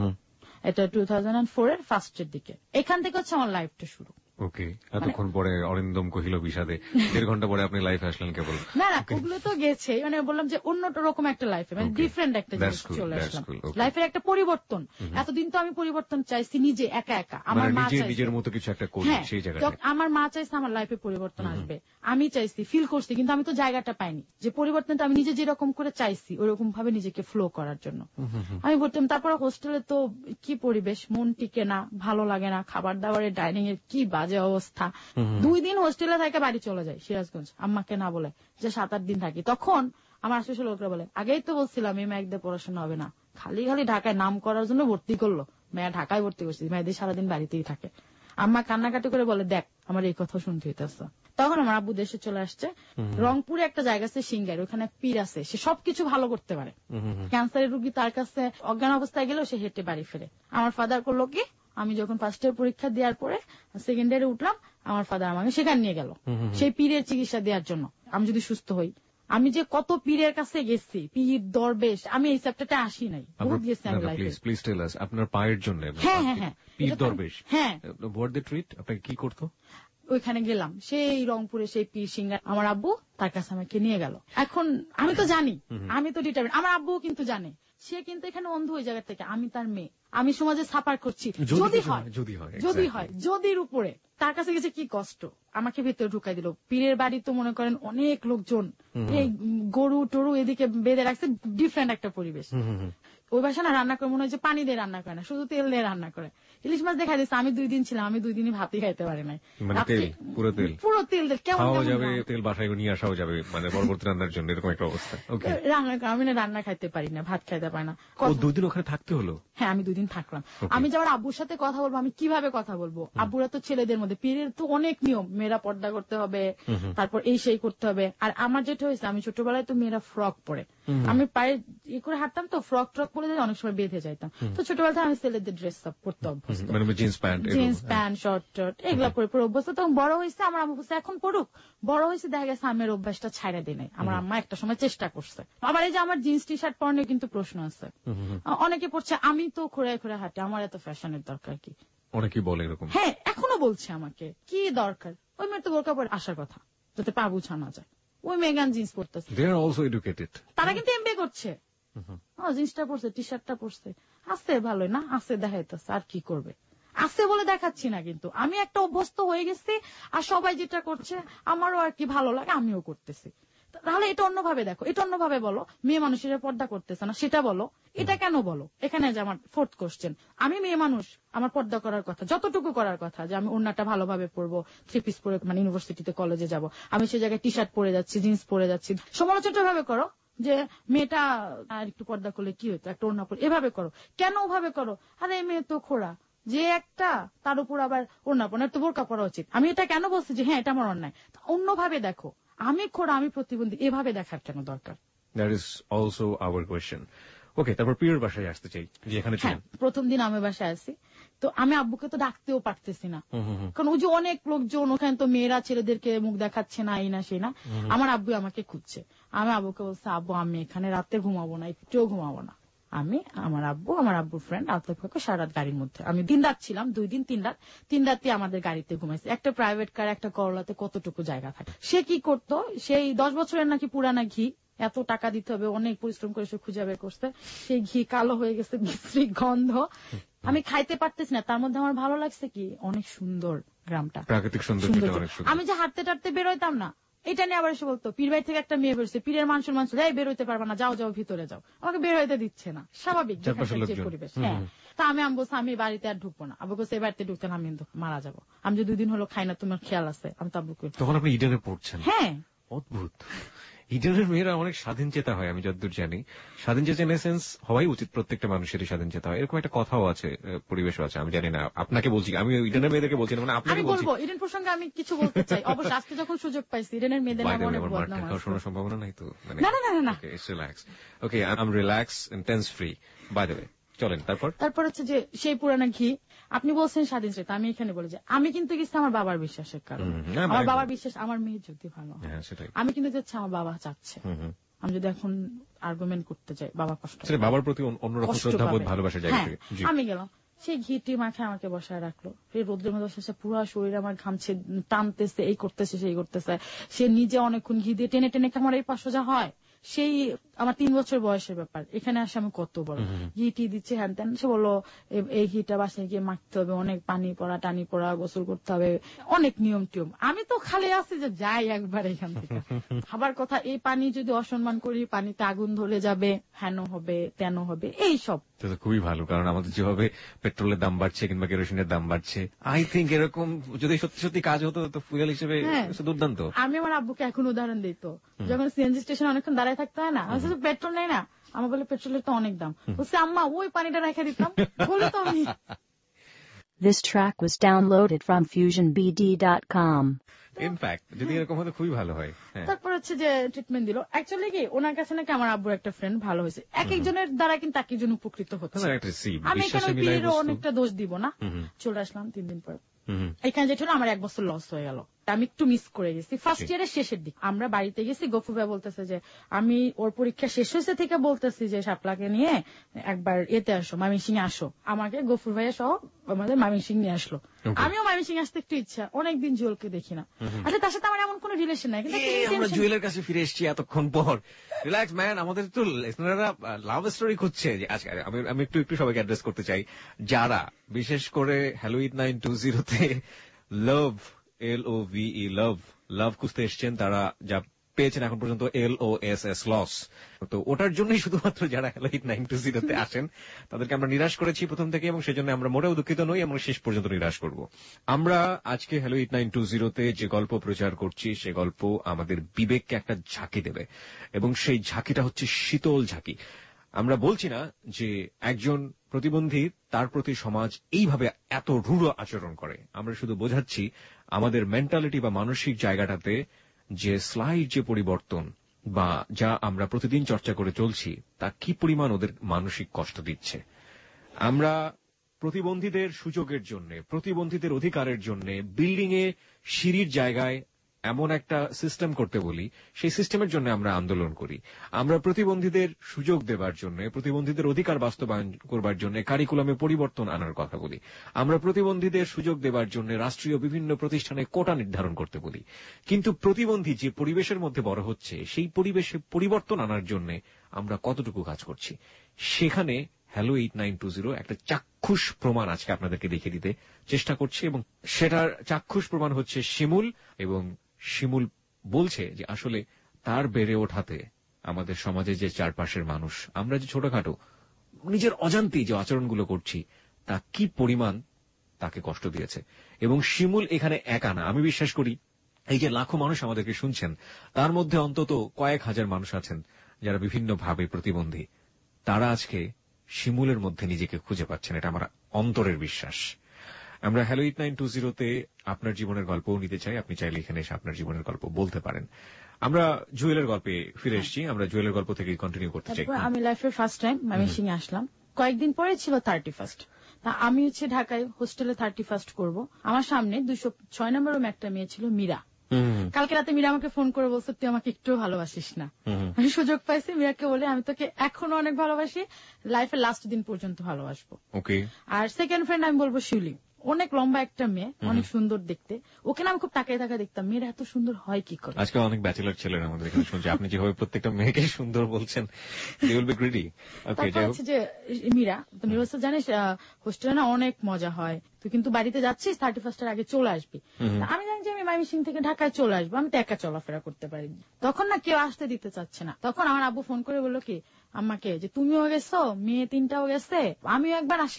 এটা 2004 এর ফার্স্টের দিকে। এখান থেকে হচ্ছে আমার লাইফটা শুরু। ওকে, এতক্ষণ পরে অরিন্দম কহিল বিষাদে, 1.5 ঘন্টা পরে আপনি লাইফে আসলেন কেবল। না না, ওগুলো তো গেছে, মানে বললাম যে অন্য রকম একটা লাইফে, মানে ডিফারেন্ট একটা জিনিস চলে আসলাম, লাইফের একটা পরিবর্তন। এতদিন তো আমি পরিবর্তন চাইছি নিজে একা একা, আমার মা চাইছে নিজের মতো কিছু একটা করি, সেই জায়গায় আমার মা চাইছে আমার লাইফে পরিবর্তন আসবে, আমি চাইছি, ফিল করছি, কিন্তু আমি তো জায়গাটা পাইনি যে পরিবর্তনটা আমি নিজে যেরকম করে চাইছি ওরকম ভাবে নিজেকে ফ্লো করার জন্য আমি বলতাম। তারপর হোস্টেলে তো কি পরিবেশ, মন টিকে না, ভালো লাগে না, খাবার দাবারের ডাইনিং এর কি বাজে অবস্থা। 2 দিন হোস্টেলে থেকে বাড়ি চলে যায় সিরাজগঞ্জ, আম্মাকে না বলে, যে 7-8 দিন থাকি। তখন আমার আশেপাশে লোকরা বলে, আগেই তো বলছিলাম এই মেয়েদের পড়াশোনা হবে না, খালি খালি ঢাকায় নাম করার জন্য ভর্তি করলো, মেয়ে ঢাকায় ভর্তি করছি, মেয়েদের সারাদিন বাড়িতেই থাকে। আম্মা কান্নাকাটি করে বলে, দেখ আমার এই কথা শুনতে হইতেছে। তখন আমার আব্বু দেশে চলে আসছে, রংপুরে একটা জায়গা আছে সিঙ্গার, ওখানে পীর আছে, সে সবকিছু ভালো করতে পারে, ক্যান্সারের রুগী তার কাছে অজ্ঞান অবস্থায় গেলেও সে হেঁটে বাড়ি ফেরে। আমার ফাদার করলো কি, আমি যখন ফার্স্ট ইয়ার পরীক্ষা দেওয়ার পরে সেকেন্ড ইয়ারে উঠলাম, আমার ফাদার আমাকে সেখানে নিয়ে গেল সেই পীরের চিকিৎসা দেওয়ার জন্য, আমি যদি সুস্থ হই। আমি যে কত পীরের কাছে গেছি, পীর দরবেশ, আমি এই চ্যাপ্টারটা আসি নাই, বহুত গেছি আমি লাইফে। প্লিজ টেল আস আপনার পায়ের জন্য। হ্যাঁ হ্যাঁ হ্যাঁ, পীর দরবেশ, হ্যাঁ, হোয়াট দে ট্রিট, আপনাকে কি করতো? ওইখানে গেলাম, সেই রংপুরে সেই পীর সিঙ্গার, আমার আব্বু তার কাছে আমাকে নিয়ে গেল। এখন আমি তো জানি, আমি তো ডিটারমিন, আমার আব্বু কিন্তু জানে, সে কিন্তু এখানে অন্ধ ওই জায়গা থেকে, আমি তার মেয়ে, আমি সমাজে সাফার করছি, যদি হয় যদির উপরে তার কাছে গেছে কি কষ্ট, আমাকে ভেতরে ঢুকাই দিল। পীরের বাড়ি তো মনে করেন অনেক লোকজন, এই গরু টরু এদিকে বেঁধে রাখছে, ডিফারেন্ট একটা পরিবেশ। ওই বাসা না রান্না করে মনে হয় যে পানি দিয়ে রান্না করে না, শুধু তেল দিয়ে রান্না করে। ইলিশ মাছ দেখা দিচ্ছে, আমি 2 দিন ছিলাম, আমি 2 দিনই ভাতই খাইতে পারি নাই, পুরো তেল কেমন যাবে, তেল বাসায় নিয়ে আসাও যাবে, মানে পরবর্তী রান্নার জন্য এরকম একটা অবস্থা। আমি না রান্না খাইতে পারি না, ভাত খাইতে পারি না। 2 দিন ওখানে থাকতে হলো? হ্যাঁ, আমি 2 দিন থাকলাম। আমি যাওয়ার আব্বুর সাথে কথা বলবো, আমি কিভাবে কথা বলবো? আব্বুরা তো ছেলেদের মধ্যে, পীরের তো অনেক নিয়ম, মেয়েরা পর্দা করতে হবে, তারপর এই সেই করতে হবে। আর আমার যেটা হয়েছে, আমি ছোটবেলায় তো মেয়েরা ফ্রক পরে, আমি পায়ে ই করে হাঁটতাম, তো ফ্রক ট্রক পরে অনেক সময় বেঁধে যাইতাম। তো ছোটবেলা থেকে আমি ছেলেদের ড্রেস আপ পরতে অভ্যস্ত, জিন্স প্যান্ট শর্ট টর্ট এগুলা পরে পরে অভ্যস্ত। তখন বড় হয়েছে, আমার আম্মু বলছে এখন পড়ুক, বড় হয়েছে, দেখা গেছে আমের অভ্যাসটা ছাইড়া দিই নাই। আমার আম্মা একটা সময় চেষ্টা করছে। আবার এই যে আমার জিন্স টি শার্ট পরনে কিন্তু প্রশ্ন আছে, অনেকে পড়ছে, আমি তো ঘুরে ঘুরে হাঁটি, আমার এত ফ্যাশনের দরকার কি? অনেকে বলে এরকম। হ্যাঁ, এখনো বলছে আমাকে, কি দরকার, ওই মেয়ের তো বোরকা পরে আসার কথা, যাতে পা বুঝানো যায়। ওই মেগান জিন্স পরতেছে, তারা কিন্তু এমবিএ করছে, জিন্সটা পরছে, টি শার্টটা পরছে, আছে ভালোই না, আছে দেখাইতেছে, আর কি করবে, আছে বলে দেখাচ্ছি না, কিন্তু আমি একটা অভ্যস্ত হয়ে গেছি, আর সবাই যেটা করছে আমারও আর কি ভালো লাগে, আমিও করতেছি। তাহলে এটা অন্যভাবে দেখো, এটা অন্যভাবে বলো, মেয়ে মানুষের পর্দা করতেছে না সেটা বলো, এটা কেন বলো? এখানে যে আমার 4th কোশ্চেন, আমি মেয়ে মানুষ, আমার পর্দা করার কথা, যতটুকু করার কথা, যে আমি ওড়নাটা ভালোভাবে পরবো, 3 পিস পরে মানে ইউনিভার্সিটিতে কলেজে যাব, আমি সে জায়গায় টি শার্ট পরে যাচ্ছি, জিন্স পরে যাচ্ছি, সমালোচনা ভাবে করো যে মেয়েটা আর একটু পর্দা করলে কি হতো, একটা ওড়না পরে, এভাবে করো কেন, ওভাবে করো, আরে মেয়ে তো খোড়া, যে একটা তার উপর আবার ওড়না পরে, তো বোরকা পরা উচিত। আমি এটা কেন বলছি যে হ্যাঁ এটা আমার অন্যায়, অন্যভাবে দেখো, আমি খোড়া, আমি প্রতিবন্ধী, এভাবে দেখার কেন দরকার? That is also our question. Okay, তারপর পীরের বাসায় আসতে চাই, যেখানে ছিলেন। প্রথম দিন আমি বাসায় আসি, তো আমি আব্বুকে তো ডাকতেও পারতেছি না, কারণ ওই যে অনেক লোকজন, ওখানে তো মেয়েরা ছেলেদেরকে মুখ দেখাচ্ছে না, এই না সেই না। আমার আব্বু আমাকে খুঁজছে, আমি আব্বুকে বলছি, আব্বু আমি এখানে রাতে ঘুমাবো না, একটুও ঘুমাবো না। আমি, আমার আব্বু, আমার আব্বুর ফ্রেন্ড আলতাফ কাকু, সারা রাত গাড়ির মধ্যে, আমি 3 রাত ছিলাম, 2 দিন 3 রাত, 3 রাতই আমাদের গাড়িতে ঘুমাইছে। একটা প্রাইভেট কার, একটা করলাতে কতটুকু জায়গা থাকে। সে কি করতো, সেই 10 বছরের নাকি পুরানা ঘি, এত টাকা দিতে হবে, অনেক পরিশ্রম করে সে খুঁজে বের করছে, সেই ঘি কালো হয়ে গেছে, বিশ্রী গন্ধ, আমি খাইতে পারতেছি না। তার মধ্যে আমার ভালো লাগছে কি, অনেক সুন্দর গ্রামটা, প্রাকৃতিক সৌন্দর্য। আমি যে হাঁটতে টাটতে বেরোইতাম না, এটা নিয়ে আবার এসে বলতো, পীর বাড়ি থেকে একটা মেয়ে বেরোচ্ছে, পীরের মান সম্মান, এই বেরোতে পারবা না, যাও যাও ভিতরে যাও, আমাকে বের হইতে দিচ্ছে না। স্বাভাবিক যে পরিবেশ। হ্যাঁ, তা আমি বলছি আমি বাড়িতে আর ঢুকবো না। আব্বু বলছে এই বাড়িতে ঢুকতে না, আমি মারা যাবো, আমি যে 2 দিন হলো খাই না, তোমার খেয়াল আছে? আমি তো আব্বুকে, তখন আপনি ইডেনে পড়ছেন? হ্যাঁ, অদ্ভুত। ইডেনের মেয়েরা অনেক স্বাধীন চেতা হয়, আমি যতদূর জানি। স্বাধীন চেতা ইন সেন্স হওয়াই উচিত, প্রত্যেকটা মানুষেরই স্বাধীন চেতা হয়, এরকম একটা কথাও আছে, পরিবেশও আছে। আমি জানি না, আপনাকে বলছি, আমি ইডেনের মেয়েদেরকে বলছি না, মানে আপনাকে বলছি। ইডেন প্রসঙ্গে আমি কিছু বলতে চাই। অবশ্য আজকে যখন সুযোগ পাইছি, ইডেনের মেয়েদের নামে অনেক বদনাম আছে। শোনার সম্ভাবনা নাই তো? না না না না, relax. Okay, I am relax and tense free, by the way. চলেন তারপর হচ্ছে যে সেই পুরানা ঘি। আপনি বলছেন স্বাধীন চেতা, আমি এখানে বলি যে আমি কিন্তু গেছি আমার বাবার বিশ্বাসের কারণে। আমার বাবার বিশ্বাস আমার মেয়ে যদি ভালো হয়, আমি কিন্তু যাচ্ছি আমার বাবা চাচ্ছে। আমি যদি এখন আর্গুমেন্ট করতে চাই, বাবা কষ্ট, বাবার প্রতি অন্যরকম শ্রদ্ধাবোধ, ভালোবাসার জায়গা থেকে আমি গেলাম, সেই ঘিটি মাখে আমাকে বসায় রাখলো। সেই রোদ্রের মধ্যে বসে পুরো শরীর আমার ঘামছে, টানতেছে, এই করতেছে সেই করতেছে। সে নিজে অনেকক্ষণ ঘি দিয়ে টেনে টেনে আমার এই 500 যা হয়, সেই আমার 3 বছর বয়সের ব্যাপার। এখানে আসে আমি কত বড়, ঘিটি দিচ্ছে হ্যান ত্যান। সে বললো এই ঘিটা বাসায় গিয়ে মাখতে হবে, অনেক পানি পড়া টানি পড়া, গোসল করতে হবে, অনেক নিয়ম টিয়ম। আমি তো খালি আছি যে যাই একবার এখান থেকে। খাবার কথা, এই পানি যদি অসম্মান করি, পানিতে আগুন ধরে যাবে, হেন হবে তেন হবে, এইসব। খুবই ভালো, কারণ আমাদের যেভাবে পেট্রোলের দাম বাড়ছে কিংবা কেরোসিনের দাম বাড়ছে, আই থিঙ্ক এরকম যদি সত্যি সত্যি কাজ হতো তো ফুয়েল হিসেবে দুর্দান্ত। আমি আমার আব্বুকে এখন উদাহরণ দিই তো, যখন সিএনজি স্টেশনে অনেকক্ষণ দাঁড়ায় থাকতে হয় না, পেট্রোল নেই না, আমার বলে পেট্রোলের তো অনেক দাম, বলছে আম্মা ওই পানিটা রেখে দিতাম, বলে তো আমি। This track was downloaded from FusionBD.com. In fact যদি এরকম হতো খুবই ভালো হয়। তারপর হচ্ছে যে ট্রিটমেন্ট দিল, অ্যাকচুয়ালি কি ওনার কাছে নাকি আমার আব্বুর একটা ফ্রেন্ড ভালো হয়েছে। এক একজনের দ্বারা কিন্তু এক একজন উপকৃত হচ্ছে। আমি এখানে পীরেরও অনেকটা দোষ দিব না। চলে আসলাম 3 দিন পর। এখানে যেটা হলো আমার 1 বছর লস হয়ে গেল, আমি একটু মিস করে গেছি। ফার্স্ট ইয়ারের শেষের দিক আমরা বাড়িতে গেছি, গফুর ভাই বলতেছে যে আমি ওর পরীক্ষা শেষ হয়েছে থেকে বলতেছি যে শাপলাকে নিয়ে একবার এতে আসো, ময়মনসিং এ আসো। আমাকে গফুর ভাইয়া সহ আমাদের ময়মনসিং নিয়ে আসলো। আমিও ময়মনসিং আসতে একটু ইচ্ছা, অনেকদিন জুয়েলকে দেখি না। আচ্ছা, তার সাথে আমার এমন কোন রিলেশন নাই, কিন্তু আমরা জুয়েলের কাছে ফিরে এসেছি এতক্ষণ পর। রিল্যাক্স ম্যান, আমাদের তো লিসনাররা লাভ স্টোরি খুঁজছে। যে আজকে আমি একটু সবাইকে অ্যাড্রেস করতে চাই, যারা বিশেষ করে হ্যালো 8920 তে লাভ LOVE লাভ খুঁজতে এসছেন, তারা যা পেয়েছেন এখন পর্যন্ত LOSS লস। তো ওটার জন্যই শুধুমাত্র যারা হ্যালো 8920 তে আসেন তাদেরকে আমরা নিরাশ করেছি প্রথম থেকে, এবং সেজন্য আমরা মোটেও দুঃখিত নই, আমরা শেষ পর্যন্ত নিরাশ করব। আমরা আজকে হ্যালো 8920 তে যে গল্প প্রচার করছি সে গল্প আমাদের বিবেককে একটা ঝাঁকি দেবে, এবং সেই ঝাঁকিটা হচ্ছে শীতল ঝাঁকি। আমরা বলছি না যে একজন প্রতিবন্ধী তার প্রতি সমাজ এইভাবে এত রূঢ় আচরণ করে, আমরা শুধু বোঝাচ্ছি আমাদের মেন্টালিটি বা মানসিক জায়গাটাতে যে স্লাইড যে পরিবর্তন বা যা আমরা প্রতিদিন চর্চা করে চলছি তা কি পরিমাণ ওদের মানসিক কষ্ট দিচ্ছে। আমরা প্রতিবন্ধীদের সুযোগের জন্য, প্রতিবন্ধীদের অধিকারের জন্য বিল্ডিং এ সিঁড়ির জায়গায় এমন একটা সিস্টেম করতে বলি, সেই সিস্টেমের জন্য আমরা আন্দোলন করি। আমরা প্রতিবন্ধীদের সুযোগ দেবার জন্য, প্রতিবন্ধীদের অধিকার বাস্তবায়ন করবার জন্য কারিকুলামে পরিবর্তন আনার কথা বলি। আমরা প্রতিবন্ধীদের সুযোগ দেবার জন্য রাষ্ট্রীয় বিভিন্ন প্রতিষ্ঠানে কোটা নির্ধারণ করতে বলি। কিন্তু প্রতিবন্ধী যে পরিবেশের মধ্যে বড় হচ্ছে, সেই পরিবেশে পরিবর্তন আনার জন্য আমরা কতটুকু কাজ করছি, সেখানে হ্যালো 8920 একটা চাক্ষুষ প্রমাণ আজকে আপনাদেরকে দেখিয়ে দিতে চেষ্টা করছে, এবং সেটার চাক্ষুষ প্রমাণ হচ্ছে শিমুল। এবং শিমুল বলছে যে আসলে তার বেড়ে ওঠাতে আমাদের সমাজে যে চারপাশের মানুষ, আমরা যে ছোটখাটো নিজের অজান্তেই যে আচরণগুলো করছি তা কি পরিমাণ তাকে কষ্ট দিয়েছে। এবং শিমুল এখানে একা না, আমি বিশ্বাস করি এই যে লাখো মানুষ আমাদেরকে শুনছেন তার মধ্যে অন্তত কয়েক হাজার মানুষ আছেন যারা বিভিন্নভাবে প্রতিবন্ধী। তারা আজকে শিমুলের মধ্যে নিজেকে খুঁজে পাচ্ছেন, এটা আমার অন্তরের বিশ্বাস। আমরা হ্যালো 8920 তে আপনার জীবনের গল্পও নিতে চাই, আপনি চাইলে এখানে এসে আপনার জীবনের গল্প বলতে পারেন। আমরা জুয়েলের গল্পে ফিরে এসেছি, আমরা জুয়েলের গল্প থেকে কন্টিনিউ করতে চাই। আমি লাইফের ফার্স্ট টাইম ময়মনসিং এ আসলাম, কয়েকদিন পরে ছিল 31st। আমি হচ্ছে ঢাকায় হোস্টেলে 31st করব। আমার সামনে 206 নম্বর রুমে একটা মেয়ে ছিল, মীরা। কালকে রাতে মীরা আমাকে ফোন করে বলছে তুই আমাকে একটু ভালোবাসিস না। আমি সুযোগ পাইছি, মীরাকে বলে আমি তোকে এখনো অনেক ভালোবাসি, লাইফের লাস্ট দিন পর্যন্ত ভালোবাসবো। আর সেকেন্ড ফ্রেন্ড আমি বলবো শিউলি, অনেক লম্বা একটা মেয়ে, অনেক সুন্দর দেখতে। ওকে না আমি খুব তাকিয়ে দেখতাম, মেয়েরা এত সুন্দর হয় কি করে। আজকে অনেক ব্যাচেলর ছিলেন আমাদের এখানে শুনছি, আপনি যেভাবে প্রত্যেকটা মেয়েকে সুন্দর বলছেন, they will be greedy. তারপর হচ্ছে যে মীরা, তো মীরা জানিস হোস্টেলে না অনেক মজা হয়, তুই কিন্তু বাড়িতে যাচ্ছিস 31st এর আগে চলে আসবি। আমি জানি যে আমি ময়মনসিং থেকে ঢাকায় চলে আসবো, আমি তো একা চলাফেরা করতে পারি। তখন না কেউ আসতে দিতে চাচ্ছে না। তখন আমার আব্বু ফোন করে বললো কি আম্মাকে যে তুমিও গেছো, মেয়ে 3টাও গেছে, আমিও একবার আসি না।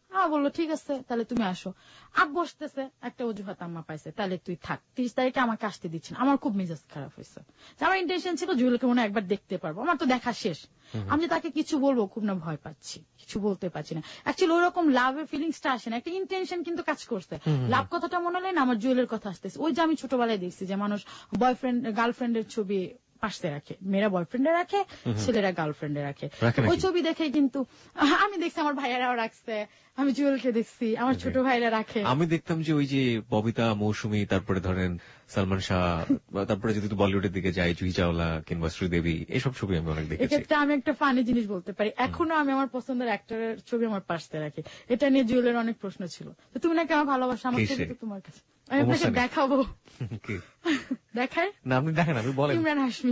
বললো ঠিক আছে তাহলে তুমি আসো। আব্বু বসতেছে, একটা অজুহাত আম্মা পাইছে, তাহলে তুই থাক, 30 তারিখে আমাকে আসতে দিচ্ছেন। আমার খুব মেজাজ খারাপ হয়েছে, আমার ইন্টেনশন ছিল জুয়েলকে মনে একবার দেখতে পারবো, আমার তো দেখা শেষ। আমি তাকে কিছু বলবো খুব না ভয় পাচ্ছি, কিছু বলতে পারছি না। অ্যাকচুয়ালি ওইরকম লাভের ফিলিংসটা আসে না, একটা ইন্টেনশন কিন্তু কাজ করছে। লাভ কথাটা মনে হলে না আমার জুয়েলের কথা আসতেছে। ওই যে আমি ছোটবেলায় দেখছি যে মানুষ বয়ফ্রেন্ড গার্লফ্রেন্ডের ছবি পাশে রাখে, মেয়েরা বয়ফ্রেন্ডে রাখে, ছেলেরা গার্লফ্রেন্ডে রাখে। ওই ছবি দেখে কিন্তু আমি দেখছি আমার ভাইয়ারাও রাখছে, আমি জুয়েলকে দেখছি আমার ছোট ভাইরা রাখে। আমি দেখতাম যে ওই যে ববিতা মৌসুমী, তারপরে ধরেন সালমান শাহ, তারপরে যদি বলিউডের দিকে যাই জুহি চাওলা কিংবা শ্রীদেবী, এইসব ছবি আমি অনেক দেখেছি। এক্ষেত্রে আমি একটা ফানি জিনিস বলতে পারি, এখনো আমি আমার পছন্দের অ্যাক্টরের ছবি আমার পাশে রাখি। এটা নিয়ে জুয়েলের অনেক প্রশ্ন ছিল, তুমি নাকি আমার ভালোবাসা, আমার ছবি তো তোমার কাছে, আমি আপনাকে দেখাবো। দেখায় না, আপনি দেখেন, আপনি বলেন। ইমরান হাশমি,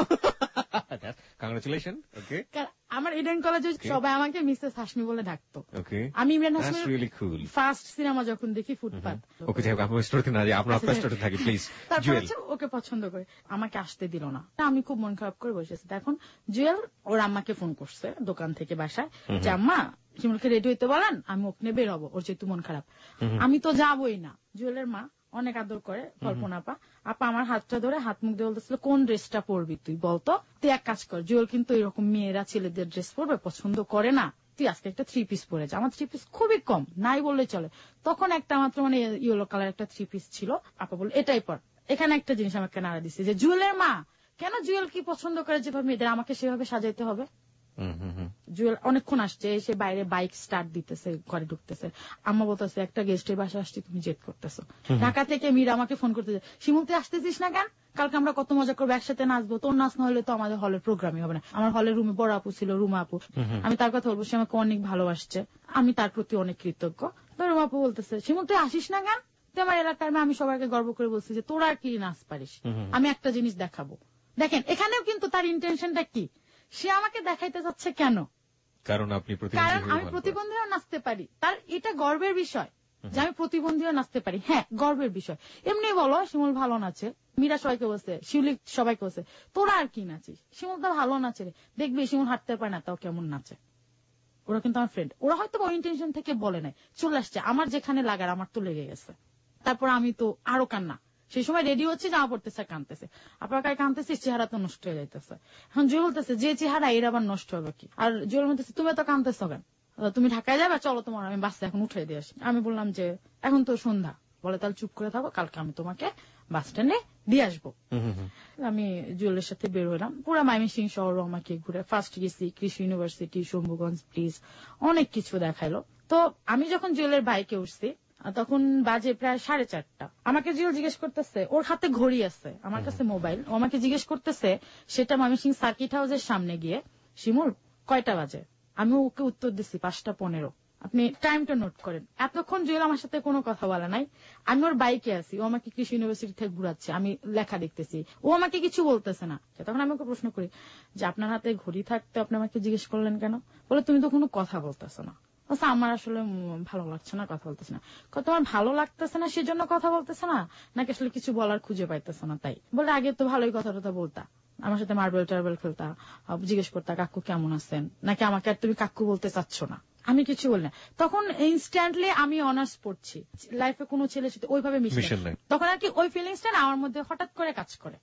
কংগ্রাচুলেশন। ওকে, আমার ইডেন কলেজে সবাই আমাকে মিসেস হাশমি বলে ডাকতো। আমি ইমরান হাশমি ফার্স্ট সিনেমা যখন দেখি ফুটপাত। ওকে, যাই হোক, আপনার স্টোরিতে না যাই, আপনার স্টোরিতে থাকি প্লিজ। তারপর ওকে পছন্দ করে আমাকে আসতে দিল না, আমি খুব মন খারাপ করে বসেছি। এখন জুয়েল ওর আম্মাকে ফোন করছে দোকান থেকে বাসায়, যে আম্মা শিমুলকে রেডি হইতে বলেন, আমি ওখানে বের হবো, ওর যেহেতু মন খারাপ। আমি তো যাবই না। জুয়েলের মা অনেক আদর করে, কল্পনা আপা আমার হাতটা ধরে হাত মুখ দিয়ে বলতেছিল কোন ড্রেসটা পরবি তুই বলতো, তুই এক কাজ কর, জুয়েল কিন্তু এরকম মেয়েরা ছেলেদের ড্রেস পরবে পছন্দ করে না, তুই আজকে একটা 3 পিস পরে যা। আমার 3 পিস খুবই কম, নাই বললে চলে, তখন একটা মাত্র মানে ইয়েলো কালার একটা 3 পিস ছিল। আপা বলল এটাই পর। এখানে একটা জিনিস আমাকে নাড়া দিচ্ছে যে জুয়েলের মা কেন জুয়েল কি পছন্দ করে যেভাবে মেয়েদের আমাকে সেভাবে সাজাইতে হবে। জুয়েল অনেকক্ষণ আসছে, এসে বাইরে বাইক স্টার্ট দিতেছে, ঘরে ঢুকতেছে। আম্মা বলতেছে একটা গেস্টের বাসা আসছি, তুমি জেদ করতেছো। ঢাকা থেকে মীরা আমাকে ফোন করতেছে, শিমুল তুই আসতেছিস না কেন, কালকে আমরা কত মজা করবো, একসাথে নাচবো, তোর নাচ না হলে তো আমাদের হলের প্রোগ্রামই হবে না। আমার হলের রুমে বড় আপু ছিল, রুমা আপু, আমি তার কথা বলবো, সে আমাকে অনেক ভালোবাসছে, আমি তার প্রতি অনেক কৃতজ্ঞ। রুমা আপু বলতেছে শিমুল তুই আসিস না কেন, তুই আমার এলাকার মেয়ে, আমি সবাইকে গর্ব করে বলছি যে তোরা আর কি নাচ পারিস, আমি একটা জিনিস দেখাবো। দেখেন এখানেও কিন্তু তার ইন্টেনশনটা কি, সে আমাকে দেখাইতে যাচ্ছে কেন, কারণ আমি প্রতিবন্ধীও নাচতে পারি, তার এটা গর্বের বিষয় যে আমি প্রতিবন্ধীও নাচতে পারি। হ্যাঁ, গর্বের বিষয়। এমনি বলো শিমুল ভালো নাচে, মীরা সবাইকে বলছে, শিউলি সবাইকে বলছে, তোরা আর কি নাচিস, শিমুল তো ভালো নাচে রে, দেখবি শিমুল হাঁটতে পারে না তাও কেমন নাচে। ওরা কিন্তু আমার ফ্রেন্ড, ওরা হয়তো ওই ইন্টেনশন থেকে বলে নাই, চলে আসছে, আমার যেখানে লাগার আমার তো লেগে গেছে। তারপর আমি তো আরো কান্না, সেই সময় রেডি হচ্ছে, জামা পড়তেছে, কাঁদতেছে, আপনার কাছে কাঁদতেছিস, চেহারা তো নষ্ট হয়ে যাইতেছে। এখন জুয়েল বলতেছে যে চেহারা এর আবার নষ্ট হবে কি, আর জুয়েল বলতেছে তুমি তো কাঁদতেছ কেন, তুমি ঢাকায় যাবে, চলো তোমার আমি বাসে এখন উঠে দিয়ে আসি। আমি বললাম যে এখন তো সন্ধ্যা, বলে তাহলে চুপ করে থাকো, কালকে আমি তোমাকে বাস স্ট্যান্ডে দিয়ে আসবো। আমি জুয়েলের সাথে বের হলাম, পুরো ময়মনসিংহ শহর আমাকে ঘুরে, ফার্স্ট গেছি কৃষি ইউনিভার্সিটি, শম্ভুগঞ্জ ব্রিজ, অনেক কিছু দেখাইলো। তো আমি যখন জুয়েলের বাইকে উঠছি তখন বাজে প্রায় 4:30। আমাকে জুয়েল জিজ্ঞেস করতেছে, ওর হাতে ঘড়ি আছে, আমার কাছে মোবাইল, ও আমাকে জিজ্ঞেস করতেছে সেটা ময়মনসিংহ সার্কিট হাউসের সামনে গিয়ে, শিমুল কয়টা বাজে, আমি ওকে উত্তর দিচ্ছি 5:15। আপনি টাইমটা নোট করেন। এতক্ষণ জুয়েল আমার সাথে কোনো কথা বলা নাই, আমি ওর বাইকে আছি, ও আমাকে কৃষি ইউনিভার্সিটি থেকে ঘুরাচ্ছে, আমি লেখা দেখতেছি, ও আমাকে কিছু বলতেছে না। তখন আমি ওকে প্রশ্ন করি যে আপনার হাতে ঘড়ি থাকতে আপনি আমাকে জিজ্ঞেস করলেন কেন, বলে তুমি তো কোনো কথা বলতেছো না। আচ্ছা আমার আসলে ভালো লাগছে না, কথা বলতেছে না। তোমার ভালো লাগতেছে না সেজন্য কথা বলতেছে না, নাকি আসলে কিছু বলার খুঁজে পাইতেছে না তাই? বলে আগে তো ভালোই কথা টথা বলতা, আমার সাথে মার্বেল টার্বেল খেলতা, জিজ্ঞেস করতা কাকু কেমন আছেন, নাকি আমাকে আর তুমি কাকু বলতে চাচ্ছ না? আমি কিছু বলি না। তখন ইনস্ট্যান্টলি আমি অনার্স পড়ছি, লাইফে কোনো ছেলের সাথে ওইভাবে মিশে নাই, তখন আর কি ওই ফিলিংসটা না আমার মধ্যে হঠাৎ করে কাজ করে।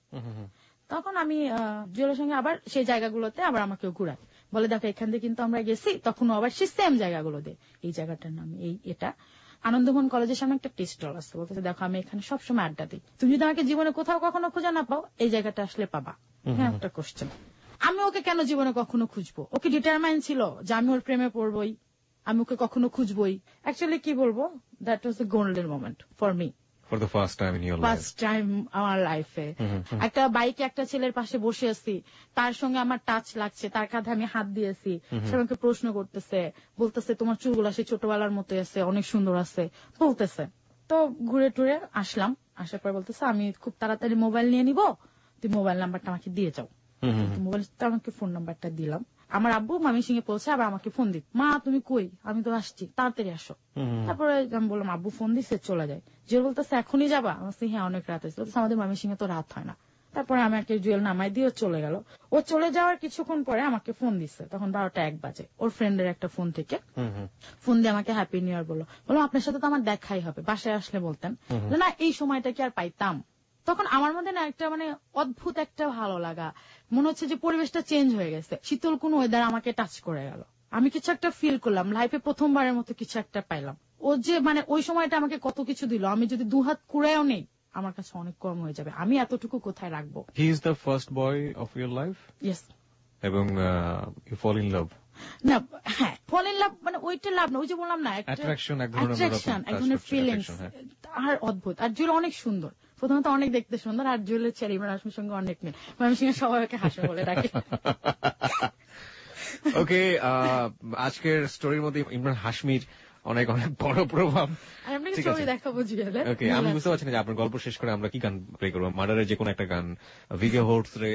তখন আমি জুয়েলের সঙ্গে আবার সেই জায়গাগুলোতে আবার আমাকে ঘুরাই, বলে দেখো এখান থেকে কিন্তু আমরা গেছি, তখন আবার সে সেম জায়গাগুলো দেয়, এই জায়গাটার নাম এই, এটা আনন্দমোহন কলেজের সামনে একটা টি স্টল আছে, বলতেছে দেখো আমি এখানে সবসময় আড্ডা দিই, তুমি যদি আমাকে জীবনে কোথাও কখনো খুঁজে না পাও এই জায়গাটা আসলে পাবা। হ্যাঁ, একটা কোশ্চেন, আমি ওকে কেন জীবনে কখনো খুঁজবো, ওকে ডিটারমাইন ছিল যে আমি ওর প্রেমে পড়বই, আমি ওকে কখনো খুঁজবই। অ্যাকচুয়ালি কি বলবো, that was a golden moment for me, for the first time in your life, first time আমার লাইফে। একটা বাইকে একটা ছেলের পাশে বসে আছি, তার সঙ্গে আমার টাচ লাগছে, তার কাঁধে আমি হাত দিয়েছি, সে আমাকে প্রশ্ন করতেছে, বলতেছে তোমার চুলগুলো সেই ছোটবেলার মতো আছে, অনেক সুন্দর আছে বলতেছে। তো ঘুরে টুরে আসলাম, আসার পর বলতেছে আমি খুব তাড়াতাড়ি মোবাইল নিয়ে নিব, তুই মোবাইল নাম্বারটা আমাকে দিয়ে যাও। মোবাইলটা আমাকে ফোন নাম্বারটা দিলাম, আমার আব্বু ময়মনসিংহে পৌঁছে আবার আমাকে ফোন দিত, মা তুমি কই, আমি তো আসছি তাড়াতাড়ি আসো। তারপরে আমি বললাম আব্বু ফোন দিচ্ছে চলে যায়। যে বলতেছে এখনই যাবা, আমি হ্যাঁ অনেক রাত হয়েছে, আমাদের ময়মনসিংহে তো রাত হয় না, তারপরে আমাকে জুয়েল নামাই দিয়ে চলে গেল। ও চলে যাওয়ার কিছুক্ষণ পরে আমাকে ফোন দিচ্ছে, তখন 12টা 1 বাজে। ওর ফ্রেন্ডের একটা ফোন থেকে ফোন দিয়ে আমাকে হ্যাপি নিউ ইয়ার বললো। আপনার সাথে তো আমার দেখাই হবে, বাসায় আসলে বলতেন। না এই সময়টা কি আর পাইতাম। তখন আমার মধ্যে না একটা মানে অদ্ভুত একটা ভালো লাগা, মনে হচ্ছে যে পরিবেশটা চেঞ্জ হয়ে গেছে, শীতল কোন ওয়েদার আমাকে টাচ করে গেল। আমি কিছু একটা ফিল করলাম, লাইফে প্রথমবারের মতো কিছু একটা পাইলাম। ও যে মানে ওই সময়টা আমাকে কত কিছু দিল, আমি যদি 2 হাত কুড়ায়ও নেই আমার কাছে অনেক কম হয়ে যাবে। আমি এতটুকু কোথায় রাখবো। He is the first boy of your life. Yes. এবং ইউ ফল ইন লাভ। না হ্যাঁ, ফল ইন লাভ মানে ওইটা লাভ না, ওই যে বললাম না অ্যাট্রাকশন, এক ধরনের ফিলিংস। আর অদ্ভুত। আর জুয়েল অনেক সুন্দর, প্রথমত অনেক দেখতে সুন্দর। আর জুয়েলের ছেলে ইমরান হাশমির সঙ্গে অনেক মিল, ময়মনসিংহের সবাইকে হাসি বলে ডাকে। ওকে, আজকের স্টোরির মধ্যে ইমরান হাশমির অনেক অনেক বড় প্রভাব। আমি বুঝতে পারছি না যে আপনার গল্প শেষ করে আমরা কি গান প্লে করবো। মার্ডারের যে কোনো একটা গান, ভিগে হোর্স রে।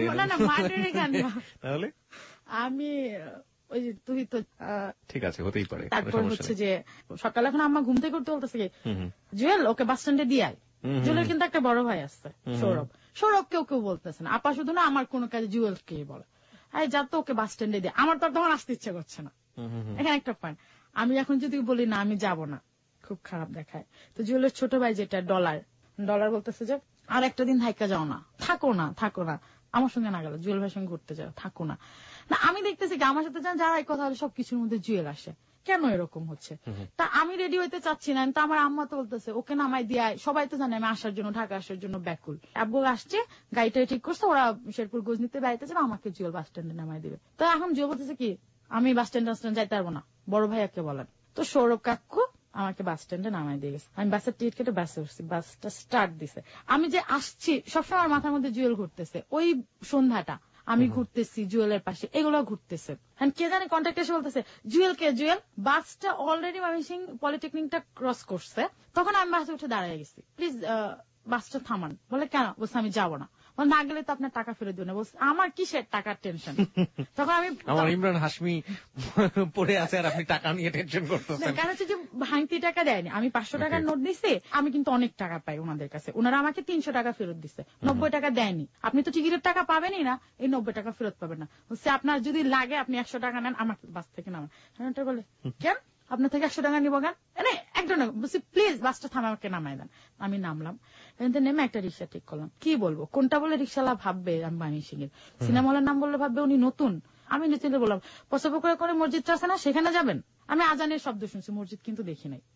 তাহলে আমি ওই যে তুই তো ঠিক আছে, হতেই পারে। তারপর হচ্ছে যে সকালে এখন আম্মা ঘুম থেকে করতে বলতেছে কি, জুয়েল ওকে বাস স্ট্যান্ডে দিয়ে আয়। জুয়েলের কিন্তু একটা বড় ভাই আসছে সৌরভ। সৌরভ কেউ বলতেছে না, আপা শুধু না আমার কোনো কাজে জুয়েল কে বলে, আরে যা তো ওকে বাস স্ট্যান্ডে দিয়ে। আমার তো তখন আসতে ইচ্ছে করছে না। এখানে একটা পয়েন্ট, আমি এখন যদি বলি না আমি যাব না, খুব খারাপ দেখায়। তো জুয়েলের ছোট ভাই যেটা ডলার বলতেছে যে আর একটা দিন থাইকা যাও না, থাকো না আমার সঙ্গে না গেল, জুয়েল ভাইয়ের সঙ্গে ঘুরতে যাও, থাকো না। আমি দেখতেছি কি আমার সাথে যারা এই কথা হলে সবকিছুর মধ্যে জুয়েল আসে, কেন এরকম হচ্ছে। তা আমি রেডি হইতে চাচ্ছি না, তা আমার আম্মা তো বলতেছে ওকে নামাই দিয়ে, সবাই তো জানে আমি আসার জন্য, ঢাকা আসার জন্য ব্যাকুল। আব্বু আসছে, গাড়িটা ঠিক করছে, ওরা শেরপুর গজনিতে বাড়িতে যাবে, আমাকে জুয়েল বাস স্ট্যান্ডে নামাই দিবে। তো এখন জুয়েল বলতেছে কি আমি বাস স্ট্যান্ড যাইতে পারবো না, বড় ভাইয়াকে বলেন। তো সৌরভ কাকু আমাকে বাস স্ট্যান্ডে নামাই দিয়ে গেছে। আমি বাসের টিকিট কেটে বাসে উঠছি, বাসটা স্টার্ট দিছে। আমি যে আসছি সবসময় আমার মাথার মধ্যে জুয়েল ঘুরতেছে, ওই সন্ধ্যাটা আমি ঘুরতেছি জুয়েলের পাশে, এগুলো ঘুরতেছে। কে জানি কন্ট্যাক্ট এসে বলতেছে জুয়েল বাসটা অলরেডি ময়মনসিংহ পলিটেকনিকটা ক্রস করছে। তখন আমি বাসে উঠে দাঁড়িয়ে গেছি, প্লিজ বাসটা থামান। বলে কেন? বলছে আমি যাবো না। না গেলে তো আপনার টাকা ফেরত দিও না। বলছে আমার কিসের টাকার টেনশন। তখন আমি আমার ইমরান হাশমি পড়ে আছে আর আপনি টাকা নিয়ে টেনশন করতেছেন। কারণ হচ্ছে যে ভাঙতি টাকা দেয়নি, আমি 500 টাকার নোট দিছি, আমি কিন্তু অনেক টাকা পাই ওনাদের কাছে। ওনারা আমাকে 300 টাকা ফেরত দিচ্ছে, 90 টাকা দেয়নি। আপনি তো টিকিটের টাকা পাবেনই না, এই 90 টাকা ফেরত পাবেন না। বলছে আপনার যদি লাগে আপনি 100 টাকা নেন, আমাকে বাস থেকে নামান। বলে কেন আপনার থেকে 100 টাকা নিবো? গান একজন বলছি প্লিজ বাসটা থামা, আমাকে নামাই দেন। আমি নামলাম, নেমে একটা রিক্সা ঠিক করলাম। কি বলবো, কোনটা বলে রিক্সাওয়ালা ভাববে আমি ময়মনসিংহের, সিনেমা হলের নাম বললে ভাববে উনি নতুন। আমি নিচে বললাম পশ্চাপুকুরে করে মসজিদটা আছে না, সেখানে যাবেন? আমি আজানের শব্দ শুনছি, মসজিদ কিন্তু দেখি নাই।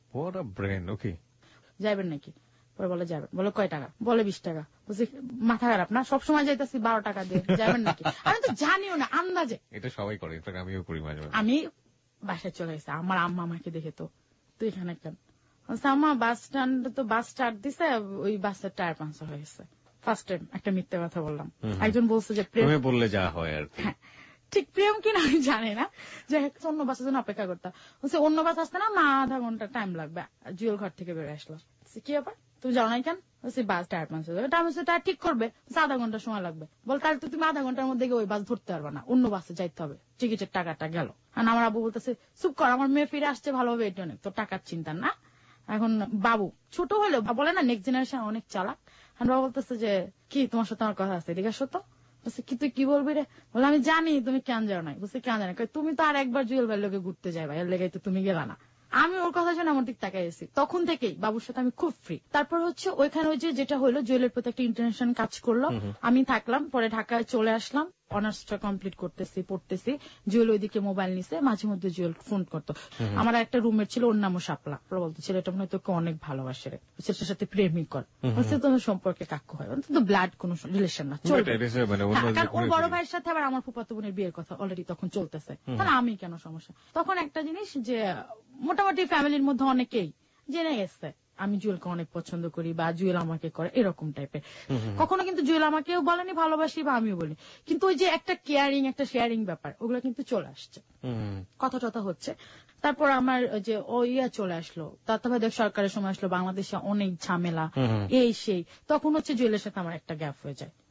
যাবেন নাকি? পরে বলে যাবেন। বলে কয় টাকা? বলে 20 টাকা। বলছি মাথা খারাপ না, সবসময় যাইতেছি 12 টাকা দিয়ে, যাবেন নাকি? আমি তো জানিও না, আন্দাজে। এটা সবাই করে, আমিও করি মাঝে মাঝে। আমি বাসায় চলে গেছে, আমার আম্মা আমাকে দেখে তো তুই এখানে কেন? আম্মা বাস স্ট্যান্ড তো বাস স্টার্ট দিছে, ওই বাসের টায়ার পাংচার হয়ে গেছে। ফার্স্ট টাইম একটা মিথ্যে কথা বললাম। একজন বলছে যে প্রেম বললে যা হয় আর কি। ঠিক প্রেম কিনা আমি জানি না, যে অন্য বাসের জন্য অপেক্ষা করতাম। বলছে অন্য বাস আসতে না মা আধা ঘন্টা টাইম লাগবে। জুয়েল ঘর থেকে বেরোয় আসলো। কি ব্যাপার তুমি যাও নাই কেন? বলছি বাস টায়ার পাংচার হবে, টায়ার ঠিক করবে, আধা ঘন্টা সময় লাগবে। বল তাহলে তো তুমি আধা ঘন্টার মধ্যে ওই বাস ধরতে পারবে না, অন্য বাসে যাইতে হবে, টিকিটের টাকাটা গেল। আর আমার আব্বু বলতেছে চুপ কর, আমার মেয়ে ফিরে আসছে ভালোভাবে, এটা অনেক তোর টাকার চিন্তা না। এখন বাবু ছোট হলেও বলে না নেক্সট জেনারেশন অনেক চালাক। বাবা বলতেছে যে কি তোমার সাথে আমার কথা আছে, এদিকে আসো তো। বলছে কি তুই কি বলবি রে? বলে আমি জানি তুমি কেন যাও নাই। বলছে কেন জানি? তুমি তো আর একবার জুয়েল ভাইয়ের লোকে ঘুরতে যাই, ভাইয়ের লেগে তো তুমি গেলা না। আমি ওর কথা শুনে আমার দিক তাকাইছি, তখন থেকেই বাবুর সাথে আমি খুব ফ্রি। তারপর হচ্ছে ওইখানে ওই যেটা হলো জুয়েলের প্রতি একটা ইন্টারন্যাশনাল কাজ করলো, আমি থাকলাম, পরে ঢাকায় চলে আসলাম, অনার্সটা কমপ্লিট করতেছি, পড়তেছি। জুয়েল ওইদিকে মোবাইল নিছে, মাঝে মধ্যে জুয়েল ফোন করতো। আমার একটা রুমের ছিল, ওর নামও শাপলা। বলতো ছেলেটা মনে হয় তোকে অনেক ভালোবাসে রে, ছেলেটার সাথে প্রেমিক কর, তোমার সম্পর্কে কাক্য হয়, তো ব্লাড কোন রিলেশন না, চলবে। ওর বড় ভাইয়ের সাথে আবার আমার ফুফাতো বোনের বিয়ের কথা অলরেডি তখন চলতেছে, তাহলে আমি কেন সমস্যা। তখন একটা জিনিস যে মোটামুটি ফ্যামিলির মধ্যে অনেকেই জেনে গেছে আমি জুয়েলকে অনেক পছন্দ করি বা জুয়েল আমাকে করে, এরকম টাইপের। কখনো কিন্তু জুয়েল আমাকেও বলেনি ভালোবাসি বা আমিও বলি, কিন্তু ওই যে একটা কেয়ারিং, একটা শেয়ারিং ব্যাপার, ওগুলো কিন্তু চলে আসছে, কথা টথা হচ্ছে। তারপর আমার যে ইয়া চলে আসলো, তত্ত্বাবধায়ক সরকারের সময় আসলো, বাংলাদেশে অনেক ঝামেলা এই সেই, তখন হচ্ছে জুয়েলের সাথে আমার একটা গ্যাপ হয়ে যায়।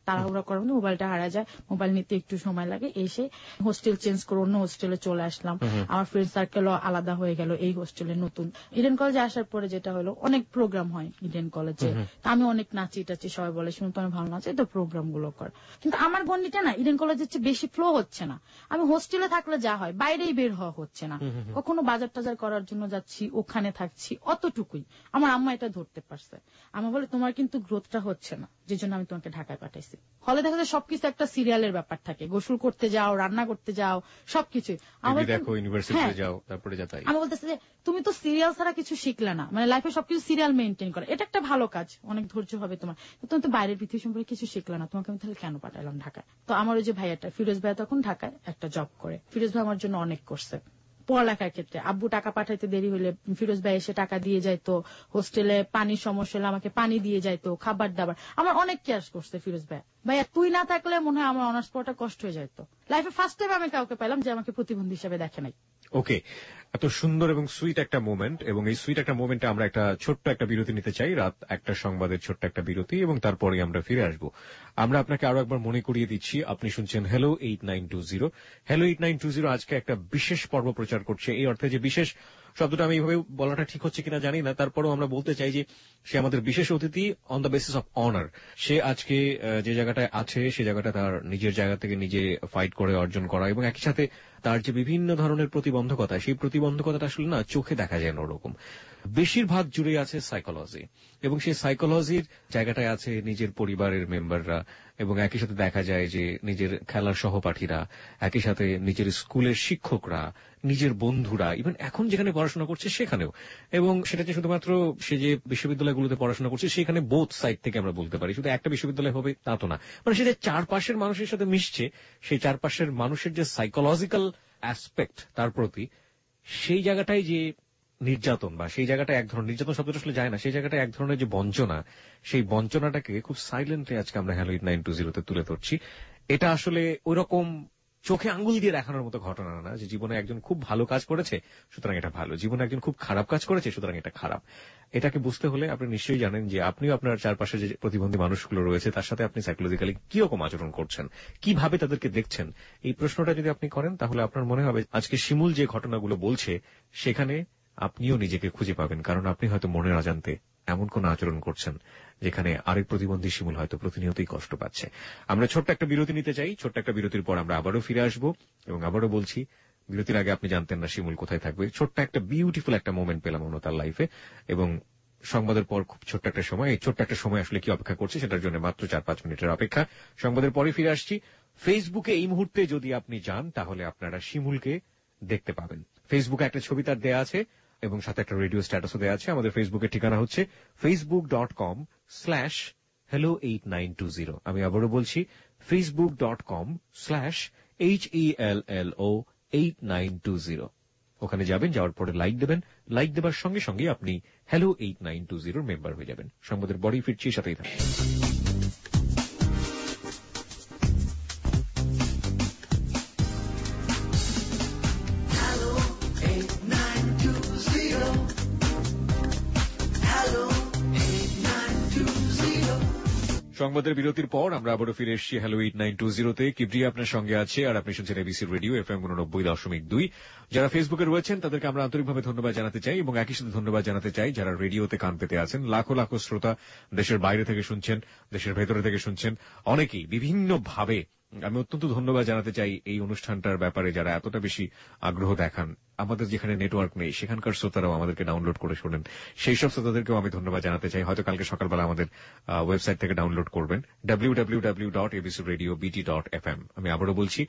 তাড়াহুড়া করার মধ্যে মোবাইলটা হারা যায়, মোবাইল নিতে একটু সময় লাগে, এসে হোস্টেল চেঞ্জ করে অন্য হোস্টেলে চলে আসলাম, আমার ফ্রেন্ড সার্কেলও আলাদা হয়ে গেল এই হোস্টেলে নতুন। ইডেন কলেজে আসার পরে যেটা হলো, অনেক প্রোগ্রাম হয় ইডেন কলেজে, আমি অনেক নাচি টাচি, সবাই বলে শুনে তো আমি ভালো নাচি, তো প্রোগ্রাম গুলো কর। কিন্তু আমার গণ্ডিটা না ইডেন কলেজের চেয়ে বেশি ফ্লো হচ্ছে না। আমি হোস্টেলে থাকলে যা হয় বাইরেই বের হওয়া হচ্ছে না, কখনো বাজার টাজার করার জন্য যাচ্ছি, ওখানে থাকছি, অতটুকুই। আমার আম্মা এটা ধরতে পারছে, আম্মা বলে তোমার কিন্তু গ্রোথটা হচ্ছে না, যে জন্য আমি তোমাকে ঢাকায় পাঠাইছি। হলে দেখা যায় সবকিছু একটা সিরিয়ালের ব্যাপার থাকে, গোসল করতে যাও, রান্না করতে যাও, সবকিছুই। আমি বলতেছি যে তুমি তো সিরিয়াল ছাড়া কিছু শিখলে না, মানে লাইফে সবকিছু সিরিয়াল মেনটেন করে, এটা একটা ভালো কাজ, অনেক ধৈর্য হবে তোমার, তুমি তো বাইরের পৃথিবী সম্পর্কে কিছু শিখলে না, তোমাকে আমি তাহলে কেন পাঠালাম ঢাকায়? তো আমার ওই যে ভাইয়াটা ফিরোজ ভাই তখন ঢাকায় একটা জব করে, ফিরোজ ভাই আমার জন্য অনেক করছে পড়ালেখার ক্ষেত্রে। আব্বু টাকা পাঠাইতে দেরি হলে ফিরোজ ভাই এসে টাকা দিয়ে যাইতো, হোস্টেলে পানির সমস্যা হলে আমাকে পানি দিয়ে যাইতো, খাবার দাবার, আমার অনেক কেয়ার করছে ফিরোজ ভাই। ভাইয়া তুই না থাকলে মনে হয় আমার অনার্স পড়াটা কষ্ট হয়ে যেত। লাইফে ফার্স্ট টাইম আমি কাউকে পেলাম যে আমাকে প্রতিবন্ধী হিসেবে দেখে নাই। ওকে, এত সুন্দর এবং সুইট একটা মোমেন্ট, এবং এই সুইট একটা মোমেন্টে আমরা একটা ছোট্ট একটা বিরতি নিতে চাই, রাত 1টা সংবাদের ছোট্ট একটা বিরতি, এবং তারপরে আমরা ফিরে আসব। আমরা আপনাকে আরো একবার মনে করিয়ে দিচ্ছি, আপনি শুনছেন হ্যালো 8920। হ্যালো 8920 আজকে একটা বিশেষ পর্ব প্রচার করছে, এই অর্থে যে বিশেষ শব্দটা আমি এইভাবে বলাটা ঠিক হচ্ছে কিনা জানি না, তারপরেও আমরা বলতে চাই যে সে আমাদের বিশেষ অতিথি on the basis of honour. সে আজকে যে জায়গাটায় আছে সে জায়গাটা তার নিজের জায়গা থেকে নিজে ফাইট করে অর্জন করা, এবং একই সাথে তার যে বিভিন্ন ধরনের প্রতিবন্ধকতা, সেই প্রতিবন্ধকতাটা আসলে না চোখে দেখা যায় না ওরকম, বেশিরভাগ জুড়ে আছে সাইকোলজি, এবং সেই সাইকোলজির জায়গাটায় আছে নিজের পরিবারের মেম্বাররা, এবং একই সাথে দেখা যায় যে নিজের খেলার সহপাঠীরা, একই সাথে নিজের স্কুলের শিক্ষকরা, নিজের বন্ধুরা, ইভেন এখন যেখানে পড়াশোনা করছে সেখানেও। এবং সেটা যে শুধুমাত্র সে যে বিশ্ববিদ্যালয়গুলোতে পড়াশোনা করছে সেখানে বোথ সাইড থেকে আমরা বলতে পারি, শুধু একটা বিশ্ববিদ্যালয় হবে তা তো না, মানে সে যে চারপাশের মানুষের সাথে মিশছে, সেই চারপাশের মানুষের যে সাইকোলজিক্যাল অ্যাসপেক্ট তার প্রতি, সেই জায়গাটাই যে নির্যাতন, বা সেই জায়গাটা এক ধরনের নির্যাতন শব্দটা আসলে যায় না, সেই জায়গাটা এক ধরনের যে বঞ্চনা, সেই বঞ্চনাটাকে খুব সাইলেন্টলি আজকে আমরা হ্যালো 8920 তুলে ধরছি। এটা আসলে ওইরকম চোখে আঙ্গুল দিয়ে দেখানোর মতো ঘটনা না যে জীবনে একজন খুব ভালো কাজ করেছে সুতরাং এটা ভালো, জীবনে একজন খুব খারাপ কাজ করেছে সুতরাং এটা খারাপ। এটাকে বুঝতে হলে আপনি নিশ্চয়ই জানেন যে আপনিও আপনার চারপাশে যে প্রতিবন্ধী মানুষগুলো রয়েছে তার সাথে আপনি সাইকোলজিক্যালি কিরকম আচরণ করছেন, কিভাবে তাদেরকে দেখছেন। এই প্রশ্নটা যদি আপনি করেন তাহলে আপনার মনে হবে আজকে শিমুল যে ঘটনাগুলো বলছে সেখানে আপনিও নিজেকে খুঁজে পাবেন, কারণ আপনি হয়তো মনের অজান্তে এমন কোন আচরণ করছেন যেখানে আরেক প্রতিবন্ধী শিমুল হয়তো প্রতিনিয়তই কষ্ট পাচ্ছে। আমরা ছোট্ট একটা বিরতি নিতে চাই, ছোট্ট একটা বিরতির পর আমরা আবারও ফিরে আসব, এবং আবারও বলছি বিরতির আগে আপনি জানতেন না শিমুল কোথায় থাকবে। ছোট্ট একটা বিউটিফুল একটা মোমেন্ট পেলাম অন্য তার লাইফে, এবং সংবাদের পর খুব ছোট্ট একটা সময়, এই ছোট্ট একটা সময় আসলে কি অপেক্ষা করছে সেটার জন্য মাত্র 4-5 মিনিটের অপেক্ষা। সংবাদের পরে ফিরে আসছি। ফেসবুকে এই মুহূর্তে যদি আপনি যান তাহলে আপনারা শিমুলকে দেখতে পাবেন। ফেসবুকে একটা ছবি তার দেয়া আছে এবং সাথে একটা রেডিও স্ট্যাটাসও দেওয়া আছে। আমাদের ফেসবুকের ঠিকানা হচ্ছে facebook.com/hello8920। আমি আবারও বলছি facebook.com/HELLO8920। ওখানে যাবেন, যাওয়ার পরে লাইক দেবেন, লাইক দেবার সঙ্গে সঙ্গে আপনি হ্যালো 8920 মেম্বার হয়ে যাবেন। সংবাদের পরেই ফিরছি, সাথেই থাকুন। সংবাদের বিরতির পর আমরা আবারও ফিরে এসেছি হ্যালো 8920-তে। কিবরিয়া আপনার সঙ্গে আছে আর আপনি শুনছেন এবিসি রেডিও FM 89.2। যারা ফেসবুকে রয়েছেন তাদেরকে আমরা আন্তরিকভাবে ধন্যবাদ জানাতে চাই, এবং একই সাথে ধন্যবাদ জানাতে চাই যারা রেডিওতে কান পেতে আছেন। লাখো লাখো শ্রোতা দেশের বাইরে থেকে শুনছেন, দেশের ভেতরে থেকে শুনছেন, অনেকেই বিভিন্ন ভাবে। আমি অত্যন্ত ধন্যবাদ জানাতে চাই এই অনুষ্ঠানটার ব্যাপারে যারা এতটা বেশি আগ্রহ দেখান। আমাদের যেখানে নেটওয়ার্ক নেই সেখানকার শ্রোতারাও আমাদেরকে ডাউনলোড করে শোনেন, সেই সব শ্রোতাদেরকেও আমি ধন্যবাদ জানাতে চাই। হয়তো কালকে সকালবেলা আমাদের ওয়েবসাইট থেকে ডাউনলোড করবেন www.abcradiobd.fm। আমি আবারও বলছি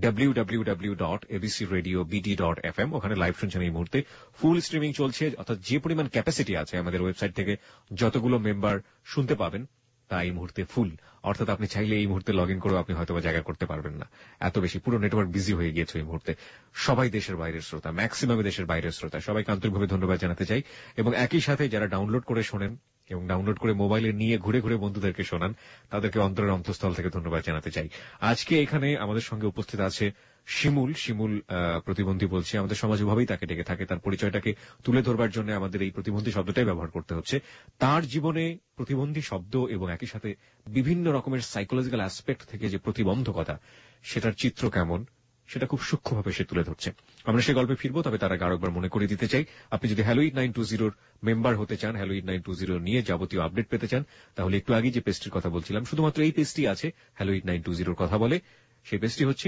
www.abcradiobd.fm। ওখানে লাইভ শুনছেন এই মুহূর্তে, ফুল স্ট্রিমিং চলছে, অর্থাৎ যে পরিমাণ ক্যাপাসিটি আছে আমাদের ওয়েবসাইট থেকে যতগুলো মেম্বার শুনতে পাবেন তা এই মুহূর্তে ফুল। অর্থাৎ আপনি চাইলে এই মুহূর্তে লগ ইন করেও আপনি হয়তো জায়গা করতে পারবেন না, এত বেশি পুরো নেটওয়ার্ক বিজি হয়ে গিয়েছে এই মুহূর্তে। সবাই দেশের বাইরের শ্রোতা, ম্যাক্সিমাম দেশের বাইরের শ্রোতা, সবাইকে আন্তরিকভাবে ধন্যবাদ জানাতে চাই। এবং একই সাথে যারা ডাউনলোড করে শোনেন এবং ডাউনলোড করে মোবাইলে নিয়ে ঘুরে ঘুরে বন্ধুদেরকে শোনান, তাদেরকে অন্তরের অন্তঃস্থল থেকে ধন্যবাদ জানাতে চাই। আজকে এখানে আমাদের সঙ্গে উপস্থিত আছে শিমুল প্রতিবন্ধী বলছি, আমাদের সমাজ ওভাবেই তাকে ডেকে থাকে। তার পরিচয়টাকে তুলে ধরবার জন্য আমাদের এই প্রতিবন্ধী শব্দটাই ব্যবহার করতে হচ্ছে। তার জীবনে প্রতিবন্ধী শব্দ এবং একই সাথে বিভিন্ন রকমের সাইকোলজিক্যাল অ্যাসপেক্ট থেকে যে প্রতিবন্ধকতা, সেটার চিত্র কেমন সেটা খুব সূক্ষ্মভাবে সে তুলে ধরছে। আমরা সে গল্পে ফিরবো, তবে তার আগে আরেকবার মনে করে দিতে চাই, আপনি যদি হ্যালো 8920 মেম্বার হতে চান, হ্যালো 8920 নিয়ে যাবতীয় আপডেট পেতে চান, তাহলে একটু আগে যে পেজটির কথা বলছিলাম, শুধুমাত্র এই পেজটি আছে হ্যালো 8920 কথা বলে। সেই পেজটি হচ্ছে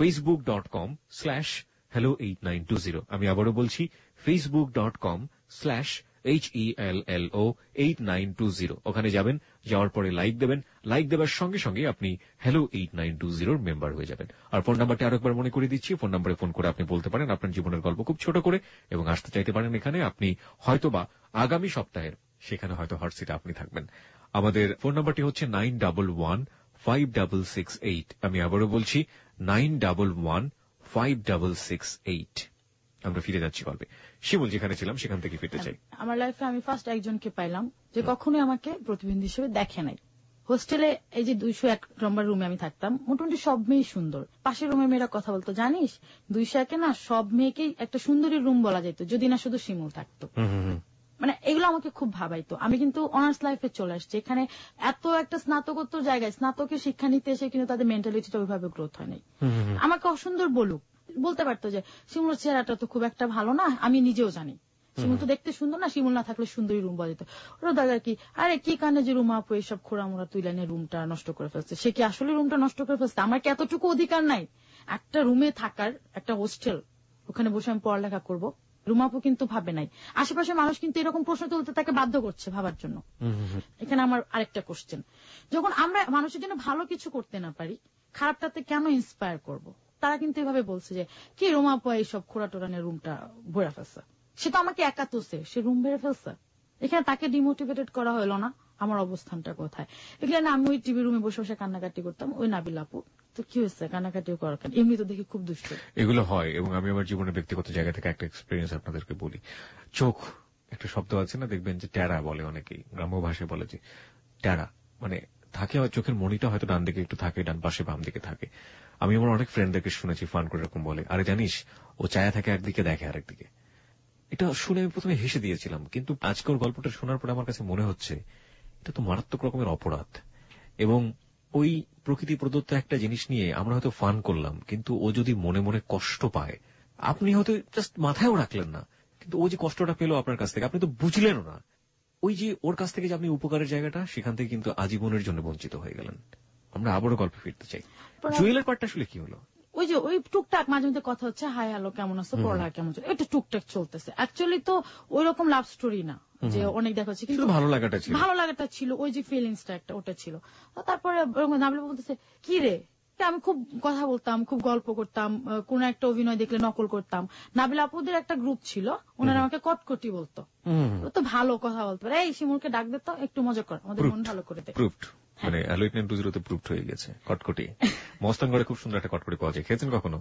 facebook.com/hello8920। আমি আবারও বলছি facebook.com/HELLO8920। ওখানে যাবেন, যাওয়ার পরে লাইক দেবেন, লাইক দেবার সঙ্গে সঙ্গে আপনি হ্যালো 8920 মেম্বার হয়ে যাবেন। আর ফোন নাম্বারটি আরেকবার মনে করে দিচ্ছি, ফোন নাম্বারে ফোন করে আপনি বলতে পারেন আপনার জীবনের গল্প খুব ছোট করে, এবং আসতে চাইতে পারেন এখানে। আপনি হয়তোবা আগামী সপ্তাহের সেখানে হয়তো হট সিটে আপনি থাকবেন। আমাদের ফোন নাম্বারটি হচ্ছে 91156668। আমি আবারও বলছি 91156668। আমরা ফিরে যাচ্ছি গল্পে। শিমুল, যেখানে ছিলাম সেখান থেকে ফিরতে চাই। আমার লাইফে আমি ফার্স্ট একজনকে পাইলাম যে কখনোই আমাকে প্রতিবন্ধী হিসেবে দেখে নাই। হোস্টেলে এই যে 201 নম্বর রুমে আমি থাকতাম, মোটামুটি সব মেয়ে সুন্দর। পাশের রুমে মেয়েরা কথা বলতো, জানিস 201-এ না সব মেয়েকেই একটা সুন্দরী রুম বলা যেত, যদি না শুধু শিমুল থাকতো। মানে এগুলো আমাকে খুব ভাবাইতো। আমি কিন্তু অনার্স লাইফে চলে আসছি, এখানে এত একটা স্নাতকোত্তর জায়গায় স্নাতকের শিক্ষা নিতে এসে কিন্তু তাদের মেন্টালিটিটা ওইভাবে গ্রোথ হয় নাই। আমাকে অসুন্দর বলতে পারতো যে শিমুলের চেহারাটা তো খুব একটা ভালো না, আমি নিজেও জানি শিমুল তো দেখতে সুন্দর না, শিমুল না থাকলে সুন্দরী রুম বলা যেত। ওরা দাদা কি আরে কি কানে যে রুম আপু এইসব খোড়ামোড়া তুই লাইনে রুমটা নষ্ট করে ফেলছে। সে কি আসলে রুমটা নষ্ট করে ফেলছে? আমার কি এতটুকু অধিকার নাই একটা রুমে থাকার? একটা হোস্টেল, ওখানে বসে আমি পড়ালেখা করবো। রুমাপু কিন্তু ভাবে নাই। আশেপাশে মানুষ কিন্তু এরকম প্রশ্ন তুলতে তাকে বাধ্য করছে ভাবার জন্য। এখানে আমার আরেকটা কোশ্চেন, যখন আমরা মানুষের জন্য ভালো কিছু করতে না পারি, খারাপটাতে কেন ইন্সপায়ার করব? তারা কিন্তু এভাবে বলছে যে কি রুমাপু এইসব খোড়া টোড়ানের রুমটা ভরে ফেলছে। সে তো আমাকে একা তোষে, সে রুম বেড়ে ফেলছে। এখানে তাকে ডিমোটিভেটেড করা হলো না, আমার অবস্থানটা কোথায়? এখানে আমি ওই টিভি রুমে বসে বসে কান্নাকাটি করতাম, ওই নাবিল আপু তো কি হয়েছে কান্নাকাটিও করার কেন? এমনি তো দেখি খুব দুষ্ট। এগুলো হয়, এবং আমি আমার জীবনের ব্যক্তিগত জায়গা থেকে একটা এক্সপিরিয়েন্স আপনাদেরকে বলি। চোখ একটা শব্দ আছে না, দেখবেন যে ট্যারা বলে অনেকেই, গ্রাম্য ভাষায় বলে যে ট্যারা, মানে থাকে হয় চোখের মনিটা হয়তো ডান দিকে একটু থাকে, ডান পাশে বাম দিকে থাকে। আমি আমার অনেক ফ্রেন্ডদেরকে শুনেছি ফান করে এরকম বলে, আরে জানিস ও চায়া থাকে একদিকে দেখে আরেকদিকে। এটা শুনে আমি প্রথমে হেসে দিয়েছিলাম, কিন্তু আজকের গল্পটা শোনার পরে আমার কাছে মনে হচ্ছে এটা তো মারাত্মক রকমের অপরাধ। এবং ওই প্রকৃতি প্রদত্ত একটা জিনিস নিয়ে আমরা হয়তো ফান করলাম, কিন্তু ও যদি মনে মনে কষ্ট পায়, আপনি হয়তো জাস্ট মাথায়ও রাখলেন না, কিন্তু ও যে কষ্টটা পেল আপনার কাছ থেকে আপনি তো বুঝলেনও না। ওই যে ওর কাছ থেকে যে আপনি উপকারের জায়গাটা, সেখান থেকে কিন্তু আজীবনের জন্য বঞ্চিত হয়ে গেলেন। আমরা আবারও গল্পে ফিরতে চাই। জুয়েলের পার্টটা আসলে কি হলো? ওই যে ওই টুকটাক মাঝে মধ্যে কথা হচ্ছে, হাই হ্যালো কেমন আছো, পড়ালেখা কেমন চলছে, এটা টুকটাক চলতেছে। অ্যাকচুয়ালি তো ওই রকম লাভ স্টোরি না যে অনেক দেখা হচ্ছে, কিন্তু ভালো লাগাটা ছিল, ওই যে ফিলিংসটা একটা ওটা ছিল। তারপরে নাবিল বলতেছে কি রে, আমি খুব কথা বলতাম, খুব গল্প করতাম, কোন একটা অভিনয় দেখলে নকল করতাম। নাবিল আপুদের একটা গ্রুপ ছিল, ওনারা আমাকে কটকটি বলতো, তো ভালো কথা বলতো, এই শিমুলকে ডাক দিত, একটু মজা কর, আমাদের মন ভালো করে দে। মানে হ্যালো 8920 প্রুফড হয়ে গেছে কটকটি। মস্তানগড়ে খুব সুন্দর একটা কটকটি পাওয়া যায়, খেয়েছেন কখনো?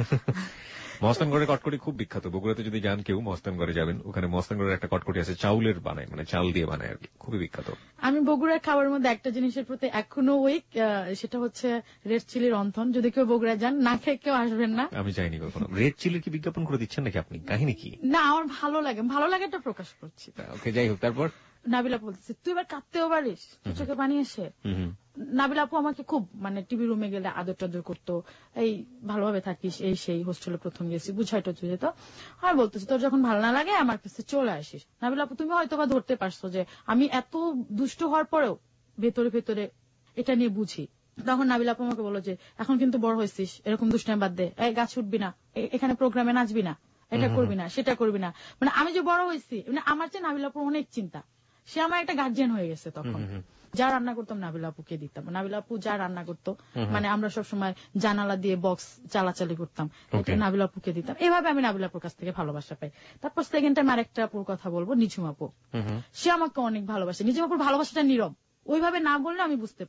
মস্তানগড়ের কটকটি খুব বিখ্যাত। বগুড়াতে যদি যান কেউ, মস্তানগড়ে যাবেন, ওখানে মস্তানগড়ের একটা কটকটি আছে, চাউলের বানায়, মানে চাল দিয়ে বানায় আর কি, খুবই বিখ্যাত। আমি বগুড়ার খাবারের মধ্যে একটা জিনিসের প্রতি এখনো উইক, সেটা হচ্ছে রেড চিলির রন্ধন। যদি কেউ বগুড়া যান, না খেয়ে কেউ আসবেন না। আমি যাইনি কখনো। রেড চিলির কি বিজ্ঞাপন করে দিচ্ছেন নাকি আপনি? কাহিনী কি? না, আমার ভালো লাগে, ভালো লাগাটা প্রকাশ করছি। ওকে, যাই হোক। তারপর নাবিলা বলতেছে তুই এবার কাঁদতেও পারিস, চোখে পানি এসে। নাবিল আপু আমাকে খুব মানে টিভি রুমে গেলে আদর টাদর করতো, এই ভালোভাবে থাকিস, এই সেই হোস্টেলে প্রথম গেছি, বুঝাই টুঝে যেত। আর বলতেছি তোর যখন ভালো না লাগে আমার কাছে চলে আসিস। নাবিল আপু তুমি হয়তো বা ধরতে পারছো যে আমি এত দুষ্ট হওয়ার পরেও ভেতরে ভেতরে এটা নিয়ে বুঝি। তখন নাবিল আপু আমাকে বললো যে এখন কিন্তু বড় হয়েছিস, এরকম দুষ্টামি বাদ দে, এই গাছ উঠবি না, এখানে প্রোগ্রামে নাচবি না, এটা করবি না, সেটা করবি না। মানে আমি যে বড় হয়েছি, মানে আমার চেয়ে নাবিল আপুর অনেক চিন্তা। সে আমার একটা গার্জিয়ান হয়ে গেছে তখন। যা রান্না করতাম নাবিল আপুকে দিতাম, নাবিল আপু যা রান্না করতো, মানে আমরা সবসময় জানালা দিয়ে বক্স চালাচালি করতাম, এটা নাবিল আপুকে দিতাম। এভাবে আমি নাবিল আপুর কাছ থেকে ভালোবাসা পাই। তারপর সেকেন্ড টাইম আরেকটা আপুর কথা বলবো, নিঝুম আপু। সে আমাকে অনেক ভালোবাসে। নিঝুম আপুর ভালোবাসাটা নীরব, ওইভাবে না বললে আমি বুঝতে পারি।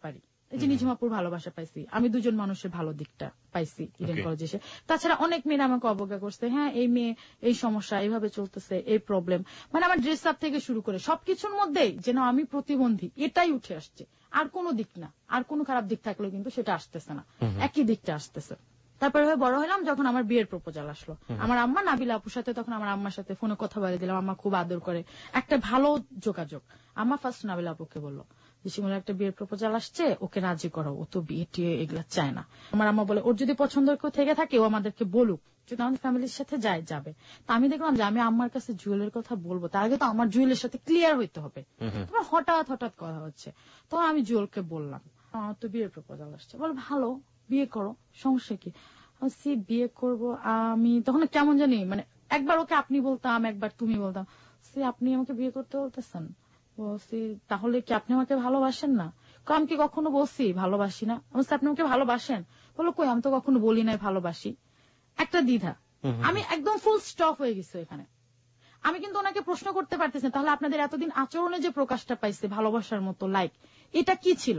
এই যে নিঝুমাপুর ভালোবাসা পাইছি, আমি দুজন মানুষের ভালো দিকটা পাইছি ইডেন কলেজে এসে। তাছাড়া অনেক মেয়েরা আমাকে অবজ্ঞা করছে, হ্যাঁ এই মেয়ে এই সমস্যা এইভাবে চলতেছে, এই প্রবলেম, মানে আমার ড্রেস আপ থেকে শুরু করে সবকিছুর মধ্যেই যেন আমি প্রতিবন্ধী এটাই উঠে আসছে, আর কোনো দিক না, আর কোনো খারাপ দিক থাকলেও কিন্তু সেটা আসতেছে না, একই দিকটা আসতেছে। তারপরে বড় হলাম যখন আমার বিয়ের প্রপোজাল আসলো, আমার আম্মা নাবিলা আপুর সাথে, তখন আমার আম্মার সাথে ফোনে কথা বলে দিলাম, আম্মা খুব আদর করে, একটা ভালো যোগাযোগ। আম্মা ফার্স্ট নাবিলা আপুকে বললো যে শিমুলের একটা বিয়ের প্রপোজাল আসছে, ওকে রাজি করো, ও তো বিয়ে টিয়ে এগুলা চায় না। আমার আম্মা বলে ওর যদি পছন্দ কেউ থেকে থাকে ও আমাদেরকে বলুক, যদি আমাদের ফ্যামিলির সাথে যায় যাবে। তো আমি দেখলাম যে আমি আম্মার কাছে জুয়েলের কথা বলবো, তার আগে তো আমার জুয়েলের সাথে ক্লিয়ার হইতে হবে। তোমার হঠাৎ হঠাৎ কথা হচ্ছে, তো আমি জুয়েলকে বললাম আমার তো বিয়ের প্রপোজাল আসছে। বল ভালো, বিয়ে করো, সমস্যা কি? বিয়ে করবো আমি তখন কেমন জানি, মানে একবার ওকে আপনি বলতাম, একবার তুমি বলতাম, আপনি আমাকে বিয়ে করতে বলতেছেন, বলছি তাহলে কি আপনি আমাকে ভালোবাসেন না? আমি কি কখনো বলছি ভালোবাসি না? আপনি আমাকে ভালোবাসেন? বলো কই, আমি তো কখনো বলি নাই ভালোবাসি। একটা দ্বিধা, আমি একদম ফুল স্টপ হয়ে গেছি এখানে। আমি কিন্তু ওনাকে প্রশ্ন করতে পারতেছি তাহলে আপনাদের এতদিন আচরণে যে প্রকাশটা পাইছে ভালোবাসার মতো লাইক, এটা কি ছিল?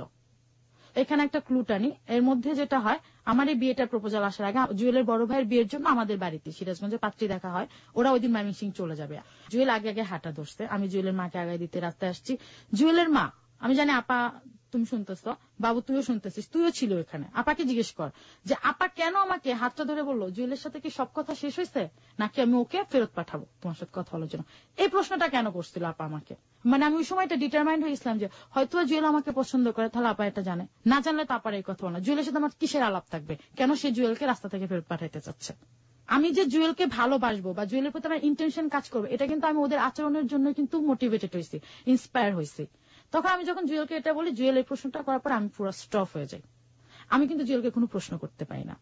এখানে একটা ক্লু টানি। এর মধ্যে যেটা হয়, আমার এই বিয়েটার প্রপোজাল আসার আগে জুয়েলের বড় ভাইয়ের বিয়ের জন্য আমাদের বাড়িতে সিরাজগঞ্জে পাত্রী দেখা হয়, ওরা ওই দিন ময়মনসিংহ চলে যাবে। জুয়েল আগে আগে হাঁটা ধরছে, আমি জুয়েলের মাকে আগায় দিতে রাস্তায় আসছি। জুয়েলের মা, আমি জানি আপা তুমি শুনতেছ, বাবু তুইও শুনতেছিস, তুইও ছিল এখানে, আপাকে জিজ্ঞেস কর যে আপা কেন আমাকে হাতটা ধরে বললো জুয়েলের সাথে কি সব কথা শেষ হয়েছে, নাকি আমি ওকে ফেরত পাঠাবো তোমার সাথে কথা বলার জন্য? এই প্রশ্নটা কেন করছিল আপা আমাকে? মানে আমি ওই সময়টা ডিটারমাইন্ড হয়েছিলাম যে হয়তো জুয়েল আমাকে পছন্দ করে, তাহলে আপা এটা জানে, না জানলে তো আপার এই কথা বলে না। জুয়েলের সাথে আমার কিসের আলাপ থাকবে, কেন সে জুয়েলকে রাস্তা থেকে ফেরত পাঠাইতে চাচ্ছে? আমি যে জুয়েলকে ভালোবাসবো বা জুয়েলের প্রতি আমার ইন্টেনশন কাজ করবো, এটা কিন্তু আমি ওদের আচরণের জন্য কিন্তু মোটিভেটেড হয়েছি, ইন্সপায়ার হয়েছি। তখন আমি যখন জুয়েলকে এটা বলি, জুয়েল এই প্রশ্নটা করার পর আমি পুরো স্টপ হয়ে যাই। আমি কিন্তু জুয়েলকে কোনো প্রশ্ন করতে পারি না।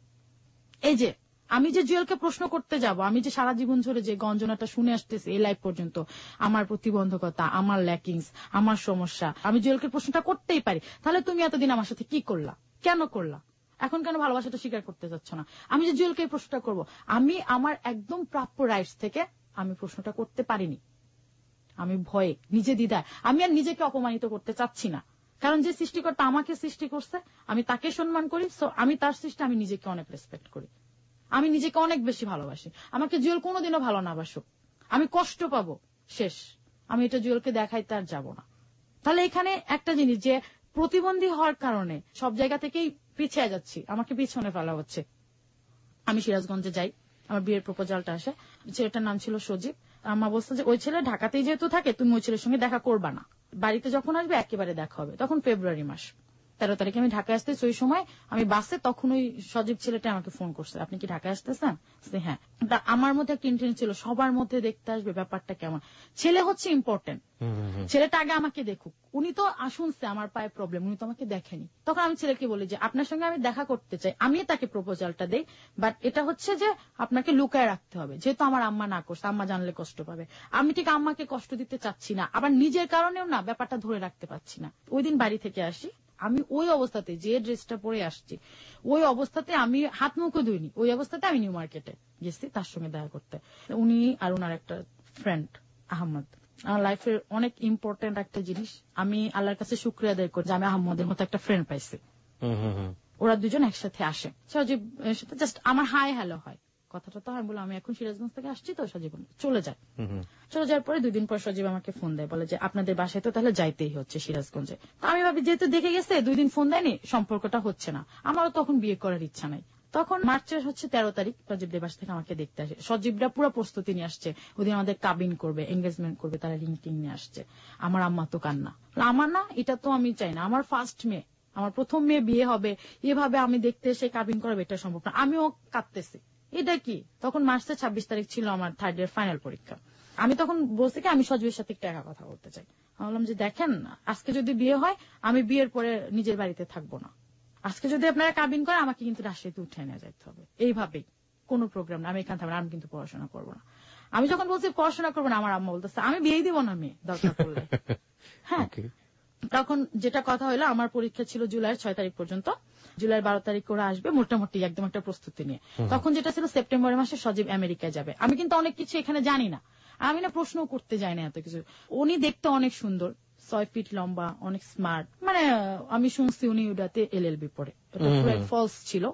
এই যে আমি যে জুয়েলকে প্রশ্ন করতে যাব, আমি যে সারা জীবন ধরে যে গঞ্জনাটা শুনে আসতেছি এই লাইফ পর্যন্ত, আমার প্রতিবন্ধকতা, আমার ল্যাকিংস, আমার সমস্যা, আমি জুয়েলকে প্রশ্নটা করতেই পারি, তাহলে তুমি এতদিন আমার সাথে কি করলা, কেন করলা, এখন কেন ভালোবাসাটা স্বীকার করতে যাচ্ছ না? আমি যে জুয়েলকে এই প্রশ্নটা করব, আমি আমার একদম প্রাপ্য রাইটস থেকে আমি প্রশ্নটা করতে পারিনি। আমি ভয়ে, নিজে দ্বিধায়, আমি আর নিজেকে অপমানিত করতে চাচ্ছি না, কারণ যে সৃষ্টিকর্তা আমাকে সৃষ্টি করছে আমি তাকে সম্মান করি, সো আমি তার সৃষ্টি, আমি নিজেকে অনেক রেসপেক্ট করি, আমি নিজেকে অনেক বেশি ভালোবাসি। আমাকে জুয়েল কোনোদিনও ভালো না বাসুক, আমি কষ্ট পাবো, শেষ, আমি এটা জুয়েলকে দেখাইতে আর যাব না। তাহলে এখানে একটা জিনিস, যে প্রতিবন্ধী হওয়ার কারণে সব জায়গা থেকেই পিছিয়ে যাচ্ছি, আমাকে পিছনে ফেলা হচ্ছে। আমি সিরাজগঞ্জে যাই, আমার বিয়ের প্রপোজালটা আসে, ছেলেটার নাম ছিল সজীব। আম্মা বলছে যে ওই ছেলে ঢাকাতেই যেহেতু থাকে, তুমি ওই ছেলের সঙ্গে দেখা করবা না, বাড়িতে যখন আসবে একেবারে দেখা হবে। তখন ফেব্রুয়ারি মাস 13 তারিখে আমি ঢাকায় আসতেছি, ওই সময় আমি বাসে, তখন ওই সজীব ছেলেটা আমাকে ফোন করছে, আপনি কি ঢাকায় আসতেছেন? হ্যাঁ। আমার মধ্যে একটা ইন্টেনশন ছিল, সবার মধ্যে দেখতে আসবে, ব্যাপারটা কেমন, ছেলে হচ্ছে ইম্পর্টেন্ট, ছেলেটা আগে আমাকে দেখুক। উনি তো শুনছে আমার পায়ে প্রবলেম, উনি তো আমাকে দেখেনি। তখন আমি ছেলেকে বলি যে আপনার সঙ্গে আমি দেখা করতে চাই, আমি তাকে প্রপোজালটা দেই, বাট এটা হচ্ছে যে আপনাকে লুকায় রাখতে হবে, যেহেতু আমার আম্মা না করছে, আম্মা জানলে কষ্ট পাবে, আমি ঠিক আম্মাকে কষ্ট দিতে চাচ্ছি না, আবার নিজের কারণেও না ব্যাপারটা ধরে রাখতে পারছি না। ওই দিন বাড়ি থেকে আসি, আমি ওই অবস্থাতে যে ড্রেসটা পরে আসছি, ওই অবস্থাতে আমি হাত মুখও ধুইনি, ওই অবস্থাতে আমি নিউ মার্কেটে গেছি তার সঙ্গে দেখা করতে। উনি আর ওনার একটা ফ্রেন্ড আহমদ, আমার লাইফের অনেক ইম্পর্টেন্ট একটা জিনিস, আমি আল্লাহর কাছে শুকরিয়া আদায় করি যে আমি আহমদের মতো একটা ফ্রেন্ড পাইছি। ওরা দুজন একসাথে আসে, সজীব সাথে জাস্ট আমার হাই হ্যালো হয়, কথাটা তো হয়, বলে আমি এখন সিরাজগঞ্জ থেকে আসছি, তো সজীব চলে যায়। চলে যাওয়ার পরে 2 দিন পর সজীব আমাকে ফোন দেয়, বলে যে আপনাদের বাসায় তো তাহলে যাইতেই হচ্ছে সিরাজগঞ্জে। তো আমি ভাবি যেহেতু দেখে গেছে, 2 দিন ফোন দেয়নি, সম্পর্কটা হচ্ছে না, আমারও তখন বিয়ে করার ইচ্ছা নাই। তখন মার্চের 13 তারিখ সজীবদের বাসা থেকে আমাকে দেখতে আসে। সজীবরা পুরো প্রস্তুতি নিয়ে আসছে, ওদিন আমাদের কাবিন করবে, এঙ্গেজমেন্ট করবে, তারা রিং টিং নিয়ে আসছে। আমার আম্মা তো কান্না, আমার না, এটা তো আমি চাই না, আমার ফার্স্ট মেয়ে, আমার প্রথম মেয়ে বিয়ে হবে, এভাবে আমি দেখতে এসে কাবিন করাবে, এটা সম্ভব না। আমিও কাঁদতেছি, এটা কি? তখন মার্চের 26 তারিখ ছিল আমার 3rd ইয়ার ফাইনাল পরীক্ষা। আমি তখন বলছি কি আমি সজীবের সাথে একটু একা কথা বলতে চাই। আমি বললাম যে দেখেন, আজকে যদি বিয়ে হয়, আমি বিয়ের পরে নিজের বাড়িতে থাকবো না, আজকে যদি আপনারা কাবিন করেন আমাকে কিন্তু রাজশাহীতে উঠে নিয়ে যেতে হবে, এইভাবেই কোনো প্রোগ্রাম না, আমি এখানে থাকবো না, আমি কিন্তু পড়াশোনা করবো না। আমি যখন বলছি পড়াশোনা করবো না, আমার আম্মা বলতেছে আমি বিয়েই দিব না মেয়ে দরকার পড়লে। হ্যাঁ, তখন যেটা কথা হলো, আমার পরীক্ষা ছিল জুলাইয়ের 6 তারিখ পর্যন্ত, জুলাইয়ের 12 তারিখ ওরা আসবে মোটামুটি একদম একটা প্রস্তুতি নিয়ে। তখন যেটা ছিল সেপ্টেম্বরের মাসে সজীব আমেরিকায় যাবে। আমি কিন্তু অনেক কিছু এখানে জানি না, আমি না প্রশ্ন করতে যাই না এত কিছু। উনি দেখতে অনেক সুন্দর, 6 ফিট লম্বা, অনেক স্মার্ট। মানে আমি শুনছি উনি ওটাতে LLB পড়ে, এটা পুরো ফলস ছিল।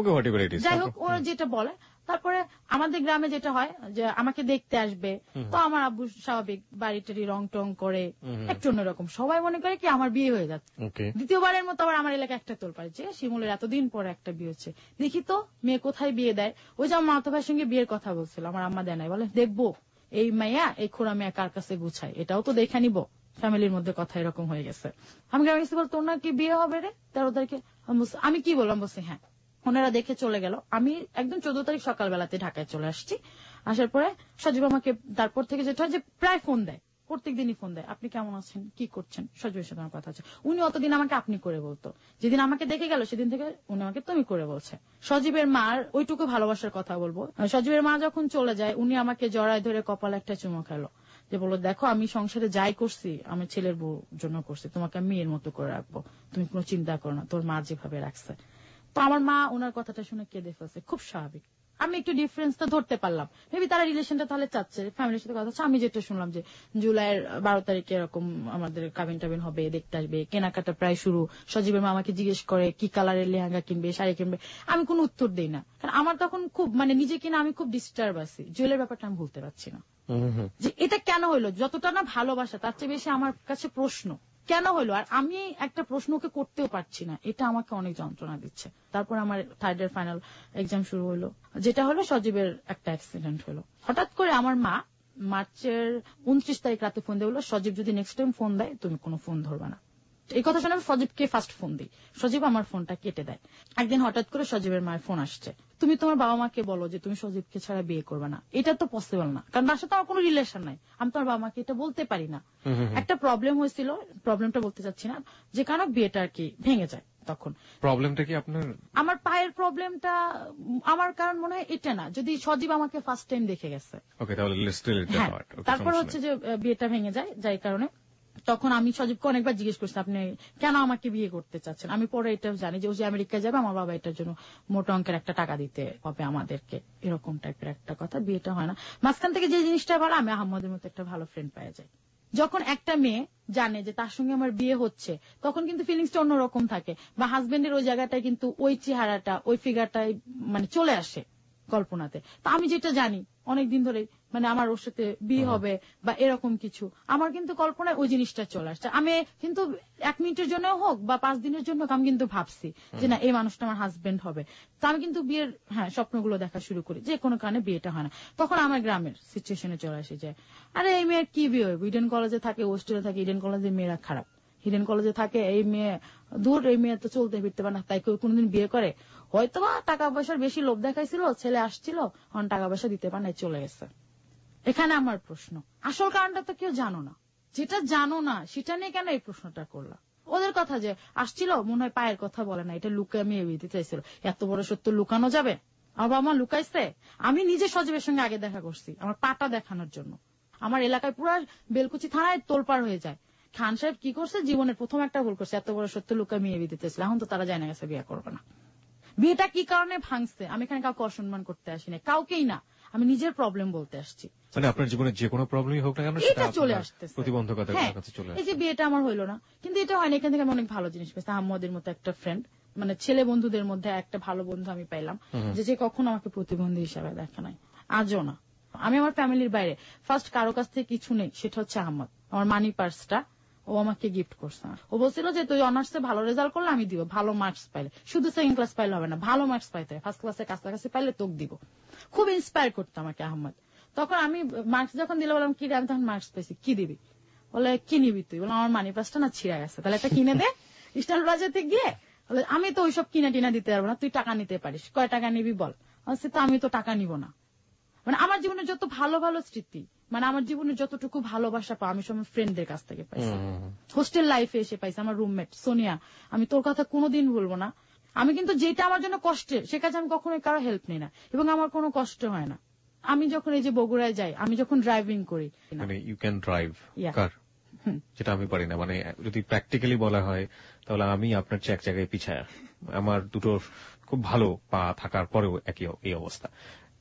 যাই হোক ওরা যেটা বলে। তারপরে আমাদের গ্রামে যেটা হয় যে আমাকে দেখতে আসবে, তো আমার আব্বু স্বাভাবিক বাড়িটারি রং টং করে একটু অন্যরকম, সবাই মনে করে কি আমার বিয়ে হয়ে যাচ্ছে। দ্বিতীয়বারের মতো আবার আমার এলাকায় একটা তোল পায় যে শিমুলের এতদিন পরে একটা বিয়ে হচ্ছে, দেখি তো মেয়ে কোথায় বিয়ে দেয়। ওই যে আমার মামাতো ভাইয়ের সঙ্গে বিয়ের কথা বলছিল, আমার আম্মা দেয় নাই, বলে দেখবো এই মাইয়া এই খোড়া মেয়া কার কাছে গুছায়, এটাও তো দেখে নিব। ফ্যামিলির মধ্যে কথা এরকম হয়ে গেছে। আমি গ্রামে গেছি, বল তোর না কি বিয়ে হবে রে 13 তারিখে? আমি কি বললাম, বলছি হ্যাঁ। ওনারা দেখে চলে গেল। আমি একদম 14 তারিখ সকালবেলাতে ঢাকায় চলে আসছি। আসার পরে সজীব আমাকে তারপর থেকে যেটা হয় যে প্রায় ফোন দেয়, প্রত্যেক দিনই ফোন দেয়, আপনি কেমন আছেন, কি করছেন, সজীবের সাথে আমার কথা আছে। উনি অতদিন আমাকে আপনি করে বলতো, যেদিন আমাকে দেখে গেল সেদিন থেকে উনি আমাকে তুমি করে বলছে। সজীবের মার ওইটুকু ভালোবাসার কথা বলবো। সজীবের মা যখন চলে যায় উনি আমাকে জড়ায় ধরে কপালে একটা চুমো খেলো, যে বললো দেখো আমি সংসারে যাই করছি আমি ছেলের বউ জন্য করছি, তোমাকে আমি মেয়ের মতো করে রাখবো, তুমি কোনো চিন্তা করো না, তোর মা যেভাবে রাখছে। তো আমার মা ওনার কথাটা শুনে কেঁদে ফেলছে, খুব স্বাভাবিক। আমি একটু ডিফারেন্সটা ধরতে পারলাম, মেবি তারা রিলেশনটা তাহলে চাচ্ছে, ফ্যামিলির সাথে কথা হচ্ছে। আমি যেটা শুনলাম যে জুলাইয়ের 12 তারিখে এরকম আমাদের কাবিন টাবিন হবে, দেখতে আসবে, কেনাকাটা প্রায় শুরু। সজীবের মা আমাকে জিজ্ঞেস করে কি কালারের লেহেঙ্গা কিনবে, শাড়ি কিনবে। আমি কোনো উত্তর দেই না, কারণ আমার তখন খুব মানে নিজে কিনা আমি খুব ডিস্টার্ব আছি। জুয়েলের ব্যাপারটা আমি ভুলতে পারছি না যে এটা কেন হইলো। যতটা না ভালোবাসা তার চেয়ে বেশি আমার কাছে প্রশ্ন কেন হলো, আর আমি একটা প্রশ্নকে করতেও পারছি না, এটা আমাকে অনেক যন্ত্রণা দিচ্ছে। তারপর আমার থার্ড ইয়ার ফাইনাল এক্সাম শুরু হলো, যেটা হলো সজীবের একটা অ্যাক্সিডেন্ট হলো। হঠাৎ করে আমার মা মার্চের 29 তারিখ রাতে ফোন দিয়ে বললো সজীব যদি নেক্সট টাইম ফোন দেয় তুমি কোনো ফোন ধরবে না। এই কথা শুনে আমি সজীবকে ফার্স্ট ফোন দিই, সজীব আমার ফোনটা কেটে দেয়। একদিন হঠাৎ করে সজীবের মায়ের ফোন আসছে, তুমি তোমার বাবা মাকে বলো যে তুমি সজীবকে ছাড়া বিয়ে করবে না। এটা তো পসিবল না, কারণ তার সাথে আমার কোনো রিলেশন নাই, আমি তোমার বাবা মাকে এটা বলতে পারি না। একটা প্রবলেম হয়েছিল, প্রবলেমটা বলতে চাচ্ছি না, যে কারণে বিয়েটা আর কি ভেঙে যায়। তখন প্রবলেমটা কি আপনার? আমার পায়ের প্রবলেমটা আমার কারণ মনে হয় এটা না, যদি সজীব আমাকে ফার্স্ট টাইম দেখে গেছে। তারপর হচ্ছে যে বিয়েটা ভেঙে যায়, যাই কারণে তখন আমি সজীবকে অনেকবার জিজ্ঞেস করছি আপনি কেন আমাকে বিয়ে করতে চাচ্ছেন। আমি পরে এটা জানি যে ও যে আমেরিকায় যাবে, আমার বাবা এটার জন্য মোটা অঙ্কের একটা টাকা দিতে হবে আমাদেরকে, এরকম টাইপের একটা কথা। বিয়েটা হয় না। মাঝখান থেকে যে জিনিসটা ভালো, আমি আহমদের মতো একটা ভালো ফ্রেন্ড পাওয়া যায়। যখন একটা মেয়ে জানে যে তার সঙ্গে আমার বিয়ে হচ্ছে, তখন কিন্তু ফিলিংসটা অন্যরকম থাকে, বা হাজবেন্ডের ওই জায়গাটায় কিন্তু ওই চেহারাটা ওই ফিগারটাই মানে চলে আসে কল্পনাতে। তা আমি যেটা জানি অনেকদিন ধরে মানে আমার ওর সাথে বিয়ে হবে বা এরকম কিছু, আমার কিন্তু কল্পনায় ওই জিনিসটা চলে আসছে। আমি কিন্তু 1 মিনিটের জন্য হোক বা 5 দিনের জন্য হোক আমি কিন্তু ভাবছি যে না এই মানুষটা আমার হাজবেন্ড হবে। তো আমি কিন্তু বিয়ের স্বপ্নগুলো দেখা শুরু করি, যে কোনো কারণে বিয়েটা হয় না। তখন আমার গ্রামের সিচুয়েশনে চলে আসে যায়, আরে এই মেয়ের কি বিয়ে হবে, ইডেন কলেজে থাকে, হোস্টেলে থাকে, ইডেন কলেজের মেয়েরা খারাপ, হিডেন কলেজে থাকে, এই মেয়ে দূর, এই মেয়ে তো চলতে ফিরতে পারে না, তাই কেউ কোনোদিন বিয়ে করে। হয়তো বা টাকা পয়সার বেশি লোভ দেখাইছিল, ছেলে আসছিল, এখন টাকা পয়সা দিতে পারে না, চলে গেছে। এখানে আমার প্রশ্ন, আসল কারণটা তো কেউ জানো না, যেটা জানো না সেটা নিয়ে কেন এই প্রশ্নটা করলা? ওদের কথা যে আসছিল মনে হয় পায়ের কথা বলে না, এটা লুকায় মেয়ে দিতে চাইছিল, এত বড় সত্য লুকানো যাবে? আমার বাবা মা লুকাইছে। আমি নিজে সজীবের সঙ্গে আগে দেখা করছি আমার পাটা দেখানোর জন্য। আমার এলাকায় পুরো বেলকুচি থানায় তোলপাড় হয়ে যায়, খান সাহেব কি করছে, জীবনের প্রথম একটা ভুল করছে, এত বড় সত্য লুকায় মেয়ে দিতে চাইছিল, এখন তো তারা জানা গেছে বিয়ে করবে না। বিয়েটা কি কারণে ভাঙছে, আমি এখানে কাউকে অসম্মান করতে আসিনি, কাউকেই না, আমি নিজের প্রবলেম বলতে আসছি। মানে আপনার জীবনে যে কোনো প্রবলেমই হোক না কেন এটা চলে আসতেছে, প্রতিবন্ধকতার কাছে চলে আসে। এই যে বিয়েটা আমার হইলো না, কিন্তু এটা হয়নি, এখান থেকে আমি অনেক ভালো জিনিস পেয়েছি। আহমদের মতো একটা ফ্রেন্ড, মানে ছেলে বন্ধুদের মধ্যে একটা ভালো বন্ধু আমি পাইলাম, যে কখনো আমাকে প্রতিবন্ধী হিসাবে দেখে নাই, আজও না। আমি আমার ফ্যামিলির বাইরে ফার্স্ট কারো কাছ থেকে কিছু নেই, সেটা হচ্ছে আহমদ। আমার মানি পার্সটা ও আমাকে গিফট করছে। ও বলছিল যে তুই অনার্সে ভালো রেজাল্ট করলে আমি দিব, ভালো মার্কস পাইলে, শুধু সেকেন্ড ক্লাস পাইলে হবে না, ভালো মার্কস পাইতে হবে, ফার্স্ট ক্লাসে কাছাকাছি পাইলে তোকে দিব। খুব ইন্সপায়ার করতো আমাকে আহমদ। তখন আমি মার্কস যখন দিলে বললাম কি রে, আমি তখন মার্কস পেয়েছি, কি দিবি? বলে কি নিবি তুই? বললাম আমার মানি পার্সটা না ছিঁড়া গেছে, তাহলে একটা কিনে দে। ইস্টার্ন প্লাজাতে গিয়ে বলে আমি তো ওইসব কিনা টিনা দিতে পারবো না, তুই টাকা নিতে পারিস, কয় টাকা নিবি বল? তো আমি তো টাকা নিব না। মানে আমার জীবনে যত ভালো ভালো স্মৃতি, মানে আমার জীবনে যতটুকু ভালোবাসা পাই আমি সব ফ্রেন্ডদের কাছ থেকে পাইছি, হোস্টেল লাইফে এসে পাইছি। আমার রুমমেট সোনিয়া, আমি তোর কথা কোনোদিন ভুলবো না। আমি কিন্তু যেটা আমার জন্য কষ্টের সে কাজে আমি কখনোই কারো হেল্প নিই না, এবং আমার কোনো কষ্ট হয় না। আমি যখন এই যে বগুড়ায় যাই, আমি যখন ড্রাইভিং করি, মানে ইউ ক্যান ড্রাইভ কার, যেটা আমি পারি না। মানে যদি প্র্যাকটিক্যালি বলা হয় তাহলে আমি আপনার চেয়ে এক জায়গায় পিছায়, আমার দুটো খুব ভালো পা থাকার পরেও একই এই অবস্থা।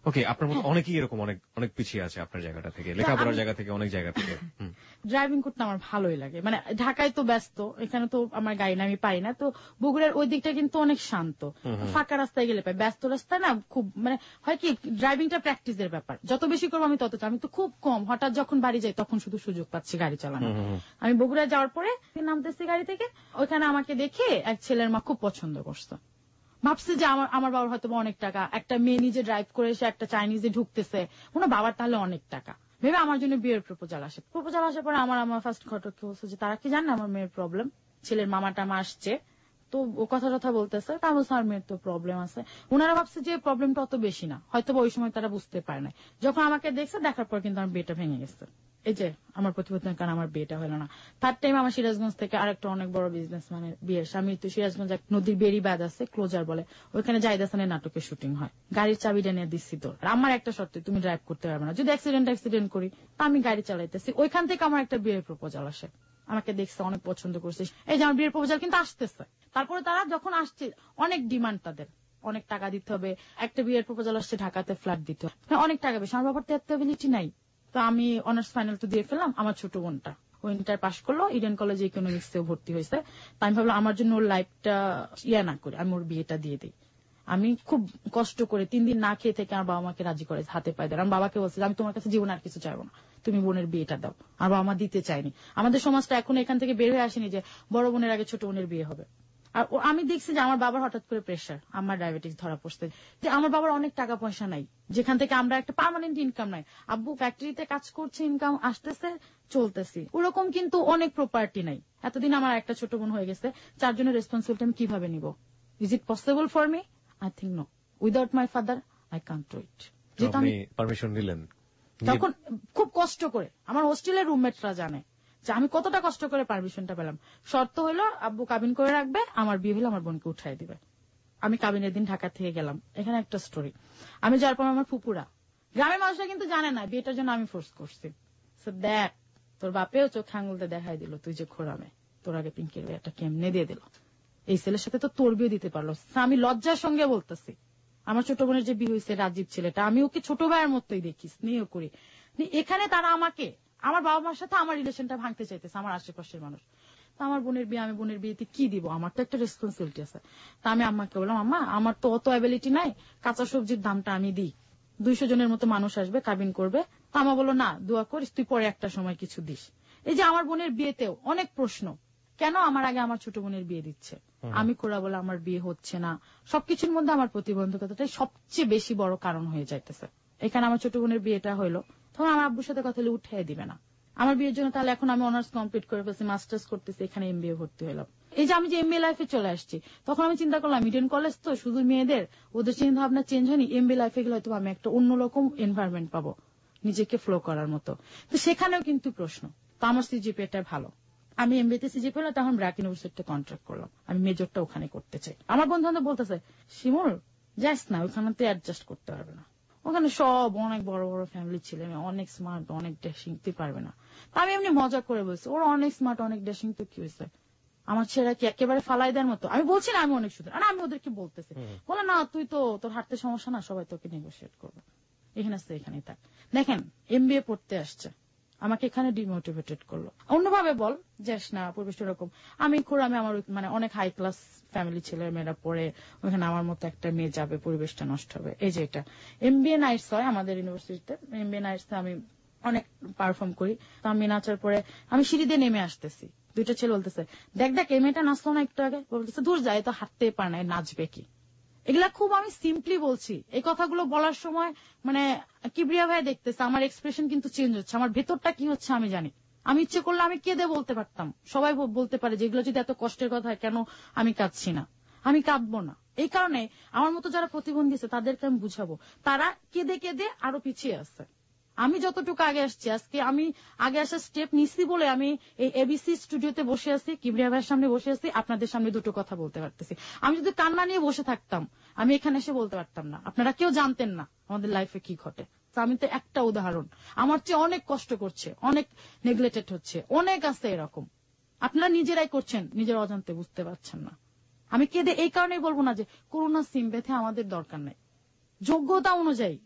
ওকে, আপনার মতো অনেকেই এরকম অনেক পিছিয়ে আছে আপনার জায়গাটা থেকে, লেখাপড়ার জায়গা থেকে, অনেক জায়গা থেকে। ড্রাইভিং করতে আমার ভালোই লাগে, মানে ঢাকায় তো ব্যস্ত, এখানে তো আমার গাড়ি না, আমি পাই না, তো বগুড়ার ওই দিকটা কিন্তু অনেক শান্ত, ফাঁকা রাস্তায় গেলে পাই, ব্যস্ত রাস্তায় না খুব মানে হয় কি ড্রাইভিংটা প্র্যাকটিসের ব্যাপার, যত বেশি করবো আমি তত, আমি তো খুব কম, হঠাৎ যখন বাড়ি যাই তখন শুধু সুযোগ পাচ্ছি গাড়ি চালানো। আমি বগুড়ায় যাওয়ার পরে নামতেছি গাড়ি থেকে, ওইখানে আমাকে দেখে এক ছেলের মা খুব পছন্দ করছে, ভাবছে যে আমার বাবার হয়তো অনেক টাকা, একটা মেয়ে নিজে ড্রাইভ করে এসে একটা চাইনিজে ঢুকতেছে, ওনার বাবার তাহলে অনেক টাকা, ভেবে আমার জন্য বিয়ের প্রপোজাল আসে। প্রপোজাল আসার পরে আমার ফার্স্ট ঘটক বলছে যে তারা কি জানে আমার মেয়ের প্রবলেম, ছেলের মামাটা আসছে তো ও কথা বলতেছে, তা বলছে আমার মেয়ের তো প্রবলেম আছে। ওনারা ভাবছে যে প্রবলেমটা অত বেশি না, হয়তো ওই সময় তারা বুঝতে পারে না। যখন আমাকে দেখছে, দেখার পর কিন্তু আমার বিয়েটা ভেঙে গেছে। এই যে আমার প্রতিবেদনের কারণে আমার বিয়েটা হলো না। থার্ড টাইম আমার সিরাজগঞ্জ থেকে আরেকটা অনেক বড় বিজনেস মানে বিয়ের স্বামী, তো সিরাজগঞ্জ এক নদীর বেরি বাদ আছে, ক্লোজার বলে, ওইখানে জাহিদ হাসানের নাটকের শুটিং হয়, গাড়ির চাবিটা নিয়ে দিচ্ছি তোর, আমার একটা শর্তে তুমি ড্রাইভ করতে পারবে না, যদি অ্যাক্সিডেন্ট করি তা আমি গাড়ি চালাইতেছি। ওইখান থেকে আমার একটা বিয়ের প্রপোজাল আসে, আমাকে দেখছে, অনেক পছন্দ করছে, এই যে আমার বিয়ের প্রপোজাল কিন্তু আসতেছে। তারপরে তারা যখন আসছে অনেক ডিমান্ড, তাদের অনেক টাকা দিতে হবে, একটা বিয়ের প্রপোজাল আসছে ঢাকাতে ফ্ল্যাট দিতে হবে, অনেক টাকা বেশি, আমার বাবার তো এবিলিটি নাই। তো আমি অনার্স ফাইনাল তো দিয়ে ফেললাম, আমার ছোট বোনটা ও ইন্টার পাস করলো, ইডেন কলেজে ইকোনমিক্সে ভর্তি হয়েছে, আমি ভাবলাম আমার জন্য ওর লাইফটা না করে আমি ওর বিয়েটা দিয়ে দিই। আমি খুব কষ্ট করে 3 দিন না খেয়ে থেকে আমার বাবা মাকে রাজি করে হাতে পায়ে দেয়। আমি বাবাকে বলছি আমি তোমার কাছে জীবন আর কিছু চাইবো না, তুমি বোনের বিয়েটা দাও। আর বাবা মা দিতে চাইনি। আমাদের সমাজটা এখন এখান থেকে বের হয়ে আসেনি যে বড় বোনের আগে ছোট বোনের বিয়ে হবে। আর আমি দেখছি যে আমার বাবার হঠাৎ করে প্রেশার, আমার ডায়াবেটিস ধরা পড়ছে, যে আমার বাবার অনেক টাকা পয়সা নাই, যেখান থেকে আমরা একটা পার্মানেন্ট ইনকাম নাই, আব্বু ফ্যাক্টরিতে কাজ করছে, ইনকাম আসতেছে, চলতেছি, ওরকম কিন্তু অনেক প্রপার্টি নাই। এতদিন আমার একটা ছোট বোন হয়ে গেছে, 4 জনের রেসপন্সিবিলিটি আমি কিভাবে নিব? Is it possible for me? I think no, without my father I can't do it. যেটা আমি পারমিশন নিলেন তখন খুব কষ্ট করে, আমার হোস্টেলের রুমমেটরা জানে যে আমি কতটা কষ্ট করে পারমিশনটা পেলাম। শর্ত হলো আব্বু কাবিন করে রাখবে, আমার বিয়ে হলে আমার বোনকে উঠাই দিবে। আমি কাবিনের দিন ঢাকা থেকে গেলাম। এখানে একটা স্টোরি, আমি যাওয়ার পর আমার ফুপুরা, গ্রামের মানুষরা কিন্তু জানে না বিয়েটার জন্য আমি ফোর্স করছি। দেখ তোর বাপেও চোখ আঙুলতে দেখাই দিল, তুই যে খোরামে, তোর আগে পিঙ্কির বিয়েটা কেমনে দিয়ে দিল, এই ছেলের সাথে তো তোর বিয়ে দিতে পারলো। আমি লজ্জার সঙ্গে বলতেছি, আমার ছোট বোনের যে বিয়ে হয়েছে রাজীব ছেলেটা, আমি ওকে ছোট ভাইয়ের মতোই দেখি, স্নেহ করি। এখানে তারা আমাকে, আমার বাবা মার সাথে আমার রিলেশনটা ভাঙতে চাইতেছে, আমার আশেপাশের মানুষ। তো আমার বোনের বিয়ে, আমি বোনের বিয়েতে কি দিব, আমার তো একটা রেসপন্সিবিলিটি আছে। তা আমি আম্মাকে বললাম, আম্মা আমার তো অত অ্যাবিলিটি নাই, কাঁচা সবজির দামটা আমি দিই, 200 জনের মতো মানুষ আসবে, কাবিন করবে। তো আমা বললো না, দোয়া করিস, তুই পরে একটা সময় কিছু দিস। এই যে আমার বোনের বিয়েতেও অনেক প্রশ্ন, কেন আমার আগে আমার ছোট বোনের বিয়ে দিচ্ছে, আমি কোরা বলে আমার বিয়ে হচ্ছে না। সবকিছুর মধ্যে আমার প্রতিবন্ধকতাটাই সবচেয়ে বেশি বড় কারণ হয়ে যাইতেছে। এখানে আমার ছোট বোনের বিয়েটা হইলো, তখন আমার আব্বুর সাথে কথা হলে উঠে দিবে না আমার বিয়ের জন্য। তাহলে এখন আমি অনার্স কমপ্লিট করে ফেলছি, মাস্টার্স করতেছি, এখানে এমবিএ ভর্তি হলাম। এই যে আমি যে এমবিএ লাইফে চলে আসছি, তখন আমি চিন্তা করলাম ইডেন কলেজ তো শুধু মেয়েদের, ওদের চিন্তা ভাবনা চেঞ্জ হয়নি, এমবিএ লাইফে গেলে হয়তো আমি একটা অন্যরকম এনভায়রনমেন্ট পাবো নিজেকে ফ্লো করার মতো। তো সেখানেও কিন্তু প্রশ্ন, তো আমার সিজিপিএটা ভালো, আমি এমবিএতে সিজিপিএ হলো, তখন ব্র্যাক ইউনিভার্সিটিতে কন্ট্রাক্ট করলাম, আমি মেজরটা ওখানে করতে চাই। আমার বন্ধু বান্ধব বলতেছে শিমুল যাস না, ওখানে তো অ্যাডজাস্ট করতে পারবে না, ওখানে সব অনেক বড় বড় ফ্যামিলি ছেলে মেয়ে, অনেক স্মার্ট, অনেক ড্যাশিং, তুই পারবে না। আমি এমনি মজা করে বলছি, ওরা অনেক স্মার্ট, অনেক ড্যাশিং, তো কি হয়েছে, আমার ছেলেরা কি একেবারে ফালাই দেওয়ার মতো? আমি বলছি না আমি অনেক সুন্দর, আর আমি ওদেরকে বলতেছি, বলে না তুই তো, তোর হাঁটতে সমস্যা না, সবাই তোকে নেগোশিয়েট করবে, এখানে আসতে এখানেই থাক। দেখেন এমবিএ পড়তে আসছে, আমাকে এখানে ডিমোটিভেটেড করলো, অন্যভাবে বল যাস না, পরিবেশ এরকম। আমি আমার মানে অনেক হাই ক্লাস ফ্যামিলি ছেলে মেয়েরা পড়ে, ওখানে আমার মতো একটা মেয়ে যাবে, পরিবেশটা নষ্ট হবে। এই যে এটা এমবিএ নাইটস হয় আমাদের ইউনিভার্সিটিতে, এমবিএ নাইটস আমি অনেক পারফর্ম করি। তো আমি নাচার পরে আমি সিঁড়ি দিয়ে নেমে আসতেছি, 2টা ছেলে বলতেছে দেখ দেখ এই মেয়েটা নাচলো না একটু আগে, বলতেছে দূর যায় তো, হাঁটতে পারে না, নাচবে কি? এগুলা খুব আমি সিম্পলি বলছি, এই কথাগুলো বলার সময় মানে কিবরিয়া ভাই দেখতেছে, আমার এক্সপ্রেশন কিন্তু চেঞ্জ হচ্ছে, আমার ভেতরটা কি হচ্ছে আমি জানি। আমি ইচ্ছে করলে আমি কেঁদে বলতে পারতাম, সবাই বলতে পারে যেগুলো যদি এত কষ্টের কথা হয় কেন আমি কাঁদছি না, আমি কাঁদবো না। এই কারণে আমার মতো যারা প্রতিবন্ধী আছে তাদেরকে আমি বুঝাবো, তারা কেঁদে কেঁদে আরো পিছিয়ে আছে। আমি যতটুকু আগে আসছি, আজকে আমি আগে আসার স্টেপ নিচ্ছি বলে আমি এই এবিসি স্টুডিওতে বসে আছি, কিবরিয়া ভাইয়ের সামনে বসে আছি, আপনাদের সামনে 2টো কথা বলতে পারতেছি। আমি যদি কান্না নিয়ে বসে থাকতাম আমি এখানে এসে বলতে পারতাম না, আপনারা কেউ জানতেন না আমাদের লাইফে কি ঘটে। আমি তো একটা উদাহরণ, আমার চেয়ে অনেক কষ্ট করছে, অনেক নেগলেক্টেড হচ্ছে, অনেক আছে এরকম, আপনারা নিজেরাই করছেন, নিজের অজান্তে বুঝতে পারছেন না। আমি কেঁদে এই কারণেই বলবো না যে করোনা সিম্পেথি আমাদের দরকার নাই, যোগ্যতা অনুযায়ী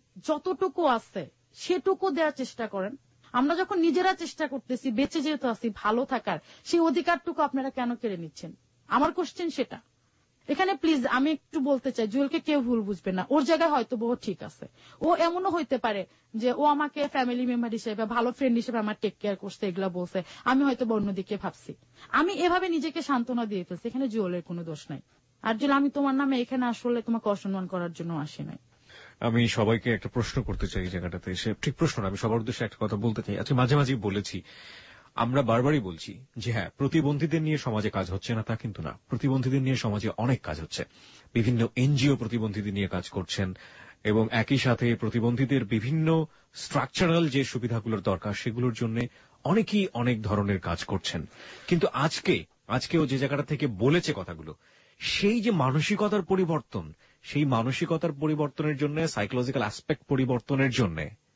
যতটুকু আছে সেটুকু দেওয়ার চেষ্টা করেন। আমরা যখন নিজেরা চেষ্টা করতেছি বেঁচে যেহেতু আছি ভালো থাকার, সেই অধিকারটুকু আপনারা কেন কেড়ে নিচ্ছেন? আমার কোশ্চেন সেটা। এখানে প্লিজ আমি একটু বলতে চাই, জুয়েলকে কেউ ভুল বুঝবে না, ওর জায়গায় হয়তো বহু ঠিক আছে। ও এমনও হইতে পারে যে ও আমাকে ফ্যামিলি মেম্বার হিসেবে, ভালো ফ্রেন্ড হিসেবে আমার টেক কেয়ার করছে, এগুলা বলছে, আমি হয়তো অন্যদিকে ভাবছি। আমি এভাবে নিজেকে সান্ত্বনা দিয়ে ফেলছি, এখানে জুয়েলের কোনো দোষ নাই। আর জুয়েল, আমি তোমার নামে এখানে আসলে তোমাকে অসম্মান করার জন্য আসি নাই। আমি সবাইকে একটা প্রশ্ন করতে চাই এই জায়গাটাতে এসে, ঠিক প্রশ্ন না, আমি সবার উদ্দেশ্যে একটা কথা বলতে চাই। আজকে মাঝে মাঝেই বলেছি, আমরা বারবারই বলছি যে হ্যাঁ, প্রতিবন্ধীদের নিয়ে সমাজে কাজ হচ্ছে না তা কিন্তু না, প্রতিবন্ধীদের নিয়ে সমাজে অনেক কাজ হচ্ছে। বিভিন্ন এনজিও প্রতিবন্ধীদের নিয়ে কাজ করছেন এবং একই সাথে প্রতিবন্ধীদের বিভিন্ন স্ট্রাকচারাল যে সুবিধাগুলোর দরকার সেগুলোর জন্য অনেকেই অনেক ধরনের কাজ করছেন। কিন্তু আজকেও যে জায়গাটা থেকে বলেছে কথাগুলো, সেই যে মানসিকতার পরিবর্তন, সেই মানসিকতার পরিবর্তনের জন্য, সাইকোলজিক্যাল অ্যাসপেক্ট পরিবর্তনের জন্য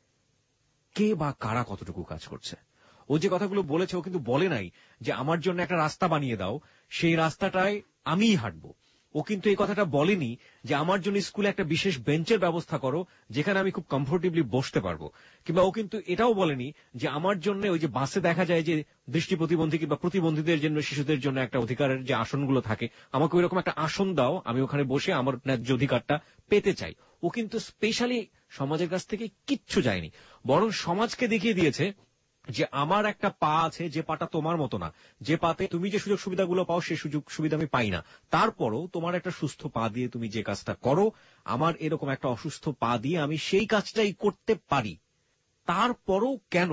কে বা কারা কতটুকু কাজ করছে? ও যে কথাগুলো বলেছে, ও কিন্তু বলে নাই যে আমার জন্য একটা রাস্তা বানিয়ে দাও, সেই রাস্তাটায় আমিই হাঁটবো। ও কিন্তু এই কথাটা বলেনি যে আমার জন্য স্কুলে একটা বিশেষ বেঞ্চের ব্যবস্থা করো যেখানে আমি খুব কমফোর্টেবলি বসতে পারবো। কিংবা ও কিন্তু এটাও বলেনি যে আমার জন্য ওই যে বাসে দেখা যায় যে দৃষ্টি প্রতিবন্ধী কিংবা প্রতিবন্ধীদের জন্য, শিশুদের জন্য একটা অধিকারের যে আসনগুলো থাকে, আমাকে ওই রকম একটা আসন দাও, আমি ওখানে বসে আমার ন্যায্য অধিকারটা পেতে চাই। ও কিন্তু স্পেশালি সমাজের কাছ থেকে কিচ্ছু যায়নি, বরং সমাজকে দেখিয়ে দিয়েছে যে আমার একটা পা আছে, যে পাটা তোমার মতো না, যে পাতে তুমি যে সুযোগ সুবিধাগুলো পাও সেই সুযোগ সুবিধা আমি পাই না, তারপরও তোমার একটা সুস্থ পা দিয়ে তুমি যে কাজটা করো, আমার এরকম একটা অসুস্থ পা দিয়ে আমি সেই কাজটাই করতে পারি। তারপরও কেন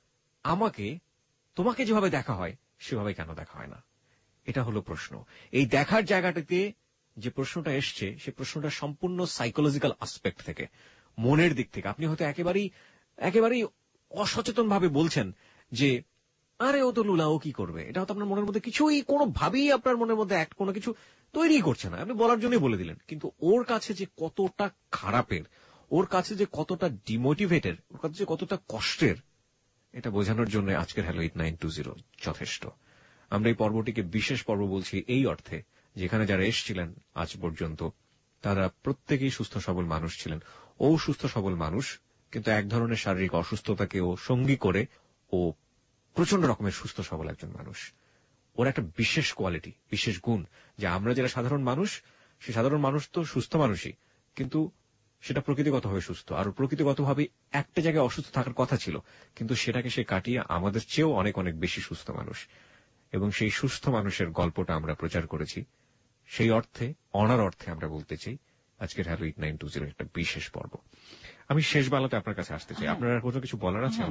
আমাকে তোমাকে যেভাবে দেখা হয় সেভাবে কেন দেখা হয় না? এটা হলো প্রশ্ন। এই দেখার জায়গাটাতে যে প্রশ্নটা এসছে, সে প্রশ্নটা সম্পূর্ণ সাইকোলজিক্যাল আসপেক্ট থেকে, মনের দিক থেকে। আপনি হয়তো একেবারেই অসচেতন ভাবে বলছেন যে আরে ও তো লুলা, ও কি করবে, এটা হয়তো আপনার মনের মধ্যে কিছুই কোনোভাবেই আপনার মনের মধ্যে কোনো কিছু তৈরি করছে না, আপনি বলার জন্যই বলে দিলেন। কিন্তু ওর কাছে যে কতটা খারাপের, ওর কাছে যে কতটা ডিমোটিভেটেড, ওর কাছে যে কতটা কষ্টের, এটা বোঝানোর জন্য আজকের হ্যালো 8920 যথেষ্ট। আমরা এই পর্বটিকে বিশেষ পর্ব বলছি এই অর্থে, যেখানে যারা এসেছিলেন আজ পর্যন্ত তারা প্রত্যেকেই সুস্থ সবল মানুষ ছিলেন। ও সুস্থ সবল মানুষ, কিন্তু এক ধরনের শারীরিক অসুস্থতাকে ও সঙ্গী করে ও প্রচন্ড রকমের সুস্থ সবল একজন মানুষ। ওর একটা বিশেষ কোয়ালিটি, বিশেষ গুণ, যে আমরা যারা সাধারণ মানুষ, সে সাধারণ মানুষ তো সুস্থ মানুষই, কিন্তু সেটা প্রকৃতিগতভাবে সুস্থ, আর প্রকৃতিগতভাবে একটা জায়গায় অসুস্থ থাকার কথা ছিল, কিন্তু সেটাকে সে কাটিয়ে আমাদের চেয়েও অনেক অনেক বেশি সুস্থ মানুষ। এবং সেই সুস্থ মানুষের গল্পটা আমরা প্রচার করেছি। সেই অর্থে, অনার অর্থে আমরা বলতে চাই আজকের হ্যালো 8920 একটা বিশেষ পর্ব। আমি শেষ বেলাতে আপনার কাছে আসতে চাই, আপনার কোনো কিছু বলার আছে?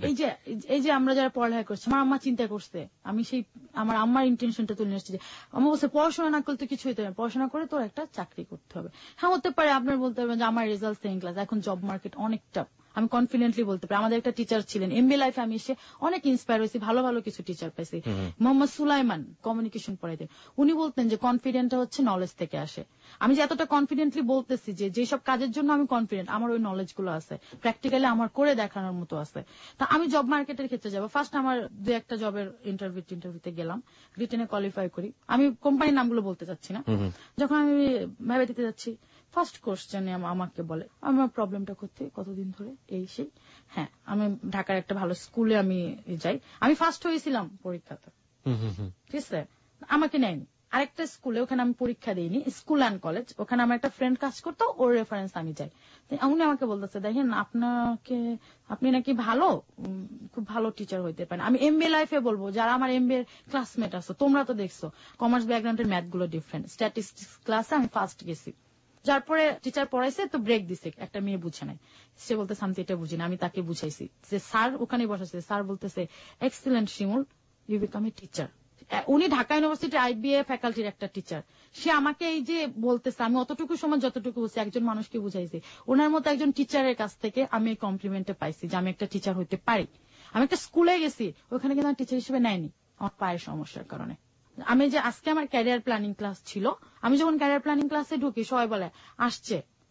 এই যে আমরা যারা পড়ালেখা করছি, আমার আম্মা চিন্তা করছে, আমি সেই আমার আম্মার ইন্টেনশনটা তুলে নিচ্ছি যে আম্মা বলছে পড়াশোনা না করলে কিছু হইতে হবে, পড়াশোনা করে তোর একটা চাকরি করতে হবে। হ্যাঁ, হতে পারে আপনার বলতে পারবেন যে আমার রেজাল্ট সেকেন্ড ক্লাস, এখন জব মার্কেট অনেকটা, আমি কনফিডেন্টলি বলতে পারি। আমাদের একটা টিচার ছিলেন এমবিএ লাইফে, আমি এসে অনেক ইন্সপায়ার হয়েছি, ভালো ভালো কিছু টিচার পাইছি। মোহাম্মদ সুলাইমান কমিউনিকেশন পড়াইতেন, উনি বলতেন যে কনফিডেন্টটা হচ্ছে নলেজ থেকে আসে। আমি যে এতটা কনফিডেন্টলি বলতেছি যে যেসব কাজের জন্য আমি কনফিডেন্ট, আমার ওই নলেজ গুলো আছে, প্র্যাকটিক্যালি আমার করে দেখানোর মতো আছে। তা আমি জব মার্কেটের ক্ষেত্রে যাবো, ফার্স্ট আমার দু একটা জবের ইন্টারভিউতে গেলাম, রিটেনে কোয়ালিফাই করি। আমি কোম্পানির নামগুলো বলতে চাচ্ছি না। যখন আমি ভেবে দিতে যাচ্ছি, ফার্স্ট কোশ্চেনে আমাকে বলে আমার প্রবলেমটা করতে কতদিন ধরে, এই সেই। হ্যাঁ, আমি ঢাকার একটা ভালো স্কুলে আমি যাই, আমি ফার্স্ট হয়েছিলাম পরীক্ষাতে, ঠিক আছে, আমাকে নেয়নি। আরেকটা স্কুলে, ওখানে আমি পরীক্ষা দিইনি, স্কুল অ্যান্ড কলেজ, ওখানে আমার একটা ফ্রেন্ড কাজ করতো, ওর রেফারেন্স আমি যাই। উনি আমাকে বলতেছে, দেখেন আপনি নাকি ভালো, খুব ভালো টিচার হইতে পারেন। আমি এমবিএ লাইফে বলবো, যারা আমার এমবিএ ক্লাসমেট আছে, তোমরা তো দেখছো কমার্স ব্যাকগ্রাউন্ডের ম্যাথ গুলো ডিফারেন্ট, স্ট্যাটিস্টিক্স ক্লাসে আমি ফার্স্ট গেছি। যার পরে টিচার পড়াইছে তো ব্রেক দিছে, একটা মেয়ে বুঝে নাই, সে বলতেছে আমি এটা বুঝি না, আমি তাকে বুঝাইছি যে স্যার ওখানে বসাইছে, স্যার বলতেছে excellent Shimul, you become a teacher. উনি ঢাকা ইউনিভার্সিটি আইবিএ ফ্যাকাল্টির একটা টিচার, সে আমাকে এই যে বলতেছে, আমি অতটুকু সময় যতটুকু বলছি একজন মানুষকে বুঝাইছি, ওনার মতো একজন টিচারের কাছ থেকে আমি কমপ্লিমেন্টে পাইছি যে আমি একটা টিচার হইতে পারি। আমি একটা স্কুলে গেছি, ওখানে কিন্তু আমার টিচার হিসেবে নেয়নি আমার পায়ের সমস্যার কারণে। আমি যে আজকে আমার ক্যারিয়ার প্ল্যানিং ক্লাস ছিল, আমি যখন ক্যারিয়ার প্ল্যানিং ক্লাসে ঢুকি, সবাই বলে আসছে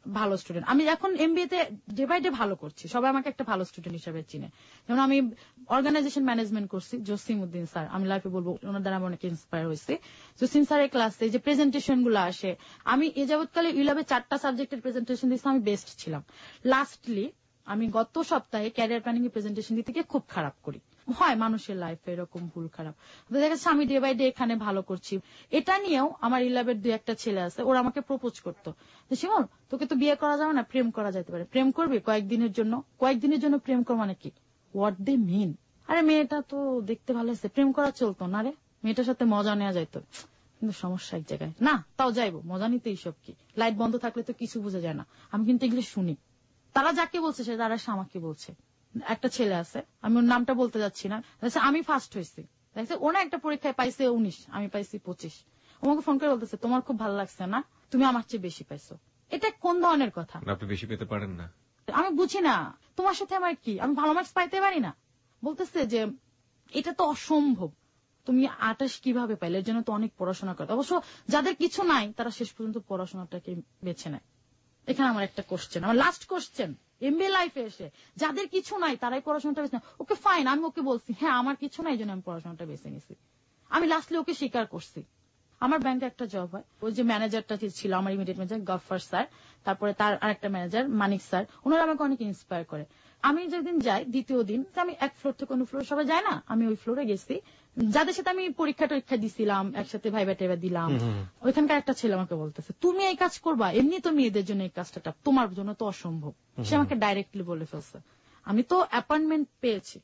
ভালো স্টুডেন্ট। আমি এখন এমবিএ তে ডে বাই ডে ভালো করছি, সবাই আমাকে একটা ভালো স্টুডেন্ট হিসেবে চিনে। যেমন আমি অর্গানাইজেশন ম্যানেজমেন্ট করছি, জসিমউদ্দিন স্যার, আমি লাইফে বলবো ওনার দ্বারা আমি অনেক ইন্সপায়ার হয়েছি। জসিম স্যারের ক্লাসে যে প্রেজেন্টেশন গুলো আসে, আমি এ যাবৎকালে ইউল্যাবে 4টা সাবজেক্টের প্রেজেন্টেশন দিয়েছি, আমি বেস্ট ছিলাম। লাস্টলি আমি গত সপ্তাহে ক্যারিয়ার প্ল্যানিং এর প্রেজেন্টেশন দিতে গিয়ে খুব খারাপ করি। হয় মানুষের লাইফে এরকম ভুল খারাপ, দেখা যাচ্ছে আমি ডে বাই ডে এখানে ভালো করছি। এটা নিয়েও আমার ইল্যাবের 2-1টা ছেলে আছে, ওরা আমাকে প্রপোজ করতো, শিমুল তোকে তো বিয়ে করা যাবে না, প্রেম করা যেতে পারে, প্রেম করবি কয়েকদিনের জন্য। কয়েকদিনের জন্য প্রেম কর মানে কি, হোয়াট দে মিন? আরে মেয়েটা তো দেখতে ভালো আছে, প্রেম করা চলতো না রে, মেয়েটার সাথে মজা নেওয়া যাইতো। কিন্তু সমস্যা এক জায়গায়, না তাও যাইবো, মজা নিতে এইসব কি, লাইট বন্ধ থাকলে তো কিছু বোঝা যায় না। আমি কিন্তু এগুলো শুনি, তারা যাকে বলছে সে তারা আমাকে বলছে। একটা ছেলে আছে, আমি ওর নামটা বলতে যাচ্ছি না, আমি ফার্স্ট হয়েছি, দেখছে ওনা একটা পরীক্ষায় পাইছে 19, আমি পাইছি 25। আমাকে ফোন করে বলতেছে তোমার খুব ভালো লাগছে না, তুমি আমার চেয়ে বেশি পাইছো। এটা কোন ধরনের কথা? আপনি বেশি পেতে পারেন না, আমি বুঝি না, তোমার সাথে আমার কি, আমি ভালো মার্কস পাইতে পারি না? বলতেছে যে এটা তো অসম্ভব, তুমি 28 কিভাবে পাইলে, এর জন্য তো অনেক পড়াশোনা করতে। অবশ্য যাদের কিছু নাই তারা শেষ পর্যন্ত পড়াশোনাটাকে বেছে নেয়। এখানে আমার একটা কোশ্চেন, আমার লাস্ট কোশ্চেন, এমবিএ লাইফে এসে যাদের কিছু নাই তারাই পড়াশোনাটা বেছে নেয়। ওকে ফাইন, আমি ওকে বলছি হ্যাঁ আমার কিছু নাই, এই জন্য আমি পড়াশোনাটা বেছে নিছি। আমি লাস্টলি ওকে স্বীকার করছি। আমার ব্যাংকে একটা জব হয়, ওই যে ম্যানেজারটা ছিল আমার ইমিডিয়েট ম্যানেজার গফফার স্যার, তারপরে তার আরেকটা ম্যানেজার মানিক স্যার, ওনারা আমাকে অনেক ইন্সপায়ার করে। আমি যেদিন যাই দ্বিতীয় দিন, আমি এক ফ্লোর থেকে অন্য ফ্লোরে সবাই যায় না, আমি ওই ফ্লোরে গেছি, যাদের সাথে আমি পরীক্ষা টরীক্ষা দিছিলাম, একসাথে ভাইবা টাইবা দিলাম, ওইখানকার একটা ছেলে আমাকে বলতেছে তুমি এই কাজ করবা, এমনি তো মেয়েদের জন্য এই কাজটা তোমার জন্য তো অসম্ভব। সে আমাকে ডাইরেক্টলি বলে ফেলছে। আমি তো অ্যাপয়েন্টমেন্ট পেয়েছি,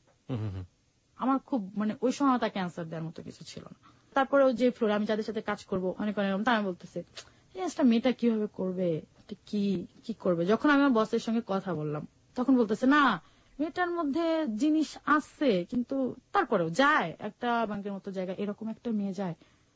আমার খুব মানে ওই সময় তাকে অ্যান্সার দেওয়ার মতো কিছু ছিল না। তারপরে যে ফ্লোরে আমি যাদের সাথে কাজ করবো অনেক অনেক, তারা বলতেছে একটা মেয়েটা কিভাবে করবে, কি করবে। যখন আমি আমার বসের সঙ্গে কথা বললাম তখন বলতেছে না মেয়েটার মধ্যে জিনিস আছে, কিন্তু তারপরেও যায় একটা ব্যাংকের মতো জায়গায়, এরকম একটা মেয়ে যায়।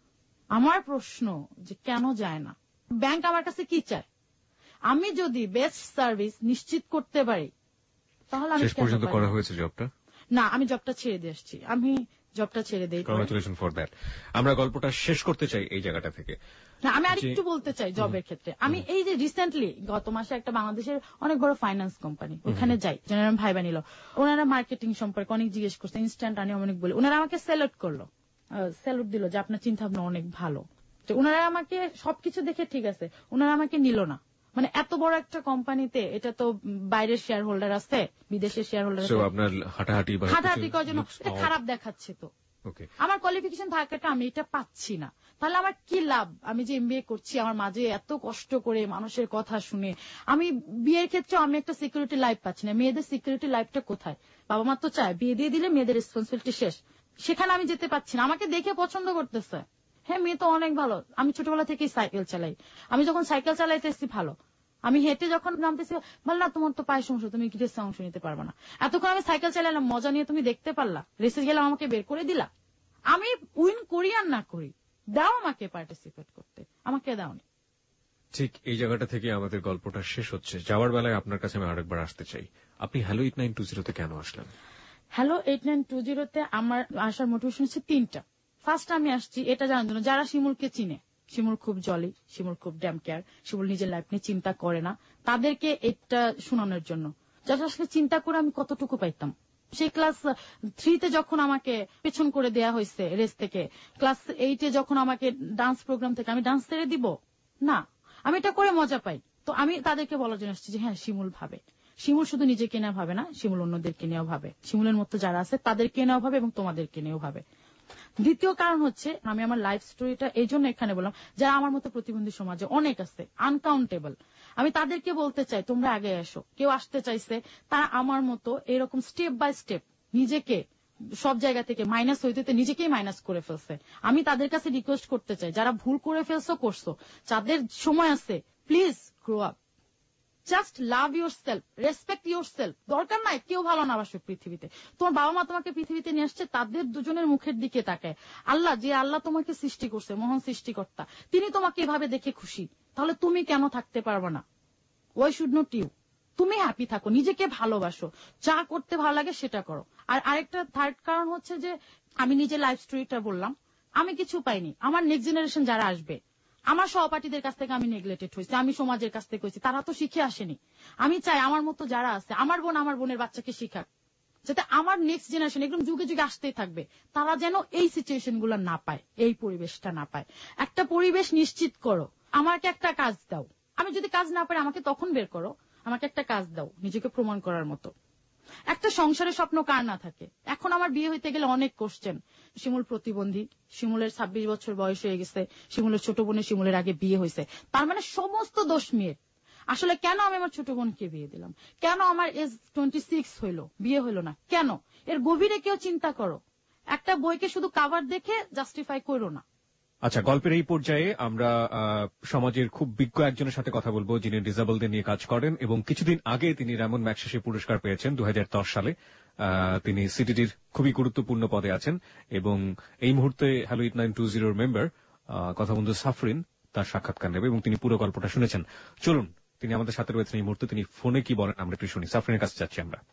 আমার প্রশ্ন যে কেন যায় না? ব্যাংক আমার কাছে কি চায়? আমি যদি বেস্ট সার্ভিস নিশ্চিত করতে পারি তাহলে আমি শেষ পর্যন্ত করা হয়েছে জবটা? না, আমি জবটা ছেড়ে দিয়ে আসছি, আমি জবটা ছেড়ে দেই। Congratulation for that. আমরা গল্পটা শেষ করতে চাই এই জায়গাটা থেকে। না, আমি আরেকটু বলতে চাই জবের ক্ষেত্রে। আমি এই যে রিসেন্টলি গত মাসে একটা বাংলাদেশের অনেক বড় ফাইন্যান্স কোম্পানি, ওখানে যাই, জেনারেল ভাইবা নিল, ওনারা মার্কেটিং সম্পর্কে অনেক জিজ্ঞেস করছে, ইনস্ট্যান্ট আনি অনেক বলে, ওনারা আমাকে স্যালুট করলো, স্যালুট দিল যে আপনার চিন্তা ভাবনা অনেক ভালো। তো ওনারা আমাকে সবকিছু দেখে ঠিক আছে, ওনারা আমাকে নিল না। মানে এত বড় একটা কোম্পানিতে, এটা তো বাইরের শেয়ার হোল্ডার আছে, বিদেশের শেয়ার হোল্ডার আছে, আপনার হাঁটাহাঁটি করার জন্য এটা খারাপ দেখাচ্ছে। তো আমার কোয়ালিফিকেশন থাকাটা আমি এটা পাচ্ছি না, তাহলে আমার কি লাভ? আমি যে এমবিএ করছি, আমার মাঝে এত কষ্ট করে মানুষের কথা শুনে, আমি বিয়ের ক্ষেত্রে আমি একটা সিকিউরিটি লাইফ পাচ্ছি না। মেয়েদের সিকিউরিটি লাইফটা কোথায়? বাবা মা তো চায় বিয়ে দিয়ে দিলে মেয়েদের রেসপন্সিবিলিটি শেষ, সেখানে আমি যেতে পারছি না। আমাকে দেখে পছন্দ করতেছে, হ্যাঁ মেয়ে তো অনেক ভালো। আমি ছোটবেলা থেকেই সাইকেল চালাই, আমি যখন সাইকেল চালাইতেছি ভালো, আমি হেঁটে যখন নামতেছি বল না তোমার তো পায়ের সমস্যা, তুমি কি রেসে অংশ নিতে পারবে না। এতক্ষণ আমি সাইকেল চালালাম, মজা নিয়ে তুমি দেখতে পারলা, রেসে গেলাম আমাকে বের করে দিলা। আমি উইন করি আর না করি, দাও আমাকে পার্টিসিপেট করতে, আমাকে দাওনি। ঠিক এই জায়গাটা থেকে আমাদের গল্পটা শেষ হচ্ছে। যাওয়ার বেলায় আপনার কাছে আমি আরেকবার আসতে চাই, আপনি হ্যালো 8920 তে কেন আসলেন? হ্যালো 8920 তে আমার আসার মোটিভেশন হচ্ছে 3টা। ফার্স্ট আমি আসছি এটা জানার জন্য যারা শিমুলকে চিনে, শিমুল খুব জলি, শিমুল খুব ড্যাম কেয়ার, শিমুল নিজের লাইফ নিয়ে চিন্তা করে না, তাদেরকে এটা শোনানোর জন্য। যারা আসলে চিন্তা করে আমি কতটুকু পাইতাম। সেই ক্লাস 3 যখন আমাকে পেছন করে দেয়া হয়েছে রেস থেকে, ক্লাস 8 যখন আমাকে ডান্স প্রোগ্রাম থেকে আমি ডান্স ছেড়ে দিব না, আমি এটা করে মজা পাই। তো আমি তাদেরকে বলার জন্য আসছি যে হ্যাঁ শিমুল ভাবে, শিমুল শুধু নিজেকে নিয়ে ভাবে না, শিমুল অন্যদেরকে নিয়েও ভাবে, শিমুলের মতো যারা আছে তাদেরকে নিয়েও ভাবে এবং তোমাদেরকে নিয়েও ভাবে। দ্বিতীয় কারণ হচ্ছে আমি আমার লাইফ স্টোরিটা এই জন্য এখানে বললাম, যারা আমার মতো প্রতিবন্ধী সমাজে অনেক আছে, আনকাউন্টেবল, আমি তাদেরকে বলতে চাই তোমরা আগে এসো। কেউ আসতে চাইছে, তারা আমার মতো এরকম স্টেপ বাই স্টেপ নিজেকে সব জায়গা থেকে মাইনাস হইতে নিজেকেই মাইনাস করে ফেলছে। আমি তাদের কাছে রিকোয়েস্ট করতে চাই, যারা ভুল করে ফেলছো করছো, যাদের সময় আছে please grow up, just love yourself, respect yourself. দরকার নাই কেউ ভালো না বাসুক পৃথিবীতে, তোমার বাবা মা তোমাকে পৃথিবীতে নিয়ে আসছে, তাদের দুজনের মুখের দিকে তাকায় আল্লাহ, যে আল্লাহ তোমাকে সৃষ্টি করছে, মহান সৃষ্টিকর্তা, তিনি তোমাকে এভাবে দেখে খুশি, তাহলে তুমি কেন থাকতে পারবে না? Why should not you? তুমি হ্যাপি থাকো, নিজেকে ভালোবাসো, যা করতে ভালো লাগে সেটা করো। আর আরেকটা থার্ড কারণ হচ্ছে যে আমি নিজের লাইফ স্টোরিটা বললাম, আমি কিছু পাইনি, আমার নেক্সট জেনারেশন যারা আসবে আমার সহপাঠীদের কাছ থেকে আমি নেগলেক্টেড হয়েছি, আমি সমাজের কাছ থেকে হয়েছি, তারা তো শিখে আসেনি। আমি চাই আমার মতো যারা আছে, আমার বোন আমার বোনের বাচ্চাকে শিখাক, যাতে আমার নেক্সট জেনারেশন একদম যুগে যুগে আসতেই থাকবে, তারা যেন এই সিচুয়েশন গুলো না পায়, এই পরিবেশটা না পায়। একটা পরিবেশ নিশ্চিত করো, আমাকে একটা কাজ দাও, আমি যদি কাজ না পারি আমাকে তখন বের করো, আমাকে একটা কাজ দাও নিজেকে প্রমাণ করার মতো। একটা সংসারের স্বপ্ন কার না থাকে। এখন আমার বিয়ে হইতে গেলে অনেক কোশ্চেন, শিমুল প্রতিবন্ধী, শিমুলের 26 বছর বয়স হয়ে গেছে, শিমুলের ছোট বোনের শিমুলের আগে বিয়ে হয়েছে, তার মানে সমস্ত দোষ মেয়ের। আসলে কেন আমি আমার ছোট বোনকে বিয়ে দিলাম, কেন আমার এজ 26 হইল বিয়ে হইল না, কেন? এর গভীরে কেউ চিন্তা করো, একটা বইকে শুধু কাভার দেখে জাস্টিফাই করো না। আচ্ছা, গল্পের এই পর্যায়ে আমরা সমাজের খুব বিজ্ঞ একজনের সাথে কথা বলবো, যিনি ডিসেবলদের নিয়ে কাজ করেন এবং কিছুদিন আগে তিনি র্যামন ম্যাগসেসে পুরস্কার পেয়েছেন 2010 সালে। তিনি সিটিডির খুবই গুরুত্বপূর্ণ পদে আছেন এবং এই মুহূর্তে হ্যালো 8920 মেম্বার কথা বন্ধু সাফরিন তার সাক্ষাৎকার নেবে এবং তিনি পুরো গল্পটা শুনেছেন। চলুন, তিনি আমাদের সাথে রয়েছেন এই মুহূর্তে, তিনি ফোনে কি বলেন আমরা একটু শুনি। সাফরিনের কাছে যাচ্ছি আমরা।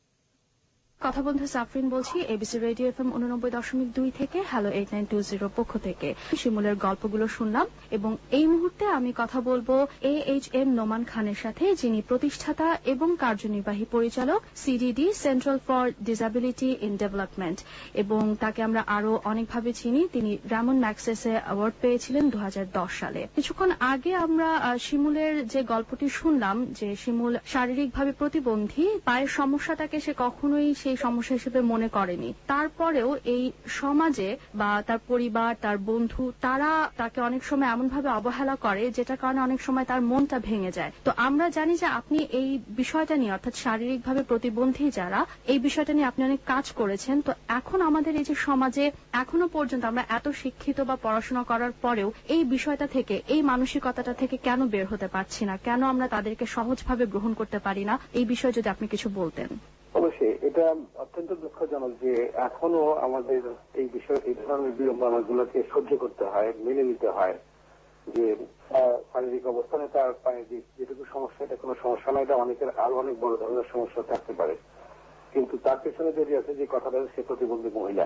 কথা বন্ধু সাফরিন বলছি, এবিসি রেডিও FM 89.2 থেকে হ্যালো 8920 পক্ষ থেকে। শিমুলের গল্পগুলো শুনলাম এবং এই মুহূর্তে আমি কথা বলবো AHM নোমান খানের সাথে, যিনি প্রতিষ্ঠাতা এবং কার্যনির্বাহী পরিচালক CDD, central for disability in development, এবং তাকে আমরা আরো অনেকভাবে চিনি। তিনি র্যামন ম্যাগসেসে অ্যাওয়ার্ড পেয়েছিলেন 2010 সালে। কিছুক্ষণ আগে আমরা শিমুলের যে গল্পটি শুনলাম, যে শিমুল শারীরিকভাবে প্রতিবন্ধী, পায়ের সমস্যাটাকে সে কখনোই সেই সমস্যা হিসেবে মনে করেনি। তারপরেও এই সমাজে বা তার পরিবার, তার বন্ধু, তারা তাকে অনেক সময় এমন ভাবে অবহেলা করে যেটার কারণে অনেক সময় তার মনটা ভেঙে যায়। তো আমরা জানি যে আপনি এই বিষয়টা নিয়ে, অর্থাৎ শারীরিকভাবে প্রতিবন্ধী যারা, এই বিষয়টা নিয়ে আপনি অনেক কাজ করেছেন। তো এখন আমাদের এই যে সমাজে এখনো পর্যন্ত আমরা এত শিক্ষিত বা পড়াশোনা করার পরেও এই বিষয়টা থেকে, এই মানসিকতাটা থেকে কেন বের হতে পারছি না, কেন আমরা তাদেরকে সহজভাবে গ্রহণ করতে পারি না, এই বিষয়ে যদি আপনি কিছু বলতেন। অবশ্যই এটা অত্যন্ত দুঃখজনক যে এখনো আমাদের এই বিষয়ে এই ধরনের বিড়ম্বনাগুলোকে সহ্য করতে হয়, মেনে নিতে হয় যে শারীরিক অবস্থানে তার পায়ে যেটুকু সমস্যা, এটা কোনো সমস্যা না, এটা অনেকের আরো অনেক বড় ধরনের সমস্যা থাকতে পারে। কিন্তু তার পেছনে যদি আছে যে কথাটা, সে প্রতিবন্ধী মহিলা,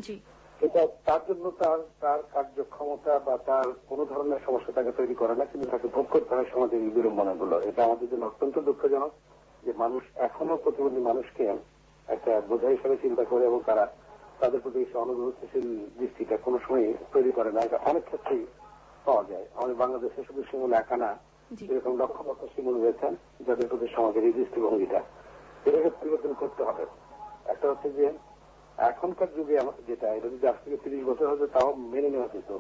এটা তার জন্য তার কার্যক্ষমতা বা তার কোনো ধরনের সমস্যা তাকে তৈরি করে না, কিন্তু তাকে ভোগ করতে হয় সমাজের এই বিড়ম্বনাগুলো। এটা আমাদের জন্য অত্যন্ত দুঃখজনক যে মানুষ এখনো প্রতিবন্ধী মানুষকে একটা বোঝা হিসাবে চিন্তা করে এবং তারা তাদের প্রতি সহানুভূতিশীল দৃষ্টিটা কোনো সময় তৈরি করে না। এটা অনেক ক্ষেত্রেই পাওয়া যায়। আমাদের বাংলাদেশে শুধু শিমুল একা না, এরকম লক্ষ লক্ষ শিমুল রয়েছেন যাদের প্রতি সমাজের এই দৃষ্টিভঙ্গিটা, এটাকে পরিবর্তন করতে হবে। একটা হচ্ছে যে এখনকার যুগে যেটা, এটা যদি আজ থেকে 30 বছর হতো তাও মেনে নেওয়া যেত।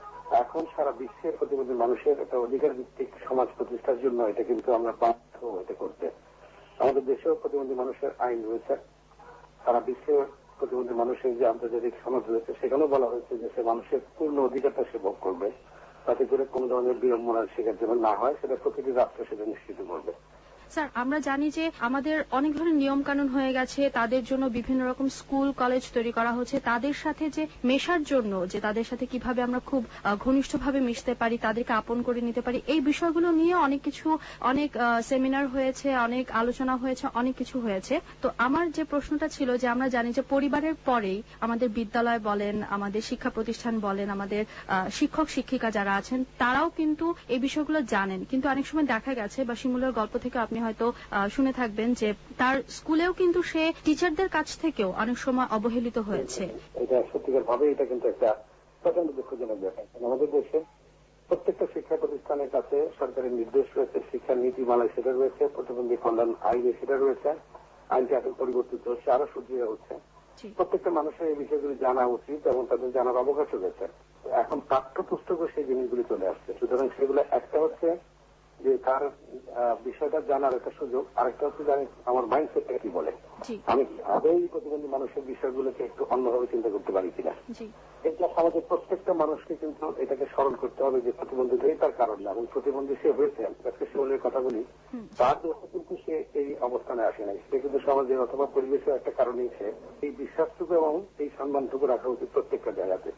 এখন সারা বিশ্বের প্রতিবন্ধী মানুষের একটা অধিকার ভিত্তিক সমাজ প্রতিষ্ঠার জন্য এটা কিন্তু আমরা বাধ্য এটা করতে। আমাদের দেশেও প্রতিবন্ধী মানুষের আইন রয়েছে, সারা বিশ্বের প্রতিবন্ধী মানুষের যে আন্তর্জাতিক সনদ রয়েছে সেখানেও বলা হয়েছে যে সে মানুষের পূর্ণ অধিকারটা সে ভোগ করবে, তাতে করে কোন ধরনের বিড়ম্বনার শিকার যেন না হয় সেটা প্রতিটি রাষ্ট্র সেটা নিশ্চিত করবে। স্যার, আমরা জানি যে আমাদের অনেক ধরনের নিয়ম কানুন হয়ে গেছে, তাদের জন্য বিভিন্ন রকম স্কুল কলেজ তৈরি করা হচ্ছে, তাদের সাথে যে মেশার জন্য, যে তাদের সাথে কিভাবে আমরা খুব ঘনিষ্ঠভাবে মিশতে পারি, তাদেরকে আপন করে নিতে পারি, এই বিষয়গুলো নিয়ে অনেক কিছু, অনেক সেমিনার হয়েছে, অনেক আলোচনা হয়েছে, অনেক কিছু হয়েছে। তো আমার যে প্রশ্নটা ছিল যে আমরা জানি যে পরিবারের পরেই আমাদের বিদ্যালয় বলেন, আমাদের শিক্ষা প্রতিষ্ঠান বলেন, আমাদের শিক্ষক শিক্ষিকা যারা আছেন তারাও কিন্তু এই বিষয়গুলো জানেন, কিন্তু অনেক সময় দেখা গেছে বা শিমুলের গল্প থেকে আপনি হয়তো শুনে থাকবেন যে তার স্কুলেও কিন্তু সে টিচারদের কাছ থেকেও অনেক সময় অবহেলিত হয়েছে। এটা সত্যিকার ভাবে এটা কিন্তু একটা প্রচন্ড দুঃখজনক ব্যাপার। আমাদের দেশে প্রত্যেকটা শিক্ষা প্রতিষ্ঠানের কাছে সরকারের নির্দেশ রয়েছে, শিক্ষা নীতিমালায় সেটা রয়েছে, প্রতিবন্ধী কল্যাণ আইনে সেটা রয়েছে, আইনটি এখন পরিবর্তিত হচ্ছে, আরো সুদৃঢ় হচ্ছে। প্রত্যেকটা মানুষের এই বিষয়গুলি জানা উচিত এবং তাদের জানার অবকাশ রয়েছে। এখন পাঠ্যপুস্তকও সেই জিনিসগুলি চলে আসছে, সুতরাং সেগুলো একটা হচ্ছে যে তার বিষয়টা জানার একটা সুযোগ, আরেকটা হচ্ছে যে আমার মাইন্ডসেটটা কি বলে, আমি আদৌ প্রতিবন্ধী মানুষের বিষয়গুলোকে একটু অন্যভাবে চিন্তা করতে পারি কিনা। এটা সমাজের প্রত্যেকটা মানুষকে কিন্তু এটাকে স্মরণ করতে হবে যে প্রতিবন্ধীটাই তার কারণ না, এবং প্রতিবন্ধী সে হয়েছে, আজকে শিমুলের কথা বলি, তার দোষে কিন্তু সে এই অবস্থানে আসে নাই, সে কিন্তু সমাজের অথবা পরিবেশের একটা কারণেই সে এই বিশ্বাসটুকু এবং এই সম্মানটুকু রাখা উচিত প্রত্যেকটা জায়গাতে।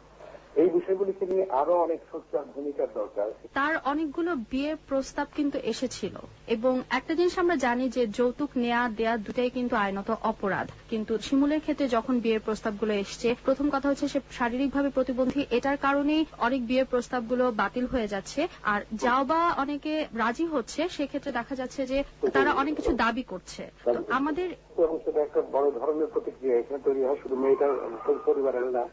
এই বিষয়গুলিকে নিয়ে আরো অনেক সোচ্চার ভূমিকার দরকার। তার অনেকগুলো বিয়ের প্রস্তাব কিন্তু এসেছিল এবং একটা জিনিস আমরা জানি যে যৌতুক নেয়া দেয়া দুটাই কিন্তু আইনত অপরাধ, কিন্তু শিমুলের ক্ষেত্রে যখন বিয়ের প্রস্তাবগুলো এসছে, প্রথম কথা হচ্ছে সে শারীরিকভাবে প্রতিবন্ধী, এটার কারণেই অনেক বিয়ের প্রস্তাবগুলো বাতিল হয়ে যাচ্ছে। আর যাও বা অনেকে রাজি হচ্ছে, সেক্ষেত্রে দেখা যাচ্ছে যে তারা অনেক কিছু দাবি করছে। আমাদের সেটা একটা বড় ধরনের প্রতিক্রিয়া এখানে তৈরি হয়, শুধু মেয়েটার পরিবারের না,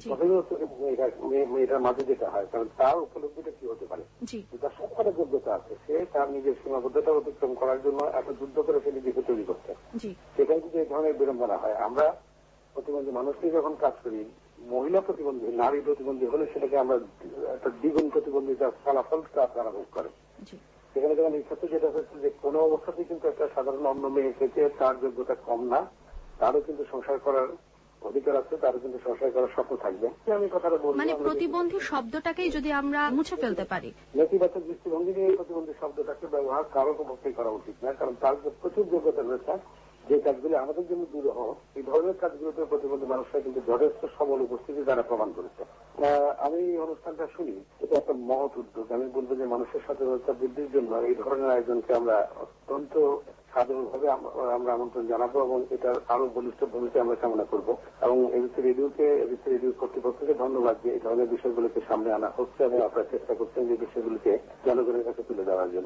মেয়েটার মাঝে যেটা হয়, কারণ তার উপলব্ধিটা কি হতে পারে, তার সবকটা যোগ্যতা আছে, সে তার নিজের সীমাবদ্ধতা অতিক্রম করার জন্য এত যুদ্ধ করে সে নিজেকে তৈরি করছে। সেখানে যদি এই ধরনের বিড়ম্বনা হয়, আমরা প্রতিবন্ধী মানুষকে যখন কাজ করি, মহিলা প্রতিবন্ধী, নারী প্রতিবন্ধী হলে সেটাকে আমরা একটা দ্বিগুণ প্রতিবন্ধিতার ফলাফলটা তারা ভোগ করে। সেখানে যখন এই ক্ষেত্রে যেটা হচ্ছে যে কোনো অবস্থাতেই কিন্তু একটা সাধারণ অন্য মেয়ে থেকে তার যোগ্যতা কম না, তারও কিন্তু সংসার করার অধিকার আছে, তারও কিন্তু সংসার করার স্বপ্ন থাকবে। আমি কথাটা বলবো, মানে প্রতিবন্ধী শব্দটাকেই যদি আমরা মুছে ফেলতে পারি, নেতিবাচক দৃষ্টিভঙ্গি নিয়ে প্রতিবন্ধী শব্দটাকে ব্যবহার কারো পক্ষেই করা উচিত না, কারণ তার প্রচুর যোগ্যতা রয়েছে। যে কাজগুলি আমাদের জন্য দুরূহ, এই ধরনের কাজগুলোতে প্রতিবন্ধী মানুষরা কিন্তু যথেষ্ট সবল উপস্থিতি দ্বারা প্রমাণ করেছে। আমি এই অনুষ্ঠানটা শুনি, এটা একটা মহৎ উদ্যোগ। আমি বলবো যে মানুষের সচেতনতা বৃদ্ধির জন্য এই ধরনের আয়োজনকে আমরা অত্যন্ত সাধারণভাবে আমরা আমন্ত্রণ জানাবো এবং এটার আরো বলিষ্ঠ ভূমিকা আমরা কামনা করবো। এবং এবিসি রেডিও কর্তৃপক্ষকে ধন্যবাদ যে এই ধরনের বিষয়গুলোকে সামনে আনা হচ্ছে এবং আপনারা চেষ্টা করছেন যে বিষয়গুলোকে জনগণের কাছে তুলে দেওয়ার জন্য।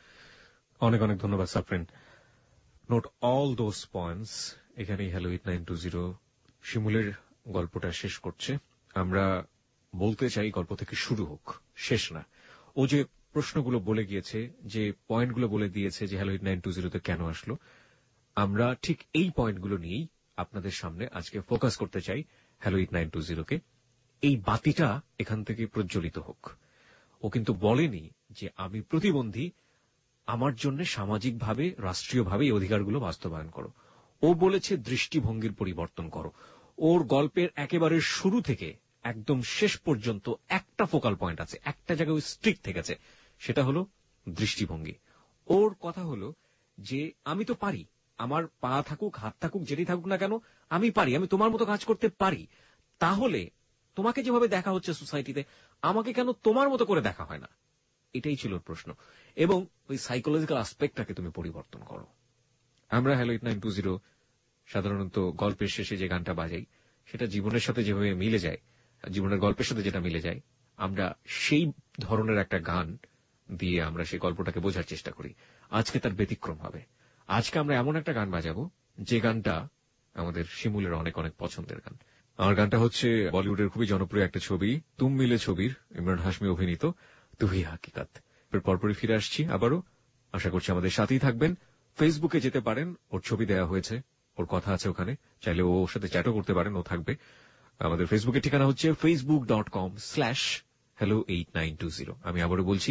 অনেক অনেক ধন্যবাদ Safrin. Note all those points. এখানেই হ্যালো 8920 শিমুলের গল্পটা শেষ করছে। আমরা বলতে চাই গল্প থেকে শুরু হোক, শেষ না। ও যে প্রশ্নগুলো বলে গিয়েছে, যে পয়েন্টগুলো বলে দিয়েছে যে হ্যালো 8920 কেন আসলো, আমরা ঠিক এই পয়েন্টগুলো নিয়েই আপনাদের সামনে আজকে ফোকাস করতে চাই হ্যালো 8920 এই বাতিটা এখান থেকে প্রজ্বলিত হোক। ও কিন্তু বলেনি যে আমি প্রতিবন্ধী, আমার জন্য সামাজিকভাবে রাষ্ট্রীয়ভাবে এই অধিকারগুলো বাস্তবায়ন করো। ও বলেছে দৃষ্টিভঙ্গির পরিবর্তন করো। ওর গল্পের একেবারে শুরু থেকে একদম শেষ পর্যন্ত একটা ফোকাল পয়েন্ট আছে, একটা জায়গায় স্ট্রিক্ট থেকেছে, সেটা হলো দৃষ্টিভঙ্গি। ওর কথা হলো যে আমি তো পারি, আমার পা থাকুক, হাত থাকুক, যেটাই থাকুক না কেন, আমি পারি, আমি তোমার মতো কাজ করতে পারি। তাহলে তোমাকে যেভাবে দেখা হচ্ছে সোসাইটিতে, আমাকে কেন তোমার মতো করে দেখা হয় না? এটাই ছিল প্রশ্ন। এবং ওই সাইকোলজিক্যাল আসপেক্টটাকে তুমি পরিবর্তন করো। আমরা হ্যালো 8920 সাধারণত গল্পের শেষে যে গানটা বাজাই, সেটা জীবনের সাথে যেভাবে মিলে যায়, জীবনের গল্পের সাথে যেটা মিলে যায়, আমরা সেই ধরনের একটা গান দিয়ে আমরা সেই গল্পটাকে বোঝার চেষ্টা করি। আজকে তার ব্যতিক্রম হবে। আজকে আমরা এমন একটা গান বাজাবো যে গানটা আমাদের শিমুলের অনেক অনেক পছন্দের গান। আমার গানটা হচ্ছে বলিউডের খুবই জনপ্রিয় একটা ছবি তুম মিলে ছবির ইমরান হাশমি অভিনীত তুহি হাকিকাত। পরপরই ফিরে আসছি আবারও। আশা করছি আমাদের সাথেই থাকবেন। ফেসবুকে যেতে পারেন, ওর ছবি দেওয়া হয়েছে, ওর কথা আছে ওখানে, চাইলে ওর সাথে চ্যাটও করতে পারেন, ও থাকবে। আমাদের ফেসবুকের ঠিকানা হচ্ছে facebook.com/hello8920। আমি আবারও বলছি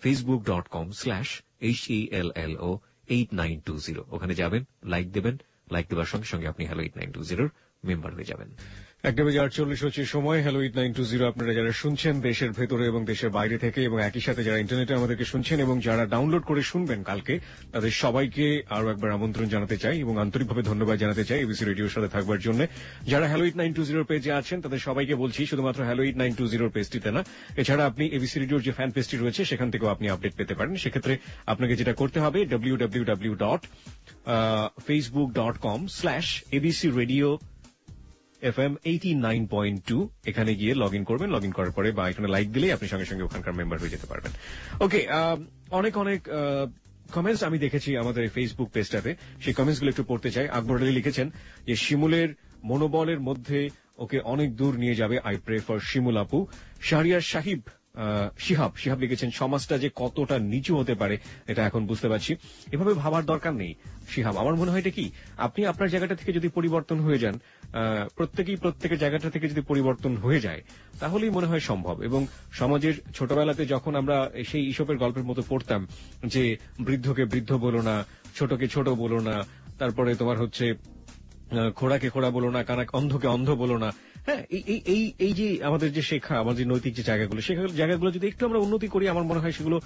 facebook.com/hello8920। ওখানে যাবেন, লাইক দেবেন, লাইক দেওয়ার সঙ্গে সঙ্গে আপনি হ্যালো 8920 মেম্বার হয়ে যাবেন। 1:48 হচ্ছে সময়। হ্যালো 8920 আপনারা যারা শুনছেন দেশের ভেতরে এবং দেশের বাইরে থেকে, এবং একই সাথে যারা ইন্টারনেটে আমাদেরকে শুনছেন এবং যারা ডাউনলোড করে শুনবেন কালকে, তাদের সবাইকে আরো একবার আমন্ত্রণ জানাতে চাই এবং আন্তরিকভাবে ধন্যবাদ জানাতে চাই এবিসি রেডিওর সাথে থাকবার জন্য। যারা হ্যালো 8920 পেজে আছেন তাদের সবাইকে বলছি, শুধুমাত্র হ্যালো 8920 পেজটিতে না, এছাড়া আপনি এবিসি রেডিওর যে ফ্যান পেজটি রয়েছে সেখান থেকেও আপনি আপডেট পেতে পারেন। সেক্ষেত্রে আপনাকে যেটা করতে হবে www.facebook.com/abcradio FM 89.2 এখানে গিয়ে লগ ইন করবেন। লগ ইন করার পরে বা এখানে লাইক দিলেই আপনি সঙ্গে সঙ্গে ওখানকার মেম্বার হয়ে যেতে পারবেন। ওকে, অনেক অনেক কমেন্টস আমি দেখেছি আমাদের ফেসবুক পেজটাতে, সেই কমেন্টসগুলো একটু পড়তে চাই। আকবর আলী লিখেছেন যে শিমুলের মনোবলের মধ্যে ওকে অনেক দূর নিয়ে যাবে, আই প্রে ফর শিমুল আপু। শাহরিয়ার শিহাব লিখেছেন সমাজটা যে কতটা নিচু হতে পারে এটা এখন বুঝতে পারছি। এভাবে ভাবার দরকার নেই শিহাব। আমার মনে হয় এটা কি, আপনি আপনার জায়গাটা থেকে যদি পরিবর্তন হয়ে যান, প্রত্যেকের জায়গাটা থেকে যদি পরিবর্তন হয়ে যায়, তাহলেই মনে হয় সম্ভব। এবং সমাজের ছোটবেলাতে যখন আমরা সেই ঈশপের গল্পের মতো পড়তাম যে বৃদ্ধকে বৃদ্ধ বলো না, ছোটকে ছোট বলো না, তারপরে তোমার হচ্ছে খোড়াকে খোড়া বলো না, অন্ধকে অন্ধ বলো না। হ্যাঁ, এই যে আমাদের যে শেখা, আমাদের যে নৈতিক যে জায়গাগুলো, সেই জায়গাগুলো যদি একটু আমরা উন্নতি করি, আমার মনে হয় সেগুলো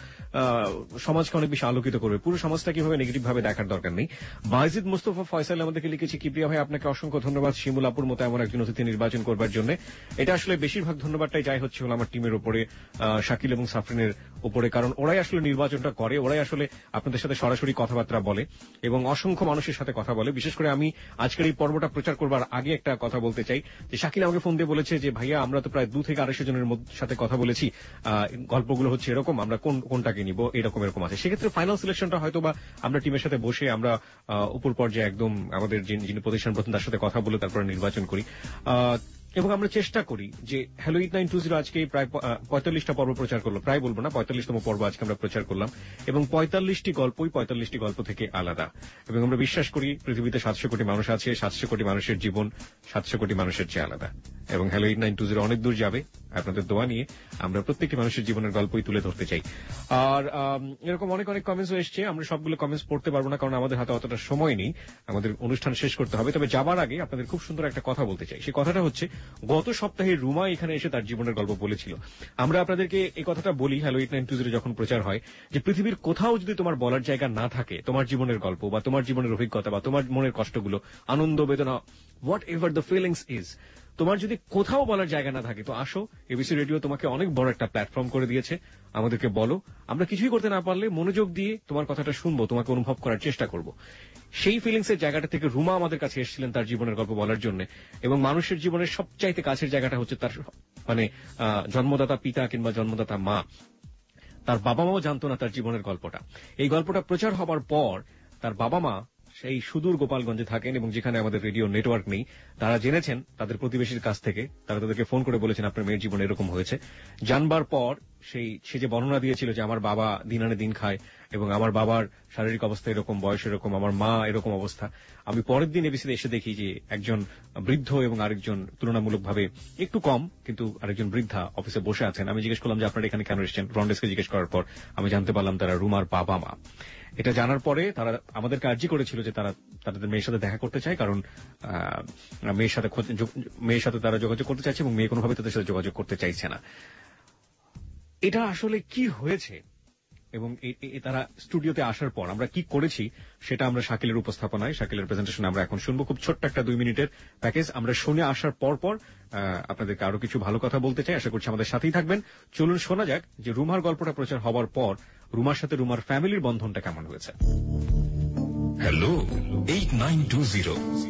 সমাজকে অনেক বেশি আলোকিত করবে। পুরো সমাজটা কিভাবে নেগেটিভ ভাবে দেখার দরকার নেই। বায়েজিদ মোস্তফা ফয়সাল আমাদেরকে লিখেছে, কিপ্রিয়া ভাই আপনাকে অসংখ্য ধন্যবাদ শিমুল আপুর মতো এমন একজন অতিথি নির্বাচন করবার জন্য। এটা আসলে বেশিরভাগ ধন্যবাদটাই যাই হচ্ছে হলো আমার টিমের উপরে, শাকিল এবং সাফরিনের উপরে, কারণ ওরাই আসলে নির্বাচনটা করে, ওরাই আসলে আপনাদের সাথে সরাসরি কথাবার্তা বলে এবং অসংখ্য মানুষের সাথে কথা বলে। বিশেষ করে আমি আজকের এই পর্বটা প্রচার করবার আগে একটা কথা বলতে চাই যে শাকিল আমাকে ফোন দিয়ে বলেছে যে ভাইয়া আমরা তো প্রায় 2 থেকে 250 জনের সাথে কথা বলেছি, গল্পগুলো হচ্ছে এরকম, আমরা কোনটাকে নিব, এরকম আছে। সেক্ষেত্রে ফাইনাল সিলেকশনটা হয়তো বা আমরা টিমের সাথে বসে আমরা উপর পর্যায়ে একদম আমাদের যিনি প্রতিষ্ঠান প্রধান তার সাথে কথা বলে তারপরে নির্বাচন করি এবং আমরা চেষ্টা করি যে হ্যালো 8920 আজকে প্রায় 45টা পর্ব প্রচার করলো, প্রায় বলবো না 45তম পর্ব আজকে আমরা প্রচার করলাম এবং 45টি গল্প থেকে আলাদা। এবং আমরা বিশ্বাস করি পৃথিবীতে 700 কোটি মানুষ আছে, 700 কোটি মানুষের জীবন 700 কোটি মানুষের চেয়ে আলাদা এবং হ্যালো 8920 অনেক দূর যাবে। আপনাদের দোয়া নিয়ে আমরা প্রত্যেকটি মানুষের জীবনের গল্পই তুলে ধরতে চাই। আর এরকম অনেক কমেন্টস এসছে, আমরা সবগুলো কমেন্টস পড়তে পারবো না কারণ আমাদের হাতে অতটা সময় নেই, আমাদের অনুষ্ঠান শেষ করতে হবে। তবে যাবার আগে আপনাদের খুব সুন্দর একটা কথা বলতে চাই। সেই কথাটা হচ্ছে গত সপ্তাহে রুমা এখানে এসে তার জীবনের গল্প বলেছিল। আমরা আপনাদেরকে এই কথাটা বলি হ্যালো 8920 যখন প্রচার হয় যে পৃথিবীর কোথাও যদি তোমার বলার জায়গা না থাকে, তোমার জীবনের গল্প বা তোমার জীবনের অভিজ্ঞতা বা তোমার মনের কষ্টগুলো, আনন্দ বেদনা, whatever the feelings is, তোমার যদি কোথাও বলার জায়গা না থাকে তো আসো, এবিসি রেডিও তোমাকে অনেক বড় একটা প্ল্যাটফর্ম করে দিয়েছে। আমাদেরকে বলো, আমরা কিছুই করতে না পারলে মনোযোগ দিয়ে তোমার কথাটা শুনবো, তোমাকে অনুভব করার চেষ্টা করব। সেই ফিলিংসের জায়গাটা থেকে রুমা আমাদের কাছে এসেছিলেন তার জীবনের গল্প বলার জন্য। এবং মানুষের জীবনের সবচাইতে কাছের জায়গাটা হচ্ছে তার মানে জন্মদাতা পিতা কিংবা জন্মদাতা মা। তার বাবা মাও জানতো না তার জীবনের গল্পটা। এই গল্পটা প্রচার হবার পর তার বাবা মা সেই সুদূর গোপালগঞ্জে থাকেন এবং যেখানে আমাদের রেডিও নেটওয়ার্ক নেই, তারা জেনেছেন তাদের প্রতিবেশীর কাছ থেকে, তারা তাদেরকে ফোন করে বলেছেন আপনার মেয়ের জীবনে এরকম হয়েছে। জানবার পর সে যে বর্ণনা দিয়েছিল যে আমার বাবা দিন আনে দিন খায় এবং আমার বাবার শারীরিক অবস্থা এরকম, বয়স এরকম, আমার মা এরকম অবস্থা। আমি পরের দিন এবিসিতে এসে দেখি যে একজন বৃদ্ধ এবং আরেকজন তুলনামূলকভাবে একটু কম কিন্তু আরেকজন বৃদ্ধা অফিসে বসে আছেন। আমি জিজ্ঞেস করলাম যে আপনারা এখানে কেন এসেছেন, ফ্রন্ট-ডেস্কে জিজ্ঞেস করার পর আমি জানতে পারলাম তারা রুমার বাবা মা। এটা জানার পরে তারা আমাদেরকে আর্জি করেছিল যে তারা তাদের মেয়ের সাথে দেখা করতে চায়, কারণ মেয়ের সাথে তারা যোগাযোগ করতে চাইছে এবং মেয়ে কোনোভাবে তাদের সাথে যোগাযোগ করতে চাইছে না। এটা আসলে কি হয়েছে এবং তারা স্টুডিওতে আসার পর আমরা কি করেছি সেটা আমরা শাকিলের উপস্থাপনায়, শাকিলের প্রেজেন্টেশনে আমরা এখন শুনবো। খুব ছোট্ট একটা 2 মিনিটের প্যাকেজ আমরা শুনে আসার পর আপনাদেরকে আরো কিছু ভালো কথা বলতে চাই। আশা করছি আমাদের সাথেই থাকবেন। চলুন শোনা যাক যে রুমার গল্পটা প্রচার হওয়ার পর রুমার সাথে রুমার ফ্যামিলির বন্ধনটা কেমন হয়েছে। হ্যালো 8920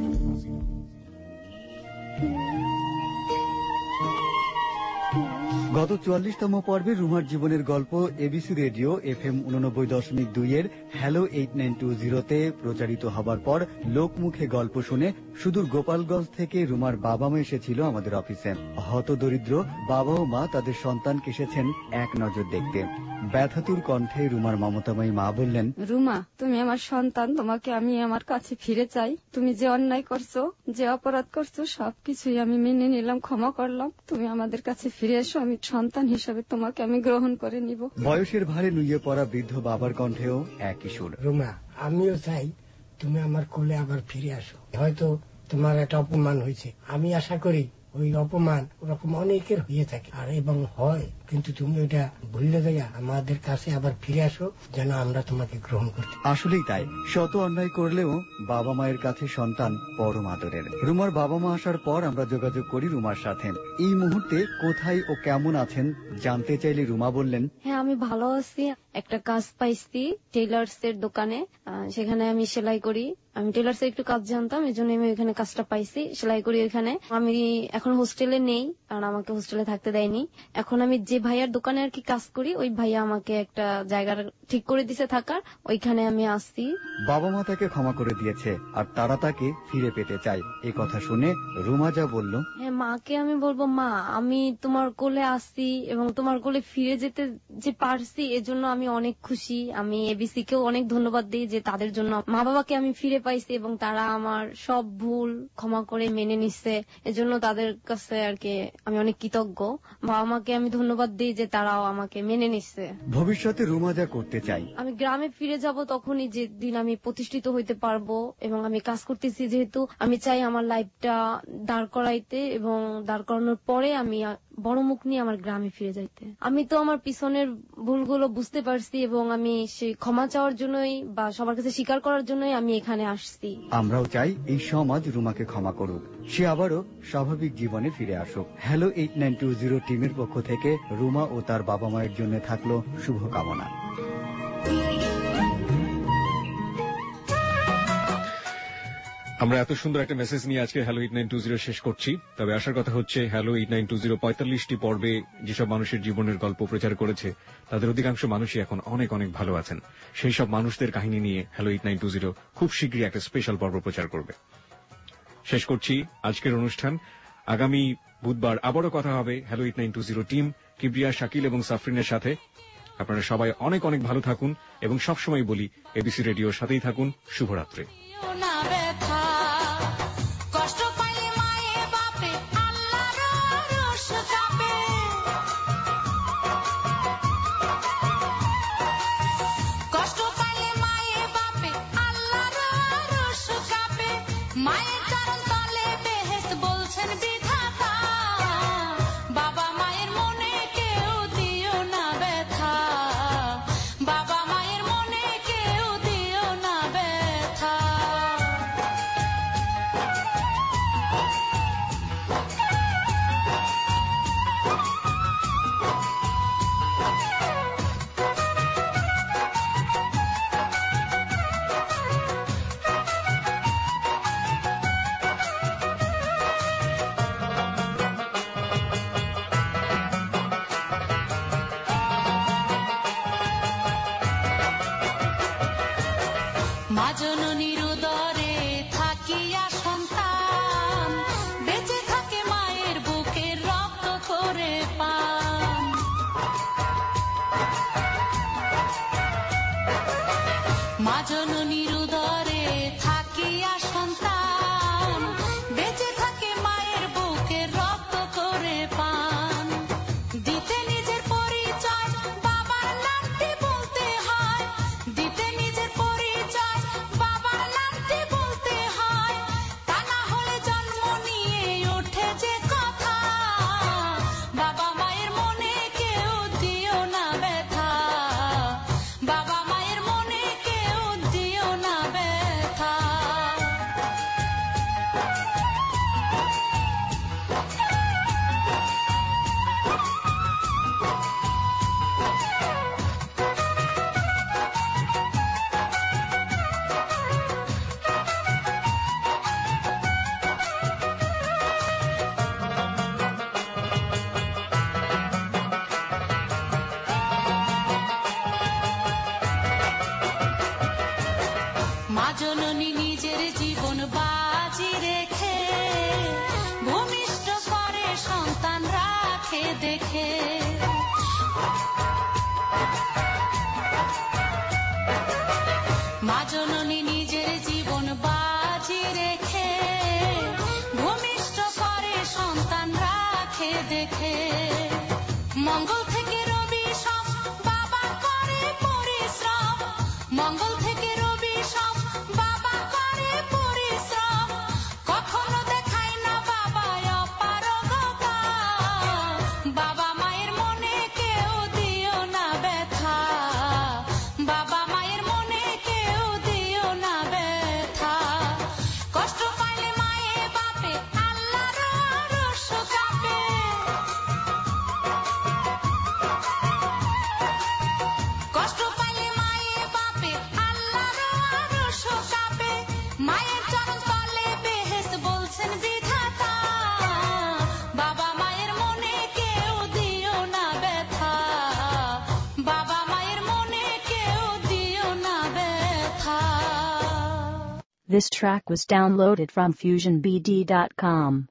গত 44তম পর্বে রুমার জীবনের গল্প এবিসি রেডিও FM 89.2 এর হ্যালো 8920 তে প্রচারিত হবার পর লোকমুখে গল্প শুনে সুদূর গোপালগঞ্জ থেকে রুমার বাবা মা এসেছিল আমাদের অফিসে। হতদরিদ্র বাবা ও মা তাদের সন্তানকে এসেছেন এক নজর দেখতে। ব্যথাতুর কণ্ঠে রুমার মমতাময়ী মা বললেন, রুমা তুমি আমার সন্তান, তোমাকে আমি আমার কাছে ফিরে চাই। তুমি যে অন্যায় করছো, যে অপরাধ করছো সবকিছুই আমি মেনে নিলাম, ক্ষমা করলাম। তুমি আমাদের কাছে ফিরে এসো, আমি সন্তান হিসেবে তোমাকে আমি গ্রহণ করে নিব। বয়সের ভারে নুয়ে পড়া বৃদ্ধ বাবার কণ্ঠেও একই সুর। রুমা আমিও চাই তুমি আমার কোলে আবার ফিরে আসো। হয়তো তোমার একটা অপমান হয়েছে, আমি আশা করি ওই অপমান ওরকম অনেকের হয়ে থাকে আর এবং হয়, কিন্তু তুমি ওইটা ভুলে যাইয়া আমাদের কাছে আবার ফিরে আসো যেন আমরা তোমাকে গ্রহণ করতে। আসলেই তাই, শত অন্যায় করলেও বাবা মায়ের কাছে সন্তান পরম আদরের। রুমার বাবা মা আসার পর আমরা যোগাযোগ করি রুমার সাথে। এই মুহূর্তে কোথায় ও কেমন আছেন জানতে চাইলে রুমা বললেন, হ্যাঁ আমি ভালো আছি, একটা কাজ পাইছি টেইলার্স এর দোকানে, সেখানে আমি সেলাই করি। আমি টেইলার্স এর একটু কাজ জানতাম, এই জন্য আমি ওইখানে কাজটা পাইছি, সেলাই করি ওইখানে। আমি এখন হোস্টেলে নেই কারণ আমাকে হোস্টেলে থাকতে দেয়নি। এখন আমি যে ভাইয়ার দোকানে আর কি কাজ করি ওই ভাইয়া আমাকে একটা জায়গা ঠিক করে দিছে থাকার, ওইখানে আমি আসছি। বাবা মা তাকে ক্ষমা করে দিয়েছে আর তারা তাকে ফিরে পেতে চায়। এই কথা শুনে রুমা যা বলল, হ্যাঁ মাকে আমি বলবো, মা আমি তোমার কোলে আসছি এবং তোমার কোলে ফিরে যেতে যে পারছি এজন্য আমি আমি অনেক খুশি। আমি এবিসি কেও অনেক ধন্যবাদ দিই যে তাদের জন্য মা বাবাকে আমি ফিরে পাইছি এবং তারা আমার সব ভুল ক্ষমা করে মেনে নিচ্ছে। এজন্য তাদের কাছে আর কি আমি অনেক কৃতজ্ঞ। বাবা মাকে আমি ধন্যবাদ দিই যে তারাও আমাকে মেনে নিচ্ছে। ভবিষ্যতে রুমা যা করতে চাই, আমি গ্রামে ফিরে যাব তখনই যেদিন আমি প্রতিষ্ঠিত হইতে পারবো এবং আমি কাজ করতেছি যেহেতু আমি চাই আমার লাইফটা দাঁড় করাইতে এবং দাঁড় করানোর পরে আমি বড় মুখ নিয়ে আমার গ্রামে ফিরে যাইতে। আমি তো আমার পিছনের ভুলগুলো বুঝতে পারছি এবং আমি সেই ক্ষমা চাওয়ার জন্যই বা সবার কাছে স্বীকার করার জন্যই আমি এখানে আসছি। আমরাও চাই এই সমাজ রুমাকে ক্ষমা করুক, সে আবারও স্বাভাবিক জীবনে ফিরে আসুক। হ্যালো 8920 টিমের পক্ষ থেকে রুমা ও তার বাবা মায়ের জন্য থাকলো শুভকামনা। আমরা এত সুন্দর একটা মেসেজ নিয়ে আজকে হ্যালো 8920 শেষ করছি। তবে আসার কথা হচ্ছে হ্যালো 8920 45টি পর্বে যেসব মানুষের জীবনের গল্প প্রচার করেছে তাদের অধিকাংশ মানুষই এখন অনেক অনেক ভালো আছেন। সেই সব মানুষদের কাহিনী নিয়ে হ্যালো 8920 খুব শীঘ্রই একটা স্পেশাল পর্ব প্রচার করবে। শেষ করছি আজকের অনুষ্ঠান। আগামী বুধবার আবারও কথা হবে হ্যালো 8920 টিম কিবরিয়া, শাকিল এবং সাফরিনের সাথে। আপনারা সবাই অনেক অনেক ভালো থাকুন এবং সবসময় বলি এবিসি রেডিওর সাথেই থাকুন। শুভরাত্রি। মঙ্গল থেকে রবি সব বাবা করে পরিশ্রম, মঙ্গল থেকে রবি সব বাবা করে পরিশ্রম, কখনো দেখায় না বাবা অপারগতা, বাবা মায়ের মনে কেউ দিও না ব্যথা, বাবা মায়ের মনে কেউ দিও না ব্যথা, কষ্ট পাইলে মায়ে বাপে আল্লাহর আরশ কাঁপে, কষ্ট পাইলে মায়ে বাপে আল্লাহর আরশ কাঁপে, মায়ের চরণ তলে বেহেশত বলছেন বিধাতা, বাবা মায়ের মনে কেউ দিও না ব্যথা, বাবা মায়ের মনে কেউ দিও না ব্যথা। This track was downloaded from FusionBD.com.